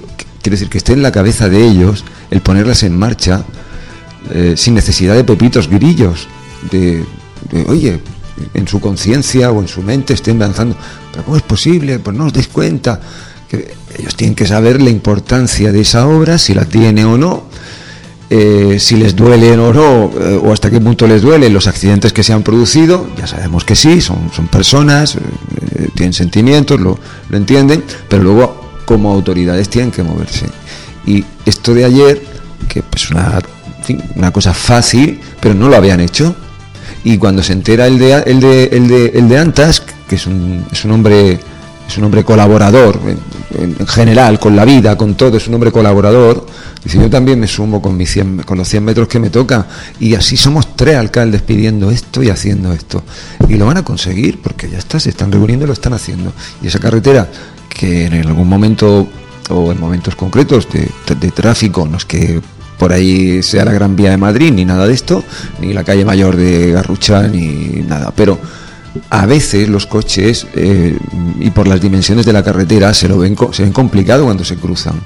Speaker 3: quiero decir que esté en la cabeza de ellos el ponerlas en marcha eh, sin necesidad de pepitos grillos, de, de oye, en su conciencia o en su mente estén avanzando. ¿Pero cómo es posible? Pues no os dais cuenta. Que ellos tienen que saber la importancia de esa obra, si la tiene o no, eh, si les duelen o no, eh, o hasta qué punto les duelen los accidentes que se han producido. Ya sabemos que sí, son, son personas, eh, tienen sentimientos, lo, lo entienden, pero luego como autoridades tienen que moverse. Y esto de ayer, que pues una, en fin, una cosa fácil, pero no lo habían hecho. Y cuando se entera el de el de el de, el de Antas, que es un es un hombre es un hombre colaborador en, en general con la vida, con todo, es un hombre colaborador, dice: yo también me sumo con mis cien, con los cien metros que me toca, y así somos tres alcaldes pidiendo esto y haciendo esto, y lo van a conseguir porque ya está, se están reuniendo y lo están haciendo. Y esa carretera que en algún momento o en momentos concretos de, de, de tráfico, no es que por ahí sea la Gran Vía de Madrid, ni nada de esto, ni la calle mayor de Garrucha, ni nada, pero a veces los coches, eh, y por las dimensiones de la carretera, se lo ven, se ven complicado cuando se cruzan.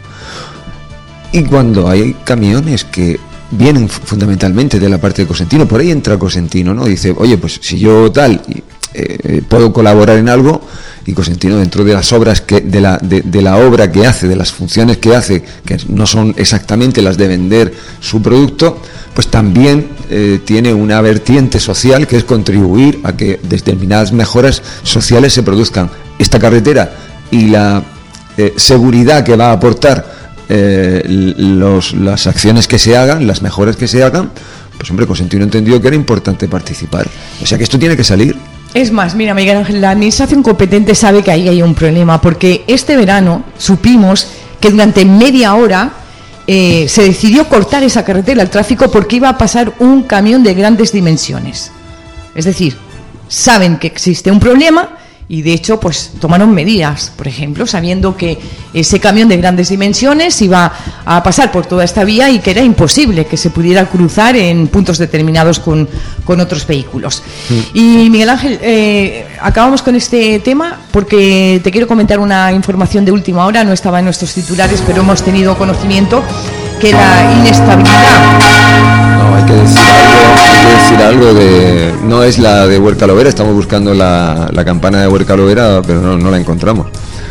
Speaker 3: Y cuando hay camiones que vienen fundamentalmente de la parte de Cosentino, por ahí entra Cosentino, ¿no? Dice: oye, pues si yo tal, eh, puedo colaborar en algo, y Cosentino, dentro de las obras que de la de, de la obra que hace, de las funciones que hace, que no son exactamente las de vender su producto, pues también eh, tiene una vertiente social, que es contribuir a que determinadas mejoras sociales se produzcan. Esta carretera y la eh, seguridad que va a aportar eh, los, las acciones que se hagan, las mejoras que se hagan, pues hombre, Cosentino entendió que era importante participar. O sea que esto tiene que salir.
Speaker 4: Es más, mira, Miguel Ángel, la administración competente sabe que ahí hay un problema, porque este verano supimos que durante media hora eh, se decidió cortar esa carretera al tráfico porque iba a pasar un camión de grandes dimensiones. Es decir, saben que existe un problema y de hecho pues tomaron medidas, por ejemplo, sabiendo que ese camión de grandes dimensiones iba a pasar por toda esta vía y que era imposible que se pudiera cruzar en puntos determinados con, con otros vehículos. Sí. Y Miguel Ángel, eh, acabamos con este tema porque te quiero comentar una información de última hora, no estaba en nuestros titulares, pero hemos tenido conocimiento que la inestabilidad...
Speaker 3: No, hay que decir algo, hay que decir algo de... No es la de Huerca Lovera, estamos buscando la, la campana de Huerca Lovera, pero no, no la encontramos.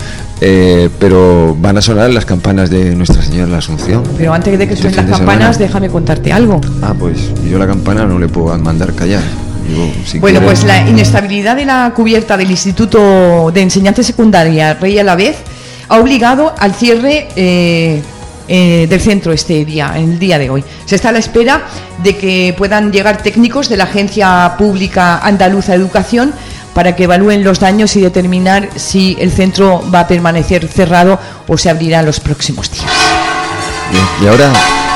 Speaker 3: Eh, pero van a sonar las campanas de Nuestra Señora de la Asunción.
Speaker 4: Pero antes de que suenen las campanas, semana. déjame contarte algo.
Speaker 3: Ah, pues yo la campana no le puedo mandar callar. Digo, si
Speaker 4: bueno,
Speaker 3: quieres...
Speaker 4: pues la inestabilidad de la cubierta del Instituto de Enseñanza Secundaria Rey Alavés ha obligado al cierre... Eh, Eh, del centro este día, en el día de hoy. Se está a la espera de que puedan llegar técnicos de la Agencia Pública Andaluza de Educación para que evalúen los daños y determinar si el centro va a permanecer cerrado o se abrirá en los próximos días.
Speaker 3: Bien, y ahora...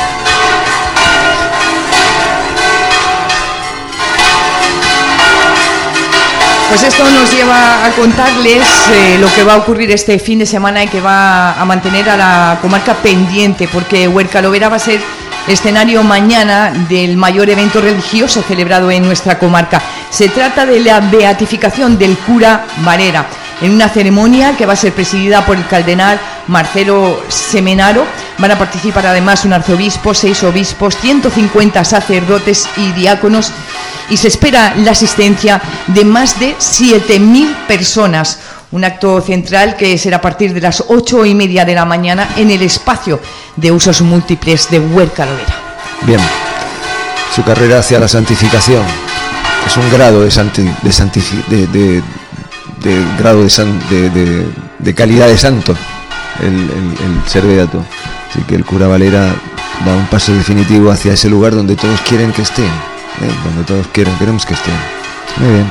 Speaker 4: Pues esto nos lleva a contarles eh, lo que va a ocurrir este fin de semana y que va a mantener a la comarca pendiente, porque Huerca Lovera va a ser escenario mañana del mayor evento religioso celebrado en nuestra comarca. Se trata de la beatificación del cura Varera, en una ceremonia que va a ser presidida por el cardenal Marcelo Semenaro. Van a participar además un arzobispo, seis obispos, ciento cincuenta sacerdotes y diáconos, y se espera la asistencia de más de siete mil personas. Un acto central que será a partir de las ocho y media de la mañana en el espacio de usos múltiples de Huerca Lovera.
Speaker 3: Bien, su carrera hacia la santificación es un grado de, santi, de, santifi, de, de, de grado de, san, de, de, de calidad de santo, el, el, el ser beato. Así que el cura Varera da un paso definitivo hacia ese lugar donde todos quieren que estén, ¿eh? donde todos quieren, queremos que estén. Muy bien.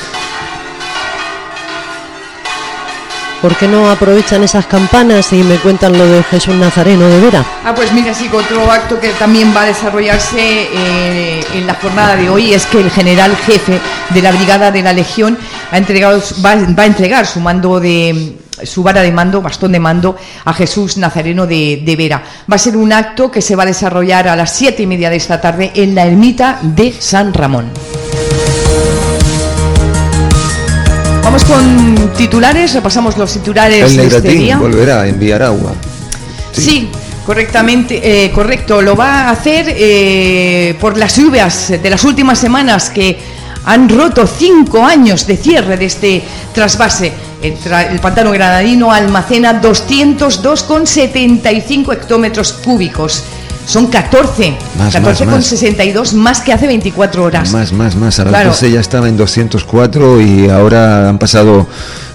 Speaker 1: ¿Por qué no aprovechan esas campanas y me cuentan lo de Jesús Nazareno de Vera?
Speaker 4: Ah, pues mira, sí, otro acto que también va a desarrollarse eh, en la jornada de hoy es que el general jefe de la Brigada de la Legión ha entregado, va, va a entregar su mando de... su vara de mando, bastón de mando, a Jesús Nazareno de, de Vera. Va a ser un acto que se va a desarrollar a las siete y media de esta tarde en la ermita de San Ramón. Vamos con titulares, repasamos los titulares
Speaker 3: el
Speaker 4: de este día.
Speaker 3: Volverá a enviar agua.
Speaker 4: Sí, sí correctamente, eh, correcto. Lo va a hacer eh, por las lluvias de las últimas semanas que han roto cinco años de cierre de este trasvase. El, tra- el pantano granadino almacena doscientos dos coma setenta y cinco hectómetros cúbicos. Son catorce,
Speaker 3: más,
Speaker 4: catorce coma
Speaker 3: más,
Speaker 4: sesenta y dos más que hace veinticuatro horas.
Speaker 3: Más, más, más. A las
Speaker 4: claro.
Speaker 3: doce ya estaba en doscientos cuatro y ahora han pasado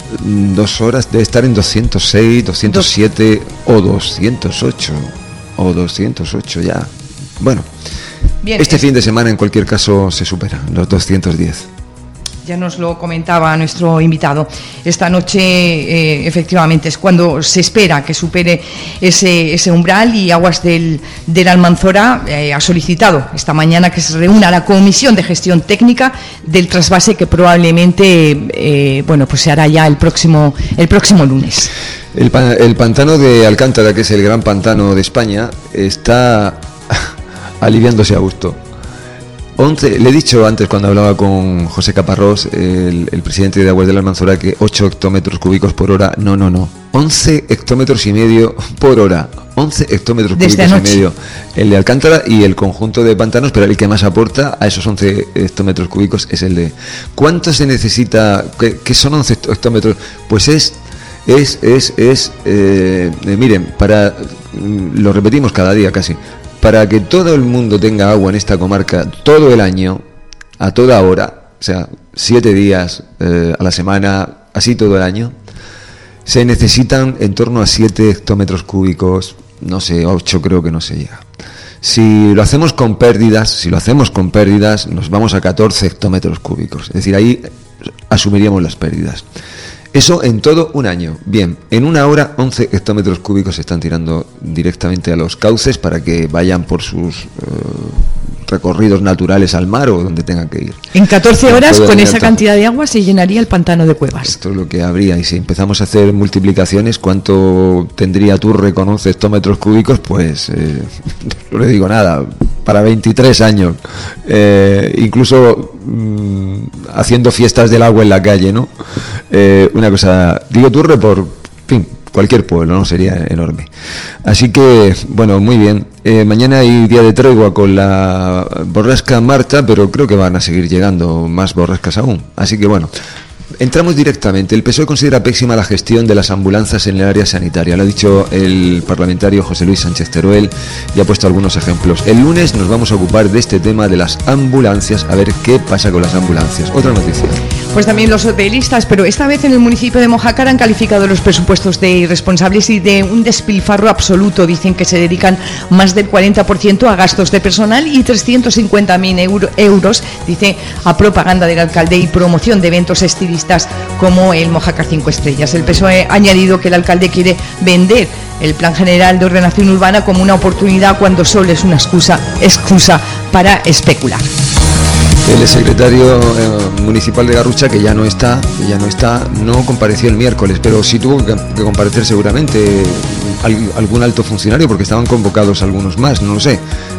Speaker 3: dos horas de estar en doscientos seis, doscientos siete Dos. o doscientos ocho. O doscientos ocho ya. Bueno, Bien, este eh. fin de semana en cualquier caso se supera los doscientos diez.
Speaker 4: Ya nos lo comentaba nuestro invitado. Esta noche, eh, efectivamente, es cuando se espera que supere ese, ese umbral, y Aguas del, del Almanzora eh, ha solicitado esta mañana que se reúna la Comisión de Gestión Técnica del trasvase, que probablemente eh, bueno, pues se hará ya el próximo, el próximo lunes.
Speaker 3: El, pa- el pantano de Alcántara, que es el gran pantano de España, está aliviándose a gusto. once, le he dicho antes cuando hablaba con José Caparrós, el, el presidente de Aguas del Almanzora, que ocho hectómetros cúbicos por hora, no, no, no, once hectómetros y medio por hora, once hectómetros
Speaker 4: Desde
Speaker 3: cúbicos
Speaker 4: anoche.
Speaker 3: y medio, el de Alcántara y el conjunto de pantanos, pero el que más aporta a esos once hectómetros cúbicos es el de... ¿Cuánto se necesita? ¿Qué, qué son once hectómetros? Pues es... Es, es, es, eh, eh, miren, para, lo repetimos cada día casi, para que todo el mundo tenga agua en esta comarca todo el año, a toda hora, o sea, siete días eh, a la semana, así todo el año, se necesitan en torno a siete hectómetros cúbicos, no sé, ocho creo que no se llega. Si lo hacemos con pérdidas, si lo hacemos con pérdidas, nos vamos a catorce hectómetros cúbicos, es decir, ahí asumiríamos las pérdidas. Eso en todo un año. Bien, en una hora once hectómetros cúbicos se están tirando directamente a los cauces para que vayan por sus eh, recorridos naturales al mar o donde tengan que ir.
Speaker 4: En catorce horas, con esa cantidad de agua, se llenaría el pantano de Cuevas.
Speaker 3: Esto es lo que habría, y si empezamos a hacer multiplicaciones, ¿cuánto tendría Turre con once hectómetros cúbicos? Pues eh, no le digo nada, para veintitrés años, eh, incluso mmm, haciendo fiestas del agua en la calle, ¿no? Eh, una cosa, digo Turre por fin, cualquier pueblo, ¿no? Sería enorme. Así que, bueno, muy bien. Eh, mañana hay día de tregua con la borrasca Marta, pero creo que van a seguir llegando más borrascas aún. Así que, bueno, entramos directamente. El P S O E considera pésima la gestión de las ambulancias en el área sanitaria. Lo ha dicho el parlamentario José Luis Sánchez Teruel y ha puesto algunos ejemplos. El lunes nos vamos a ocupar de este tema de las ambulancias, a ver qué pasa con las ambulancias. Otra noticia.
Speaker 4: Pues también los socialistas, pero esta vez en el municipio de Mojácar, han calificado los presupuestos de irresponsables y de un despilfarro absoluto. Dicen que se dedican más del cuarenta por ciento a gastos de personal y trescientos cincuenta mil euro, euros, dice, a propaganda del alcalde y promoción de eventos estilistas como el Mojácar cinco estrellas. El P S O E ha añadido que el alcalde quiere vender el Plan General de Ordenación Urbana como una oportunidad cuando solo es una excusa, excusa para especular.
Speaker 3: El secretario eh, municipal de Garrucha, que ya no está, que ya no está, no compareció el miércoles, pero sí tuvo que, que comparecer seguramente al, algún alto funcionario, porque estaban convocados algunos más, no lo sé.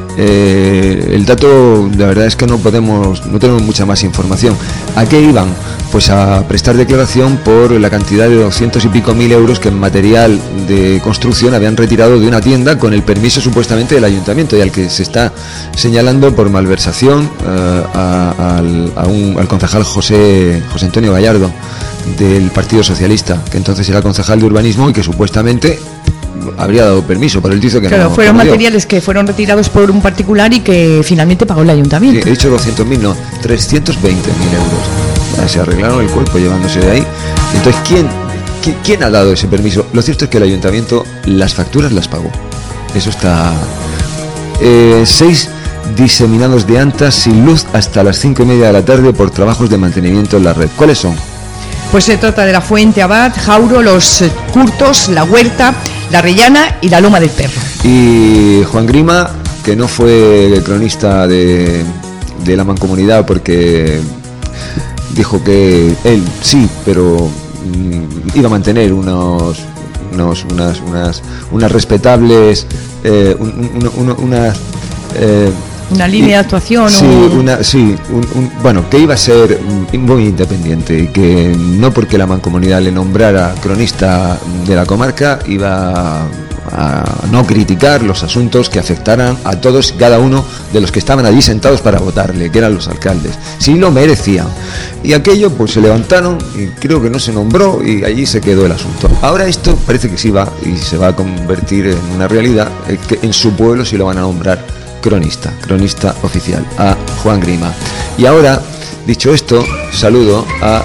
Speaker 3: Eh, el dato, la verdad es que no podemos, no tenemos mucha más información. ¿A qué iban? Pues a prestar declaración por la cantidad de doscientos y pico mil euros que en material de construcción habían retirado de una tienda con el permiso supuestamente del ayuntamiento, y al que se está señalando por malversación eh, a, al, a un, al concejal José, José Antonio Gallardo del Partido Socialista, que entonces era concejal de urbanismo y que supuestamente habría dado permiso, pero él dice que
Speaker 4: claro,
Speaker 3: no.
Speaker 4: Fueron
Speaker 3: no
Speaker 4: materiales que fueron retirados por un particular y que finalmente pagó el ayuntamiento.
Speaker 3: Sí, he dicho doscientos mil, no, trescientos veinte mil euros. Ya, se arreglaron el cuerpo llevándose de ahí. Entonces, ¿quién, quién, ¿quién ha dado ese permiso? Lo cierto es que el ayuntamiento las facturas las pagó. Eso está... Eh, seis diseminados de antas sin luz hasta las cinco y media de la tarde por trabajos de mantenimiento en la red. ¿Cuáles son?
Speaker 4: Pues se trata de la Fuente Abad, Jauro, Los Curtos, La Huerta, La Rellana y La Loma del Perro.
Speaker 3: Y Juan Grima, que no fue cronista de, de la Mancomunidad porque dijo que él sí, pero mm, iba a mantener unos, unos unas unas unas respetables eh, un, un, un, unas eh,
Speaker 4: una línea y, de actuación.
Speaker 3: Sí,
Speaker 4: o...
Speaker 3: una, sí un, un, bueno, que iba a ser muy independiente y que no porque la Mancomunidad le nombrara cronista de la comarca iba a no criticar los asuntos que afectaran a todos y cada uno de los que estaban allí sentados para votarle, que eran los alcaldes. Sí lo merecían. Y aquello pues se levantaron y creo que no se nombró y allí se quedó el asunto. Ahora esto parece que sí va y se va a convertir en una realidad, eh, que en su pueblo sí lo van a nombrar cronista, cronista oficial, a Juan Grima. Y ahora, dicho esto, saludo a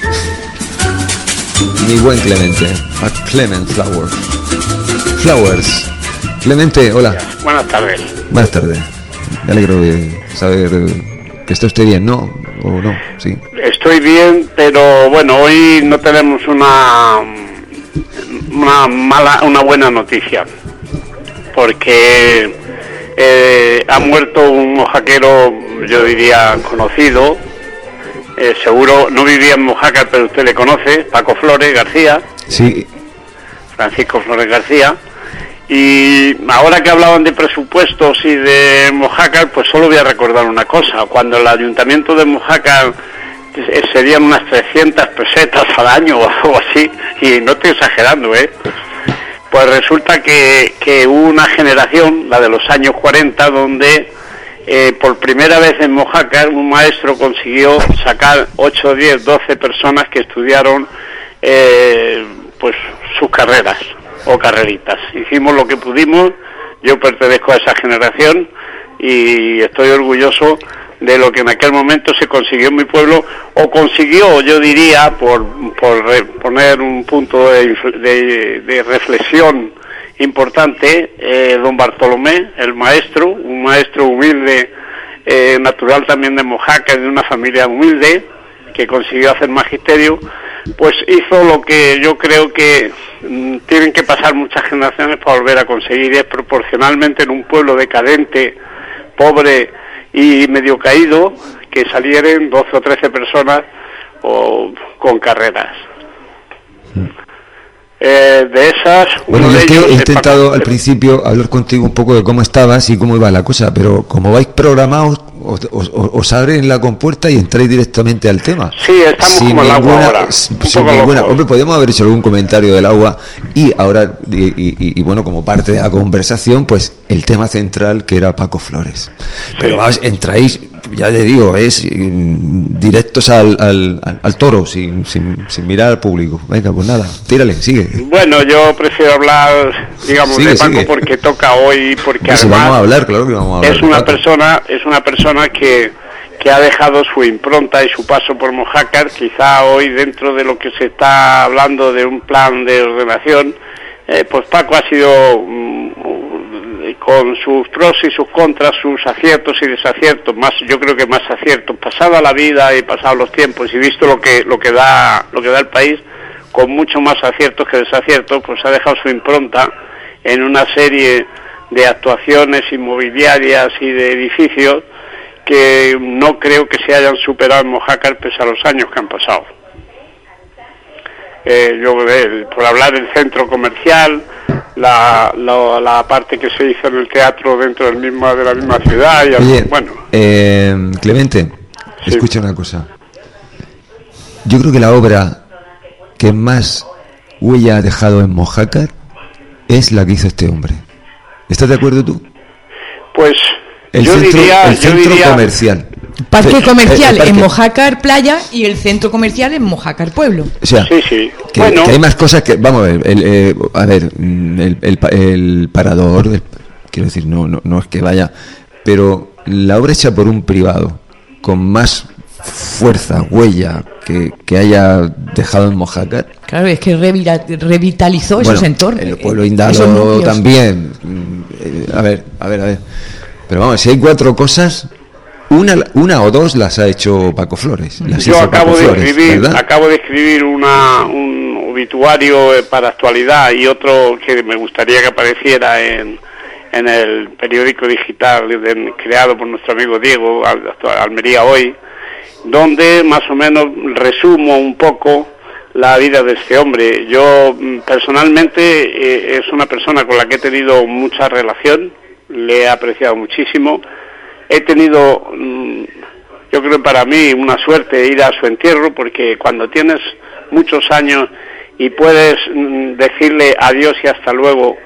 Speaker 3: mi buen Clemente, a Clement Flowers. Flowers. Clemente, hola.
Speaker 5: Buenas tardes.
Speaker 3: Buenas tardes. Me alegro de saber que está usted bien, ¿no? ¿O no? Sí.
Speaker 5: Estoy bien, pero bueno, hoy no tenemos una una mala, una buena noticia, porque eh, ha muerto un mojaquero, yo diría conocido, eh, seguro no vivía en Mojácar, pero usted le conoce, Paco Flores García.
Speaker 3: Sí.
Speaker 5: Francisco Flores García. Y ahora que hablaban de presupuestos y de Mojácar, pues solo voy a recordar una cosa. Cuando el ayuntamiento de Mojácar eh, serían unas trescientas pesetas al año o algo así, y no estoy exagerando, ¿eh? Pues resulta que, que hubo una generación, la de los años cuarenta, donde eh, por primera vez en Mojácar un maestro consiguió sacar ocho, diez, doce personas que estudiaron eh, pues sus carreras o carreritas. Hicimos lo que pudimos, yo pertenezco a esa generación y estoy orgulloso de lo que en aquel momento se consiguió en mi pueblo, o consiguió, yo diría, por, por re, poner un punto de, de, de reflexión importante, eh, don Bartolomé, el maestro, un maestro humilde, eh, natural también de Mojácar, de una familia humilde, que consiguió hacer magisterio, pues hizo lo que yo creo que mmm, tienen que pasar muchas generaciones para volver a conseguir, y es proporcionalmente en un pueblo decadente, pobre y medio caído, que salieran doce o trece personas o, con carreras. Eh, de esas,
Speaker 3: bueno,
Speaker 5: uno
Speaker 3: yo
Speaker 5: de
Speaker 3: es que
Speaker 5: ellos
Speaker 3: he
Speaker 5: es
Speaker 3: intentado
Speaker 5: Paco.
Speaker 3: al principio hablar contigo un poco de cómo estabas y cómo iba la cosa, pero como vais programados, os, os, os abren la compuerta y entráis directamente al tema.
Speaker 5: Sí, estamos
Speaker 3: sin
Speaker 5: como el agua
Speaker 3: ninguna,
Speaker 5: ahora.
Speaker 3: sin
Speaker 5: Un poco
Speaker 3: ninguna,
Speaker 5: locos.
Speaker 3: hombre, podemos haber hecho algún comentario del agua y ahora, y, y, y bueno, como parte de la conversación, pues el tema central que era Paco Flores. Pero vamos, entráis, ya te digo, es mm, directos al, al, al, al toro, sin, sin, sin mirar al público. Venga, pues nada, tírale, sigue.
Speaker 5: Bueno, yo prefiero hablar, digamos,
Speaker 3: Sigue,
Speaker 5: de Paco
Speaker 3: sigue.
Speaker 5: porque toca hoy, porque
Speaker 3: Pues si
Speaker 5: además
Speaker 3: vamos a hablar, claro que vamos a hablar.
Speaker 5: es una
Speaker 3: de Paco.
Speaker 5: persona, es una persona que, que ha dejado su impronta y su paso por Mojácar. Quizá hoy, dentro de lo que se está hablando de un plan de ordenación, eh, pues Paco ha sido, mm, con sus pros y sus contras, sus aciertos y desaciertos, más, yo creo que más aciertos, pasada la vida y pasados los tiempos y visto lo que lo que da lo que da el país, con mucho más aciertos que desaciertos, pues ha dejado su impronta en una serie de actuaciones inmobiliarias y de edificios que no creo que se hayan superado en Mojácar pese a los años que han pasado. Eh, yo, eh, por hablar del centro comercial, la, la, la parte que se hizo en el teatro dentro del mismo, de la misma ciudad, y
Speaker 3: Oye,
Speaker 5: bueno,
Speaker 3: eh, Clemente,
Speaker 5: Sí.
Speaker 3: escucha una cosa. Yo creo que la obra que más huella ha dejado en Mojácar es la que hizo este hombre. ¿Estás de acuerdo tú?
Speaker 5: pues
Speaker 3: El
Speaker 5: yo
Speaker 3: centro,
Speaker 5: diría,
Speaker 3: el
Speaker 5: yo
Speaker 3: centro
Speaker 5: diría,
Speaker 3: comercial.
Speaker 4: Parque
Speaker 3: El-
Speaker 4: comercial
Speaker 3: el parque.
Speaker 4: en Mojácar Playa y el centro comercial en Mojácar Pueblo.
Speaker 3: O sea,
Speaker 5: sí, sí.
Speaker 3: que,
Speaker 5: Bueno,
Speaker 3: que hay más cosas que, vamos a ver, el, eh, a ver, mm, el, el, pa- el parador, el- quiero decir, no, no, no es que vaya, pero la obra hecha por un privado, con más fuerza, huella, que, que haya dejado en Mojácar.
Speaker 4: Claro, es que revira- revitalizó
Speaker 3: Bueno,
Speaker 4: esos entornos.
Speaker 3: el pueblo
Speaker 4: eh,
Speaker 3: indalo
Speaker 4: esos núcleos.
Speaker 3: también. Mm, eh, A ver, a ver, a ver. Pero vamos, si hay cuatro cosas, una, una o dos las ha hecho Paco Flores. Las
Speaker 5: yo
Speaker 3: hizo
Speaker 5: acabo
Speaker 3: Paco
Speaker 5: de
Speaker 3: Flores,
Speaker 5: escribir,
Speaker 3: ¿verdad?
Speaker 5: acabo de escribir una, un obituario eh, para actualidad y otro que me gustaría que apareciera en, en el periódico digital de- creado por nuestro amigo Diego, Al- Almería Hoy, donde más o menos resumo un poco la vida de este hombre. Yo mm, personalmente eh, es una persona con la que he tenido mucha relación, le he apreciado muchísimo, he tenido, mm, yo creo para mí, una suerte ir a su entierro, porque cuando tienes muchos años y puedes mm, decirle adiós y hasta luego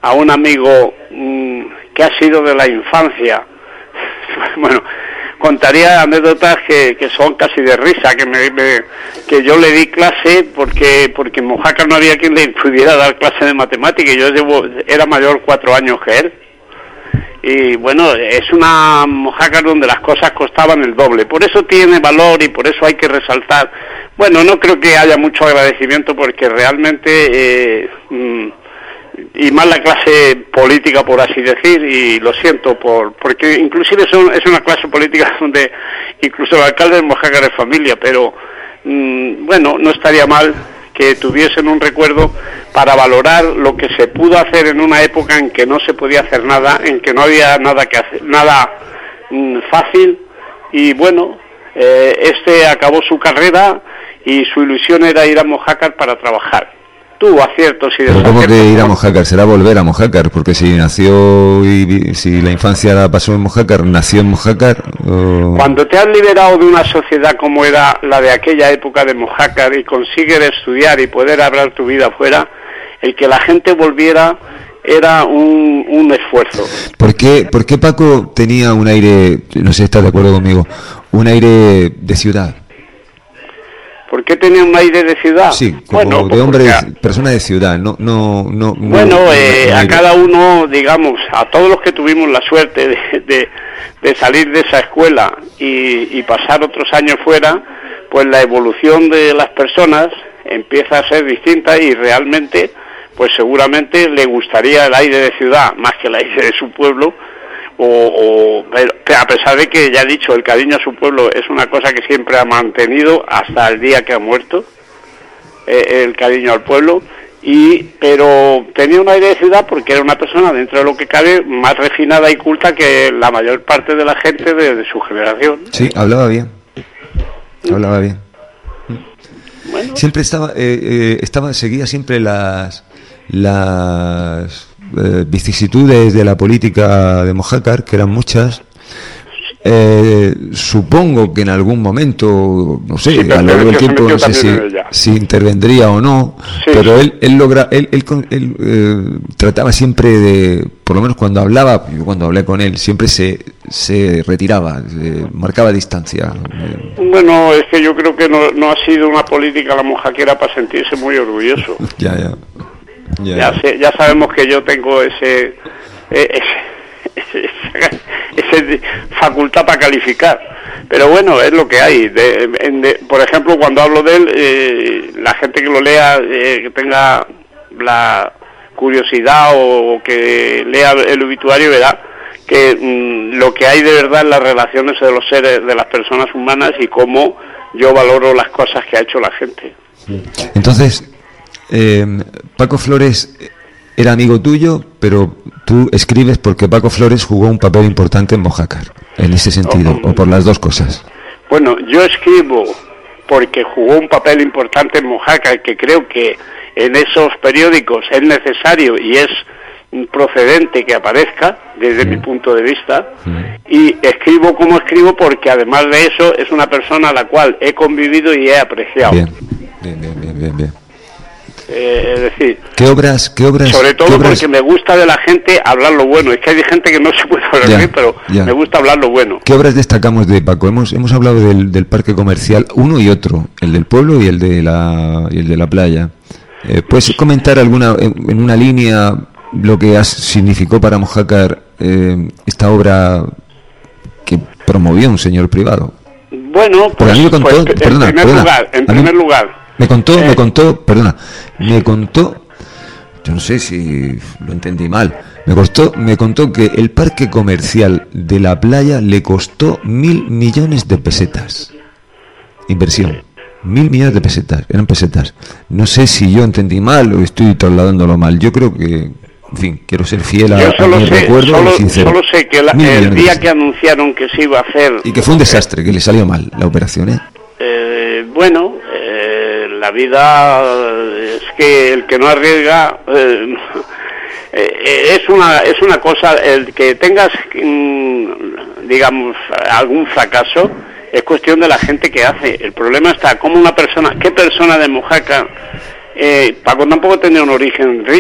Speaker 5: a un amigo mmm, que ha sido de la infancia. Bueno, contaría anécdotas que, que son casi de risa, que me, me, que yo le di clase porque porque en Mojácar no había quien le pudiera dar clase de matemáticas, y yo llevo, era mayor cuatro años que él. Y bueno, es una Mojácar donde las cosas costaban el doble, por eso tiene valor y por eso hay que resaltar. Bueno, no creo que haya mucho agradecimiento, porque realmente eh, mmm, y más la clase política, por así decir, y lo siento, por porque inclusive son, es una clase política donde incluso el alcalde de Mojácar es familia, pero mmm, bueno, no estaría mal que tuviesen un recuerdo para valorar lo que se pudo hacer en una época en que no se podía hacer nada, en que no había nada que hacer, nada mmm, fácil, y bueno, eh, este acabó su carrera y su ilusión era ir a Mojácar para trabajar. Tuvo aciertos y desaciertos.
Speaker 3: ¿Cómo que ir a Mojácar? ¿Será volver a Mojácar? Porque si nació y si la infancia la pasó en Mojácar, nació en Mojácar. O...
Speaker 5: Cuando te has liberado de una sociedad como era la de aquella época de Mojácar y consigues estudiar y poder hablar tu vida afuera, el que la gente volviera era un, un esfuerzo.
Speaker 3: ¿Por qué, ¿Por qué Paco tenía un aire, no sé si estás de acuerdo conmigo, un aire de ciudad?
Speaker 5: ¿Por qué tenía un aire de ciudad?
Speaker 3: Sí, como bueno, de hombre, porque... persona de ciudad, no, no, no.
Speaker 5: Bueno,
Speaker 3: no,
Speaker 5: eh,
Speaker 3: no
Speaker 5: a cada uno, digamos, a todos los que tuvimos la suerte de, de, de salir de esa escuela y, y pasar otros años fuera, pues la evolución de las personas empieza a ser distinta y realmente, pues seguramente le gustaría el aire de ciudad más que el aire de su pueblo. O, o a pesar de que, ya he dicho, el cariño a su pueblo es una cosa que siempre ha mantenido hasta el día que ha muerto, eh, el cariño al pueblo, y pero tenía un aire de ciudad porque era una persona, dentro de lo que cabe, más refinada y culta que la mayor parte de la gente de, de su generación.
Speaker 3: Sí, hablaba bien, hablaba bien. Bueno. Siempre estaba, eh, eh, estaba, seguía siempre las las Eh, vicisitudes de la política de Mojácar, que eran muchas. Eh, supongo que en algún momento, no sé, sí, a lo largo del tiempo no sé si, si intervendría o no, sí, pero sí. él él logra él, él, él, él eh, trataba siempre de, por lo menos cuando hablaba, yo cuando hablé con él siempre se se retiraba, se marcaba distancia.
Speaker 5: Bueno, es que yo creo que no, no ha sido una política la mojaquera para sentirse muy orgulloso.
Speaker 3: ya, ya.
Speaker 5: Yeah. Ya, sé, ya sabemos que yo tengo ese, ese, ese, ese facultad para calificar, pero bueno, es lo que hay. De, de, por ejemplo, cuando hablo de él, eh, la gente que lo lea, eh, que tenga la curiosidad o que lea el obituario, verá que mmm, lo que hay de verdad en las relaciones de los seres, de las personas humanas, y cómo yo valoro las cosas que ha hecho la gente.
Speaker 3: Entonces, Eh, Paco Flores era amigo tuyo, pero tú escribes porque Paco Flores jugó un papel importante en Mojácar, en ese sentido, oh, o por las dos cosas.
Speaker 5: Bueno, yo escribo porque jugó un papel importante en Mojácar, que creo que en esos periódicos es necesario y es procedente que aparezca, desde mm. mi punto de vista, mm. y escribo como escribo porque además de eso es una persona a la cual he convivido y he apreciado.
Speaker 3: Bien, bien, bien, bien, bien. bien.
Speaker 5: Eh, es decir,
Speaker 3: ¿qué obras, qué obras,
Speaker 5: sobre todo
Speaker 3: qué obras?
Speaker 5: Porque me gusta de la gente hablar lo bueno. Es que hay gente que no se puede hablar ya, bien, pero ya. me gusta hablar lo bueno.
Speaker 3: ¿Qué obras destacamos de Paco? Hemos hemos hablado del, del parque comercial, uno y otro, el del pueblo y el de la y el de la playa. Eh, ¿Puedes comentar alguna en, en una línea lo que has, significó para Mojácar eh, esta obra que promovió un señor privado?
Speaker 5: Bueno, pues,
Speaker 3: a mí me contó,
Speaker 5: pues
Speaker 3: perdona,
Speaker 5: en primer
Speaker 3: perdona,
Speaker 5: lugar, en primer
Speaker 3: mí,
Speaker 5: lugar.
Speaker 3: Me contó,
Speaker 5: eh,
Speaker 3: me contó, perdona, me contó, yo no sé si lo entendí mal, me contó, me contó que el parque comercial de la playa le costó mil millones de pesetas. Inversión. Mil millones de pesetas, eran pesetas. No sé si yo entendí mal o estoy trasladándolo mal. Yo creo que, en fin, quiero ser fiel a, a mi
Speaker 5: sé,
Speaker 3: recuerdo
Speaker 5: solo,
Speaker 3: sincero.
Speaker 5: Solo sé que la, el día que anunciaron que se iba a hacer...
Speaker 3: Y que fue un desastre, que le salió mal la operación, ¿eh?
Speaker 5: eh bueno... La vida es que el que no arriesga eh, eh, es una es una cosa, el que tengas mm, digamos algún fracaso es cuestión de la gente que hace. El problema está como una persona, ¿qué persona de Mojácar? Eh, Paco tampoco tenía un origen rico,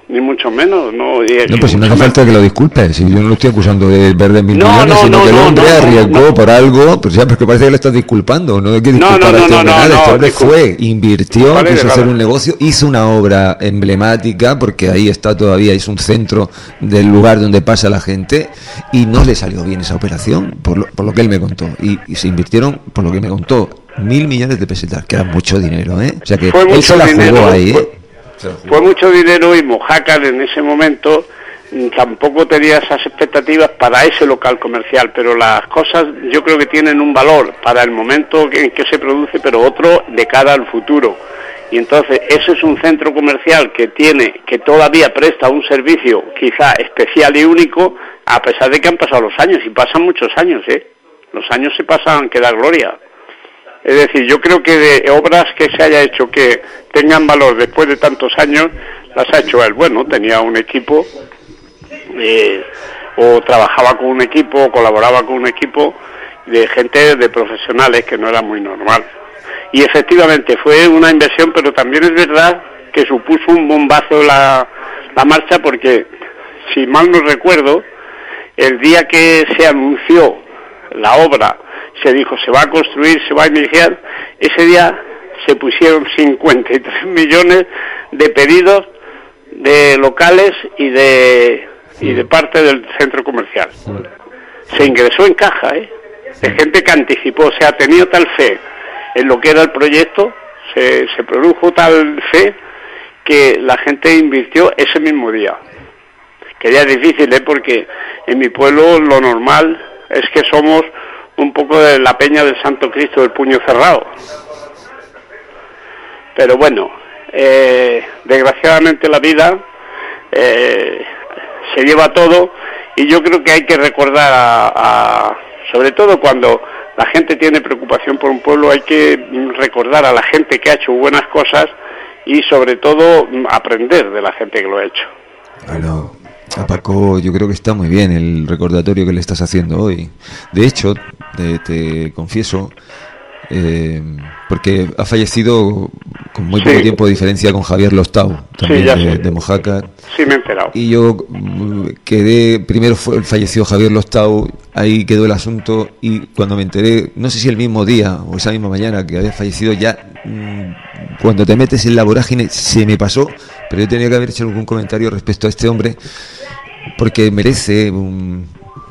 Speaker 5: ni mucho menos, no. Y,
Speaker 3: no, pues si no hace
Speaker 5: menos.
Speaker 3: falta que lo disculpes, si yo no lo estoy acusando de perder mil
Speaker 5: No,
Speaker 3: millones,
Speaker 5: no,
Speaker 3: sino
Speaker 5: no,
Speaker 3: que el
Speaker 5: no,
Speaker 3: hombre
Speaker 5: no, no,
Speaker 3: arriesgó
Speaker 5: no.
Speaker 3: por algo, pues ya, porque parece que lo estás disculpando, no hay que
Speaker 5: No,
Speaker 3: disculpar
Speaker 5: no,
Speaker 3: a
Speaker 5: no,
Speaker 3: este
Speaker 5: no,
Speaker 3: hombre
Speaker 5: no,
Speaker 3: nada,
Speaker 5: no,
Speaker 3: este hombre
Speaker 5: discul-
Speaker 3: fue, invirtió,
Speaker 5: Vale,
Speaker 3: quiso
Speaker 5: de
Speaker 3: hacer
Speaker 5: nada.
Speaker 3: un negocio, hizo una obra emblemática, porque ahí está todavía, es un centro del lugar donde pasa la gente, y no le salió bien esa operación, por lo, por lo que él me contó, y, y se invirtieron, por lo que me contó, mil millones de pesetas, que era mucho dinero, ¿eh? O sea que
Speaker 5: Fue
Speaker 3: él
Speaker 5: mucho
Speaker 3: se la
Speaker 5: dinero,
Speaker 3: jugó ahí, ¿eh?
Speaker 5: fue, fue mucho dinero, y Mojácar en ese momento mm, tampoco tenía esas expectativas para ese local comercial, pero las cosas yo creo que tienen un valor para el momento en que se produce, pero otro de cara al futuro. Y entonces ese es un centro comercial que tiene, que todavía presta un servicio quizá especial y único, a pesar de que han pasado los años, y pasan muchos años, ¿eh? Los años se pasan que da gloria. Es decir, yo creo que de obras que se haya hecho que tengan valor después de tantos años, las ha hecho él. Bueno, tenía un equipo, eh, o trabajaba con un equipo, o colaboraba con un equipo de gente, de profesionales, que no era muy normal. Y efectivamente fue una inversión, pero también es verdad que supuso un bombazo la, la marcha, porque, si mal no recuerdo, el día que se anunció la obra, se dijo, se va a construir, se va a iniciar, ese día se pusieron cincuenta y tres millones de pedidos de locales y de y de parte del centro comercial. Se ingresó en caja, ¿eh? De gente que anticipó, o sea, ha tenido tal fe en lo que era el proyecto, se, se produjo tal fe que la gente invirtió ese mismo día. Que ya es difícil, ¿eh? Porque en mi pueblo lo normal es que somos un poco de la peña del Santo Cristo del Puño Cerrado. Pero bueno, eh, desgraciadamente la vida eh, se lleva todo, y yo creo que hay que recordar a, a, sobre todo cuando la gente tiene preocupación por un pueblo, hay que recordar a la gente que ha hecho buenas cosas, y sobre todo aprender de la gente que lo ha hecho.
Speaker 3: Bueno, a Paco yo creo que está muy bien el recordatorio que le estás haciendo hoy. De hecho, te, te confieso, eh, porque ha fallecido con muy poco
Speaker 5: Sí.
Speaker 3: tiempo de diferencia con Javier Lostau, también
Speaker 5: Sí, ya
Speaker 3: de,
Speaker 5: sé.
Speaker 3: de Mojácar.
Speaker 5: Sí, me he enterado.
Speaker 3: Y yo mm, quedé, primero fue, falleció Javier Lostau, ahí quedó el asunto, y cuando me enteré, no sé si el mismo día o esa misma mañana que había fallecido, ya mm, cuando te metes en la vorágine se me pasó, pero yo tenía que haber hecho algún comentario respecto a este hombre, porque merece un,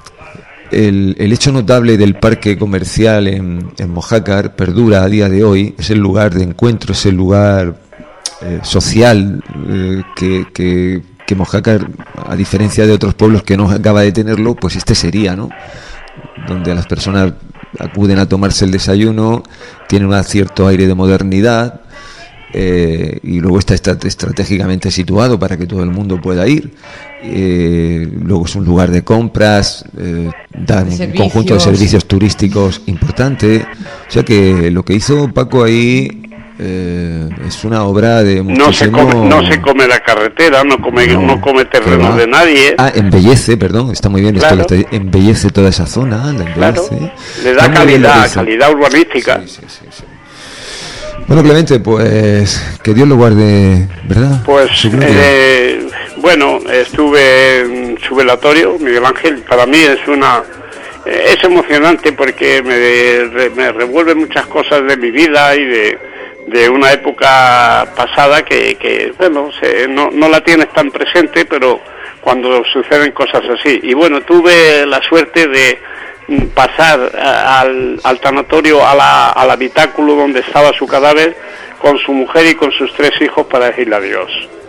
Speaker 3: el, el hecho notable del parque comercial en, en Mojácar perdura a día de hoy, es el lugar de encuentro, es el lugar eh, social eh, que, que, que Mojácar, a diferencia de otros pueblos que no acaba de tenerlo, pues este sería, ¿no? Donde las personas acuden a tomarse el desayuno, tiene un cierto aire de modernidad, eh, y luego está estra- estratégicamente situado para que todo el mundo pueda ir. Eh, luego es un lugar de compras, eh, da un
Speaker 4: Servicios.
Speaker 3: conjunto de servicios turísticos importante. O sea que lo que hizo Paco ahí eh, es una obra de
Speaker 5: No se
Speaker 3: muchísimo...
Speaker 5: come, no se come la carretera, no come, no,
Speaker 3: No,
Speaker 5: come
Speaker 3: que
Speaker 5: terrenos
Speaker 3: va.
Speaker 5: de nadie.
Speaker 3: Ah, embellece, perdón, está muy bien
Speaker 5: Claro.
Speaker 3: esto que está- embellece toda esa zona, la
Speaker 5: Claro,
Speaker 3: embellece.
Speaker 5: le da
Speaker 3: Está muy bien lo que
Speaker 5: calidad,
Speaker 3: hizo.
Speaker 5: calidad urbanística.
Speaker 3: Bueno, Clemente, pues que Dios lo guarde, ¿verdad?
Speaker 5: Pues,
Speaker 3: Su gloria.
Speaker 5: eh, bueno, estuve en su velatorio, Miguel Ángel, para mí es una... eh, es emocionante porque me, re- me revuelve muchas cosas de mi vida y de, de una época pasada que, que bueno, se, no, no la tienes tan presente, pero cuando suceden cosas así. Y bueno, tuve la suerte de mm, pasar a- al, al tanatorio, a la, al habitáculo donde estaba su cadáver, con su mujer y con sus tres hijos para decirle adiós.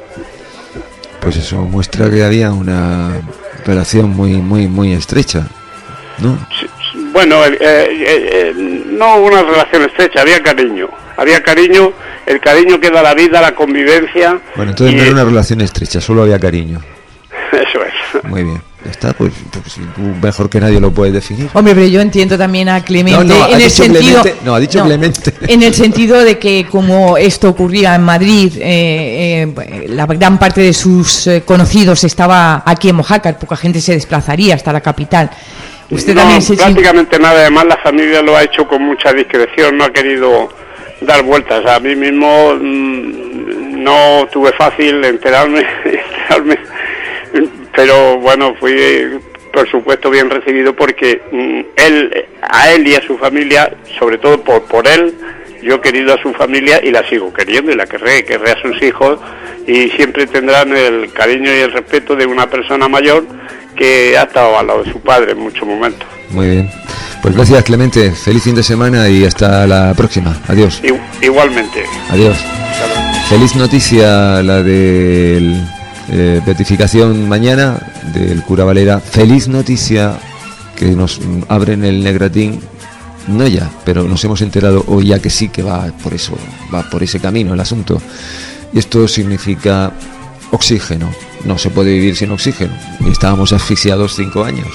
Speaker 3: Pues eso muestra que había una relación muy, muy, muy estrecha, ¿no?
Speaker 5: Bueno, eh, eh, eh, no una relación estrecha, había cariño, había cariño, el cariño que da la vida, la convivencia.
Speaker 3: Bueno, entonces
Speaker 5: y-
Speaker 3: no era una relación estrecha, solo había cariño.
Speaker 5: Eso es.
Speaker 3: Muy bien, ya está, pues, pues tú mejor que nadie lo puedes definir.
Speaker 4: Hombre, pero yo entiendo también a Clemente
Speaker 3: No, no, ha
Speaker 4: en el
Speaker 3: dicho
Speaker 4: sentido
Speaker 3: Clemente- no, ha dicho Clemente.
Speaker 4: en el sentido de que como esto ocurría en Madrid, eh, eh, la gran parte de sus eh, conocidos estaba aquí en Mojácar, poca gente se desplazaría hasta la capital. Usted
Speaker 5: no,
Speaker 4: también se
Speaker 5: prácticamente nada, además la familia lo ha hecho con mucha discreción, no ha querido dar vueltas. A mí mismo mm, no tuve fácil enterarme, enterarme, pero bueno, fui por supuesto bien recibido porque mm, él, a él y a su familia, sobre todo por, por él, yo he querido a su familia y la sigo queriendo y la querré, querré a sus hijos y siempre tendrán el cariño y el respeto de una persona mayor que ha estado al lado de su padre en muchos momentos.
Speaker 3: Muy bien. Pues gracias, Clemente. Feliz fin de semana y hasta la próxima. Adiós.
Speaker 5: I- igualmente.
Speaker 3: Adiós. Feliz noticia la de eh, beatificación mañana del cura Valera. Feliz noticia que nos abren el Negratín. No ya, pero nos hemos enterado hoy ya que sí que va por eso, va por ese camino el asunto. Y esto significa oxígeno. No se puede vivir sin oxígeno. Y estábamos asfixiados cinco años.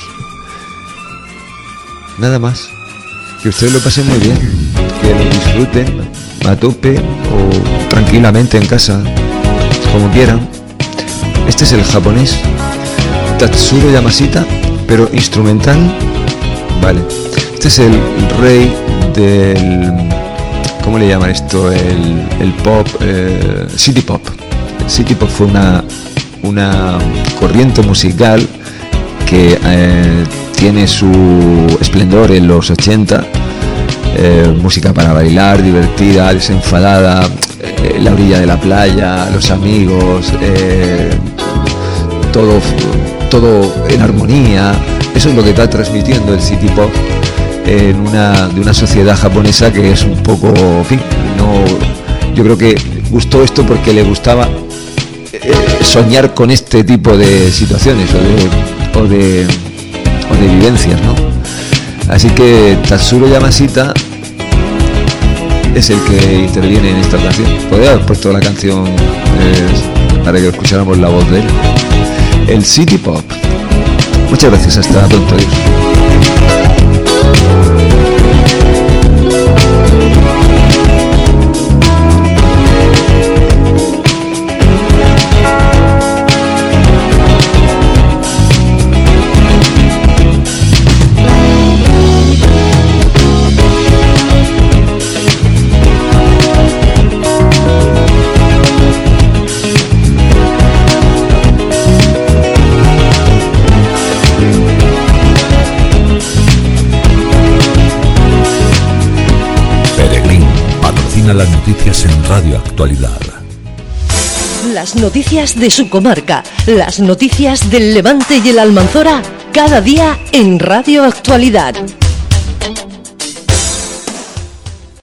Speaker 3: Nada más. Que ustedes lo pasen muy bien. Que lo disfruten a tope o tranquilamente en casa, como quieran. Este es el japonés Tatsuro Yamashita, pero instrumental. Vale. Este es el rey del... ¿Cómo le llaman esto? El, el pop, eh, City Pop. El City Pop fue una, una corriente musical que eh, tiene su esplendor en los ochenta. Eh, música para bailar, divertida, desenfadada, eh, la orilla de la playa, los amigos, eh, todo, todo en armonía. Eso es lo que está transmitiendo el City Pop en una de una sociedad japonesa que es un poco, en fin, no, yo creo que gustó esto porque le gustaba eh, soñar con este tipo de situaciones o de o de, o de vivencias, ¿no? Así que Tatsuro Yamashita es el que interviene en esta canción. Podría haber puesto la canción eh, para que escucháramos la voz de él. El City Pop. Muchas gracias, hasta pronto. Adiós.
Speaker 2: Las noticias en Radio Actualidad.
Speaker 1: Las noticias de su comarca, las noticias del Levante y el Almanzora, cada día en Radio Actualidad.